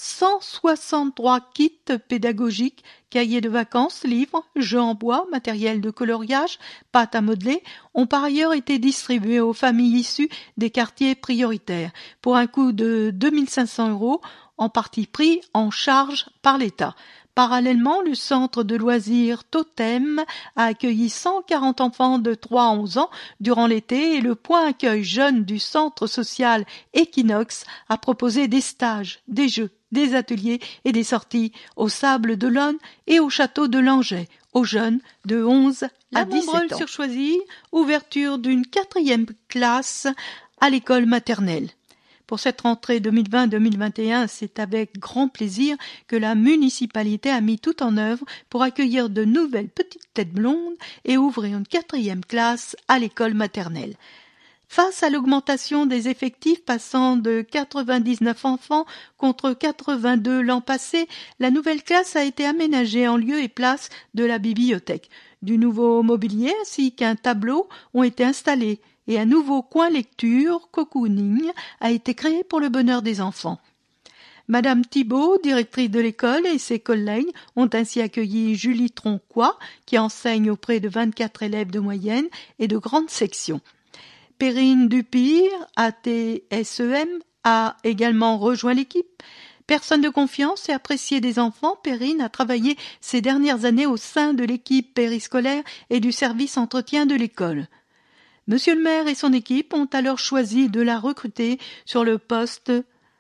163 kits pédagogiques, cahiers de vacances, livres, jeux en bois, matériel de coloriage, pâte à modeler, ont par ailleurs été distribués aux familles issues des quartiers prioritaires, pour un coût de 2 500 €, en partie pris en charge par l'État. Parallèlement, le centre de loisirs Totem a accueilli 140 enfants de 3 à 11 ans durant l'été et le point accueil jeunes du centre social Equinox a proposé des stages, des jeux, des ateliers et des sorties au Sable d'Olonne et au château de Langeais, aux jeunes de 11 à 17 ans. Sur Choisy, ouverture d'une 4e classe à l'école maternelle. Pour cette rentrée 2020-2021, c'est avec grand plaisir que la municipalité a mis tout en œuvre pour accueillir de nouvelles petites têtes blondes et ouvrir une 4e classe à l'école maternelle. Face à l'augmentation des effectifs passant de 99 enfants contre 82 l'an passé, la nouvelle classe a été aménagée en lieu et place de la bibliothèque. Du nouveau mobilier ainsi qu'un tableau ont été installés et un nouveau coin lecture, cocooning, a été créé pour le bonheur des enfants. Madame Thibault, directrice de l'école, et ses collègues ont ainsi accueilli Julie Tronquois, qui enseigne auprès de 24 élèves de moyenne et de grande section. Perrine Dupire, ATSEM, a également rejoint l'équipe. Personne de confiance et appréciée des enfants, Perrine a travaillé ces dernières années au sein de l'équipe périscolaire et du service entretien de l'école. Monsieur le maire et son équipe ont alors choisi de la recruter sur le poste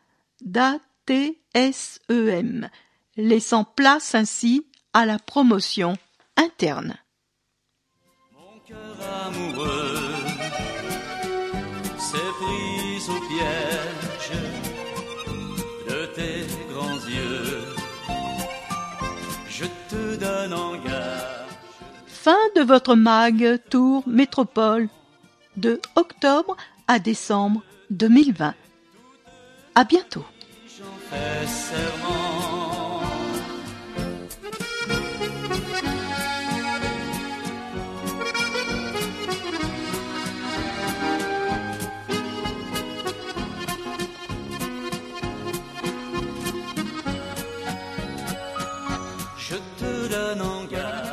d'ATSEM, laissant place ainsi à la promotion interne. Mon cœur amoureux s'est pris au piège de tes grands yeux. Je te donne en gage. Fin de votre mag Tour Métropole de octobre à décembre 2020. À bientôt. J'en fais serment. Je te donne en gage.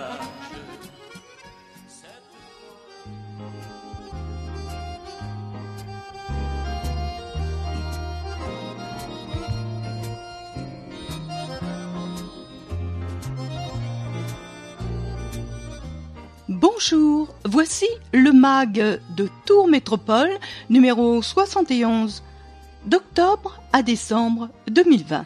Bonjour, voici le mag de Tour Métropole numéro 71 d'octobre à décembre 2020.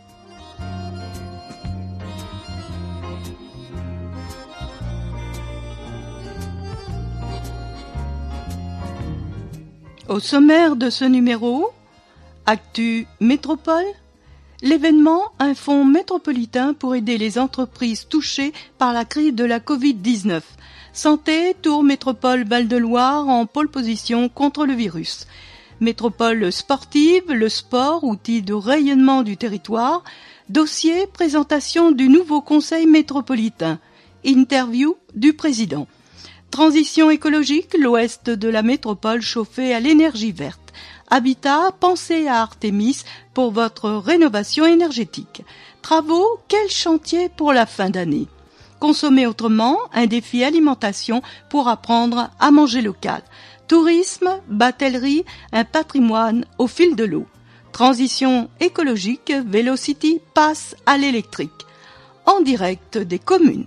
Au sommaire de ce numéro, Actu Métropole, l'événement Un fonds métropolitain pour aider les entreprises touchées par la crise de la Covid-19. Santé, Tour Métropole Val-de-Loire en pole position contre le virus. Métropole sportive, le sport, outil de rayonnement du territoire. Dossier, présentation du nouveau conseil métropolitain. Interview du président. Transition écologique, l'ouest de la métropole chauffé à l'énergie verte. Habitat, pensez à Artémis pour votre rénovation énergétique. Travaux, quel chantier pour la fin d'année? Consommer autrement, un défi alimentation pour apprendre à manger local. Tourisme, batellerie, un patrimoine au fil de l'eau. Transition écologique, Velocity passe à l'électrique. En direct des communes.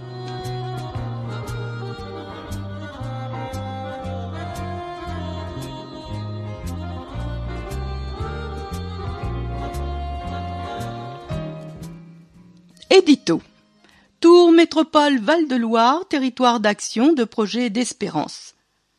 Édito. Tour Métropole Val-de-Loire, territoire d'action de projet d'espérance.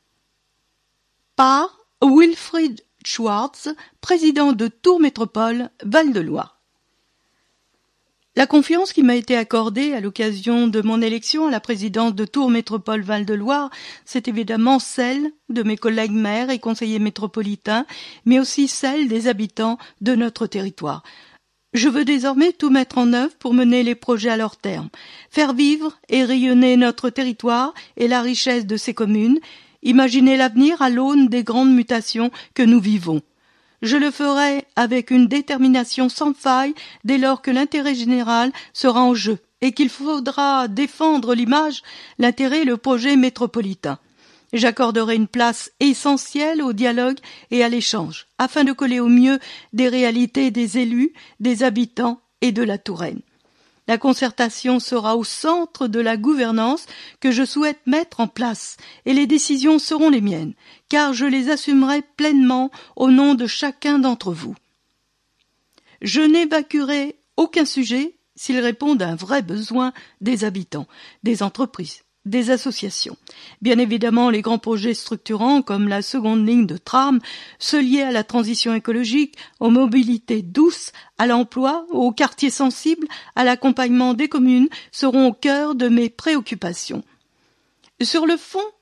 Par Wilfried Schwartz, président de Tour Métropole Val-de-Loire. La confiance qui m'a été accordée à l'occasion de mon élection à la présidence de Tour Métropole Val-de-Loire, c'est évidemment celle de mes collègues maires et conseillers métropolitains, mais aussi celle des habitants de notre territoire. Je veux désormais tout mettre en œuvre pour mener les projets à leur terme, faire vivre et rayonner notre territoire et la richesse de ses communes, imaginer l'avenir à l'aune des grandes mutations que nous vivons. Je le ferai avec une détermination sans faille dès lors que l'intérêt général sera en jeu et qu'il faudra défendre l'image, l'intérêt et le projet métropolitain. J'accorderai une place essentielle au dialogue et à l'échange, afin de coller au mieux des réalités des élus, des habitants et de la Touraine. La concertation sera au centre de la gouvernance que je souhaite mettre en place, et les décisions seront les miennes, car je les assumerai pleinement au nom de chacun d'entre vous. Je n'évacuerai aucun sujet s'il répond à un vrai besoin des habitants, des entreprises, des associations. Bien évidemment, les grands projets structurants comme la seconde ligne de tram, ceux liés à la transition écologique, aux mobilités douces, à l'emploi, aux quartiers sensibles, à l'accompagnement des communes seront au cœur de mes préoccupations. Sur le fond,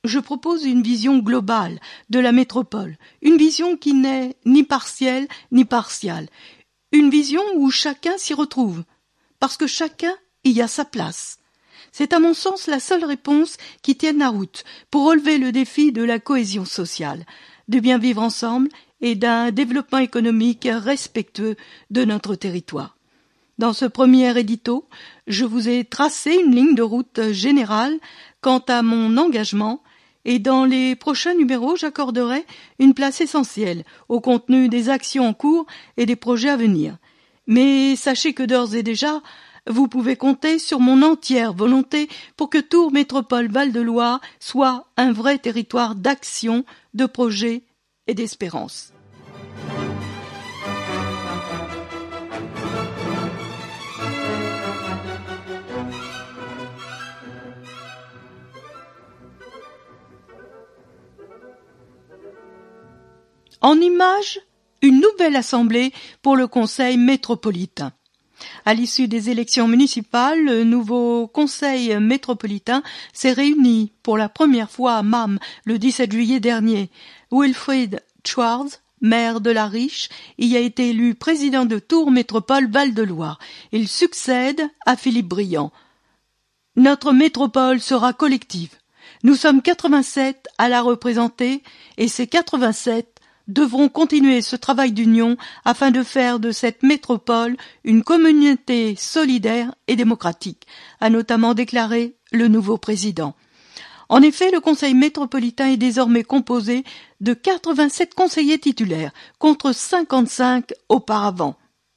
je propose une vision globale de la métropole, une vision qui n'est ni partielle ni partiale, une vision où chacun s'y retrouve, parce que chacun y a sa place. C'est à mon sens la seule réponse qui tienne la route pour relever le défi de la cohésion sociale, du bien vivre ensemble et d'un développement économique respectueux de notre territoire. Dans ce premier édito, je vous ai tracé une ligne de route générale quant à mon engagement et dans les prochains numéros, j'accorderai une place essentielle au contenu des actions en cours et des projets à venir. Mais sachez que d'ores et déjà, vous pouvez compter sur mon entière volonté pour que Tours Métropole Val-de-Loire soit un vrai territoire d'action, de projet et d'espérance. En image, une nouvelle assemblée pour le Conseil métropolitain. À l'issue des élections municipales, le nouveau Conseil métropolitain s'est réuni pour la première fois à MAM le 17 juillet dernier. Wilfried Schwarz, maire de La Riche, y a été élu président de Tours Métropole Val-de-Loire. Il succède à Philippe Briand. Notre métropole sera collective. Nous sommes 87 à la représenter et ces 87 devront continuer ce travail d'union afin de faire de cette métropole une communauté solidaire et démocratique, a notamment déclaré le nouveau président. En effet, le Conseil métropolitain est désormais composé de 87 conseillers titulaires, contre 55 auparavant.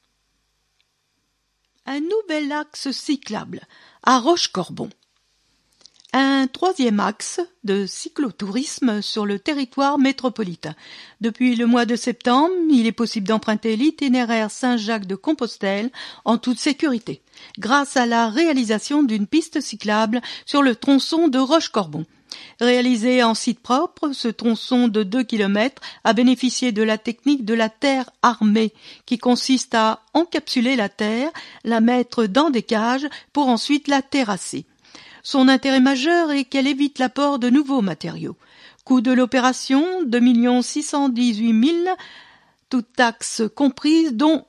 Un nouvel axe cyclable à Rochecorbon. Un troisième axe de cyclotourisme sur le territoire métropolitain. Depuis le mois de septembre, il est possible d'emprunter l'itinéraire Saint-Jacques-de-Compostelle en toute sécurité, grâce à la réalisation d'une piste cyclable sur le tronçon de Rochecorbon. Réalisé en site propre, ce tronçon de 2 km a bénéficié de la technique de la terre armée, qui consiste à encapsuler la terre, la mettre dans des cages pour ensuite la terrasser. Son intérêt majeur est qu'elle évite l'apport de nouveaux matériaux. Coût de l'opération, 2 618 000, toutes taxes comprises, dont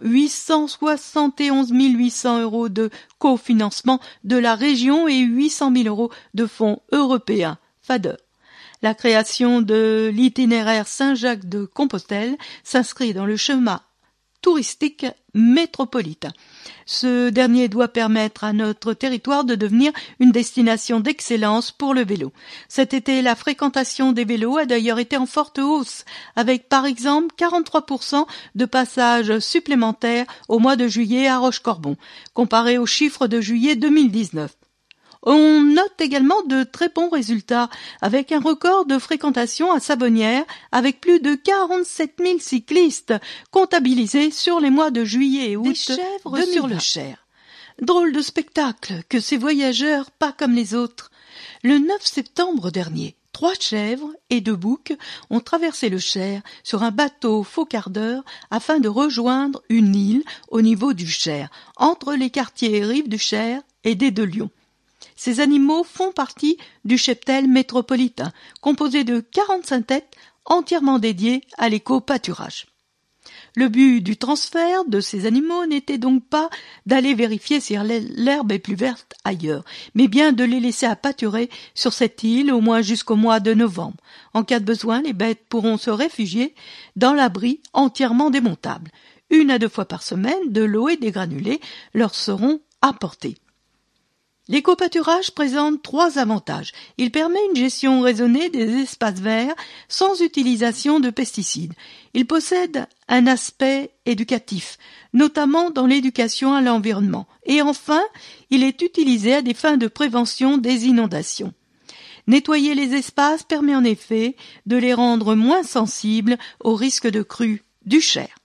871 800 € de cofinancement de la région et 800 000 € de fonds européens, FADER. La création de l'itinéraire Saint-Jacques-de-Compostelle s'inscrit dans le schéma touristique métropolitain. Ce dernier doit permettre à notre territoire de devenir une destination d'excellence pour le vélo. Cet été, la fréquentation des vélos a d'ailleurs été en forte hausse, avec par exemple 43% de passages supplémentaires au mois de juillet à Rochecorbon, comparé aux chiffres de juillet 2019. On note également de très bons résultats, avec un record de fréquentation à Savonnières, avec plus de 47 000 cyclistes comptabilisés sur les mois de juillet et août. Des chèvres sur le Cher. Drôle de spectacle que ces voyageurs pas comme les autres. Le 9 septembre dernier, 3 chèvres et 2 boucs ont traversé le Cher sur un bateau faux quart d'heure afin de rejoindre une île au niveau du Cher, entre les quartiers Rive du Cher et des de Lyon. Ces animaux font partie du cheptel métropolitain, composé de 45 têtes entièrement dédiées à l'éco-pâturage. Le but du transfert de ces animaux n'était donc pas d'aller vérifier si l'herbe est plus verte ailleurs, mais bien de les laisser à pâturer sur cette île au moins jusqu'au mois de novembre. En cas de besoin, les bêtes pourront se réfugier dans l'abri entièrement démontable. 1 à 2 fois par semaine, de l'eau et des granulés leur seront apportés. L'éco-pâturage présente 3 avantages. Il permet une gestion raisonnée des espaces verts sans utilisation de pesticides. Il possède un aspect éducatif, notamment dans l'éducation à l'environnement. Et enfin, il est utilisé à des fins de prévention des inondations. Nettoyer les espaces permet en effet de les rendre moins sensibles au risque de crue du Cher.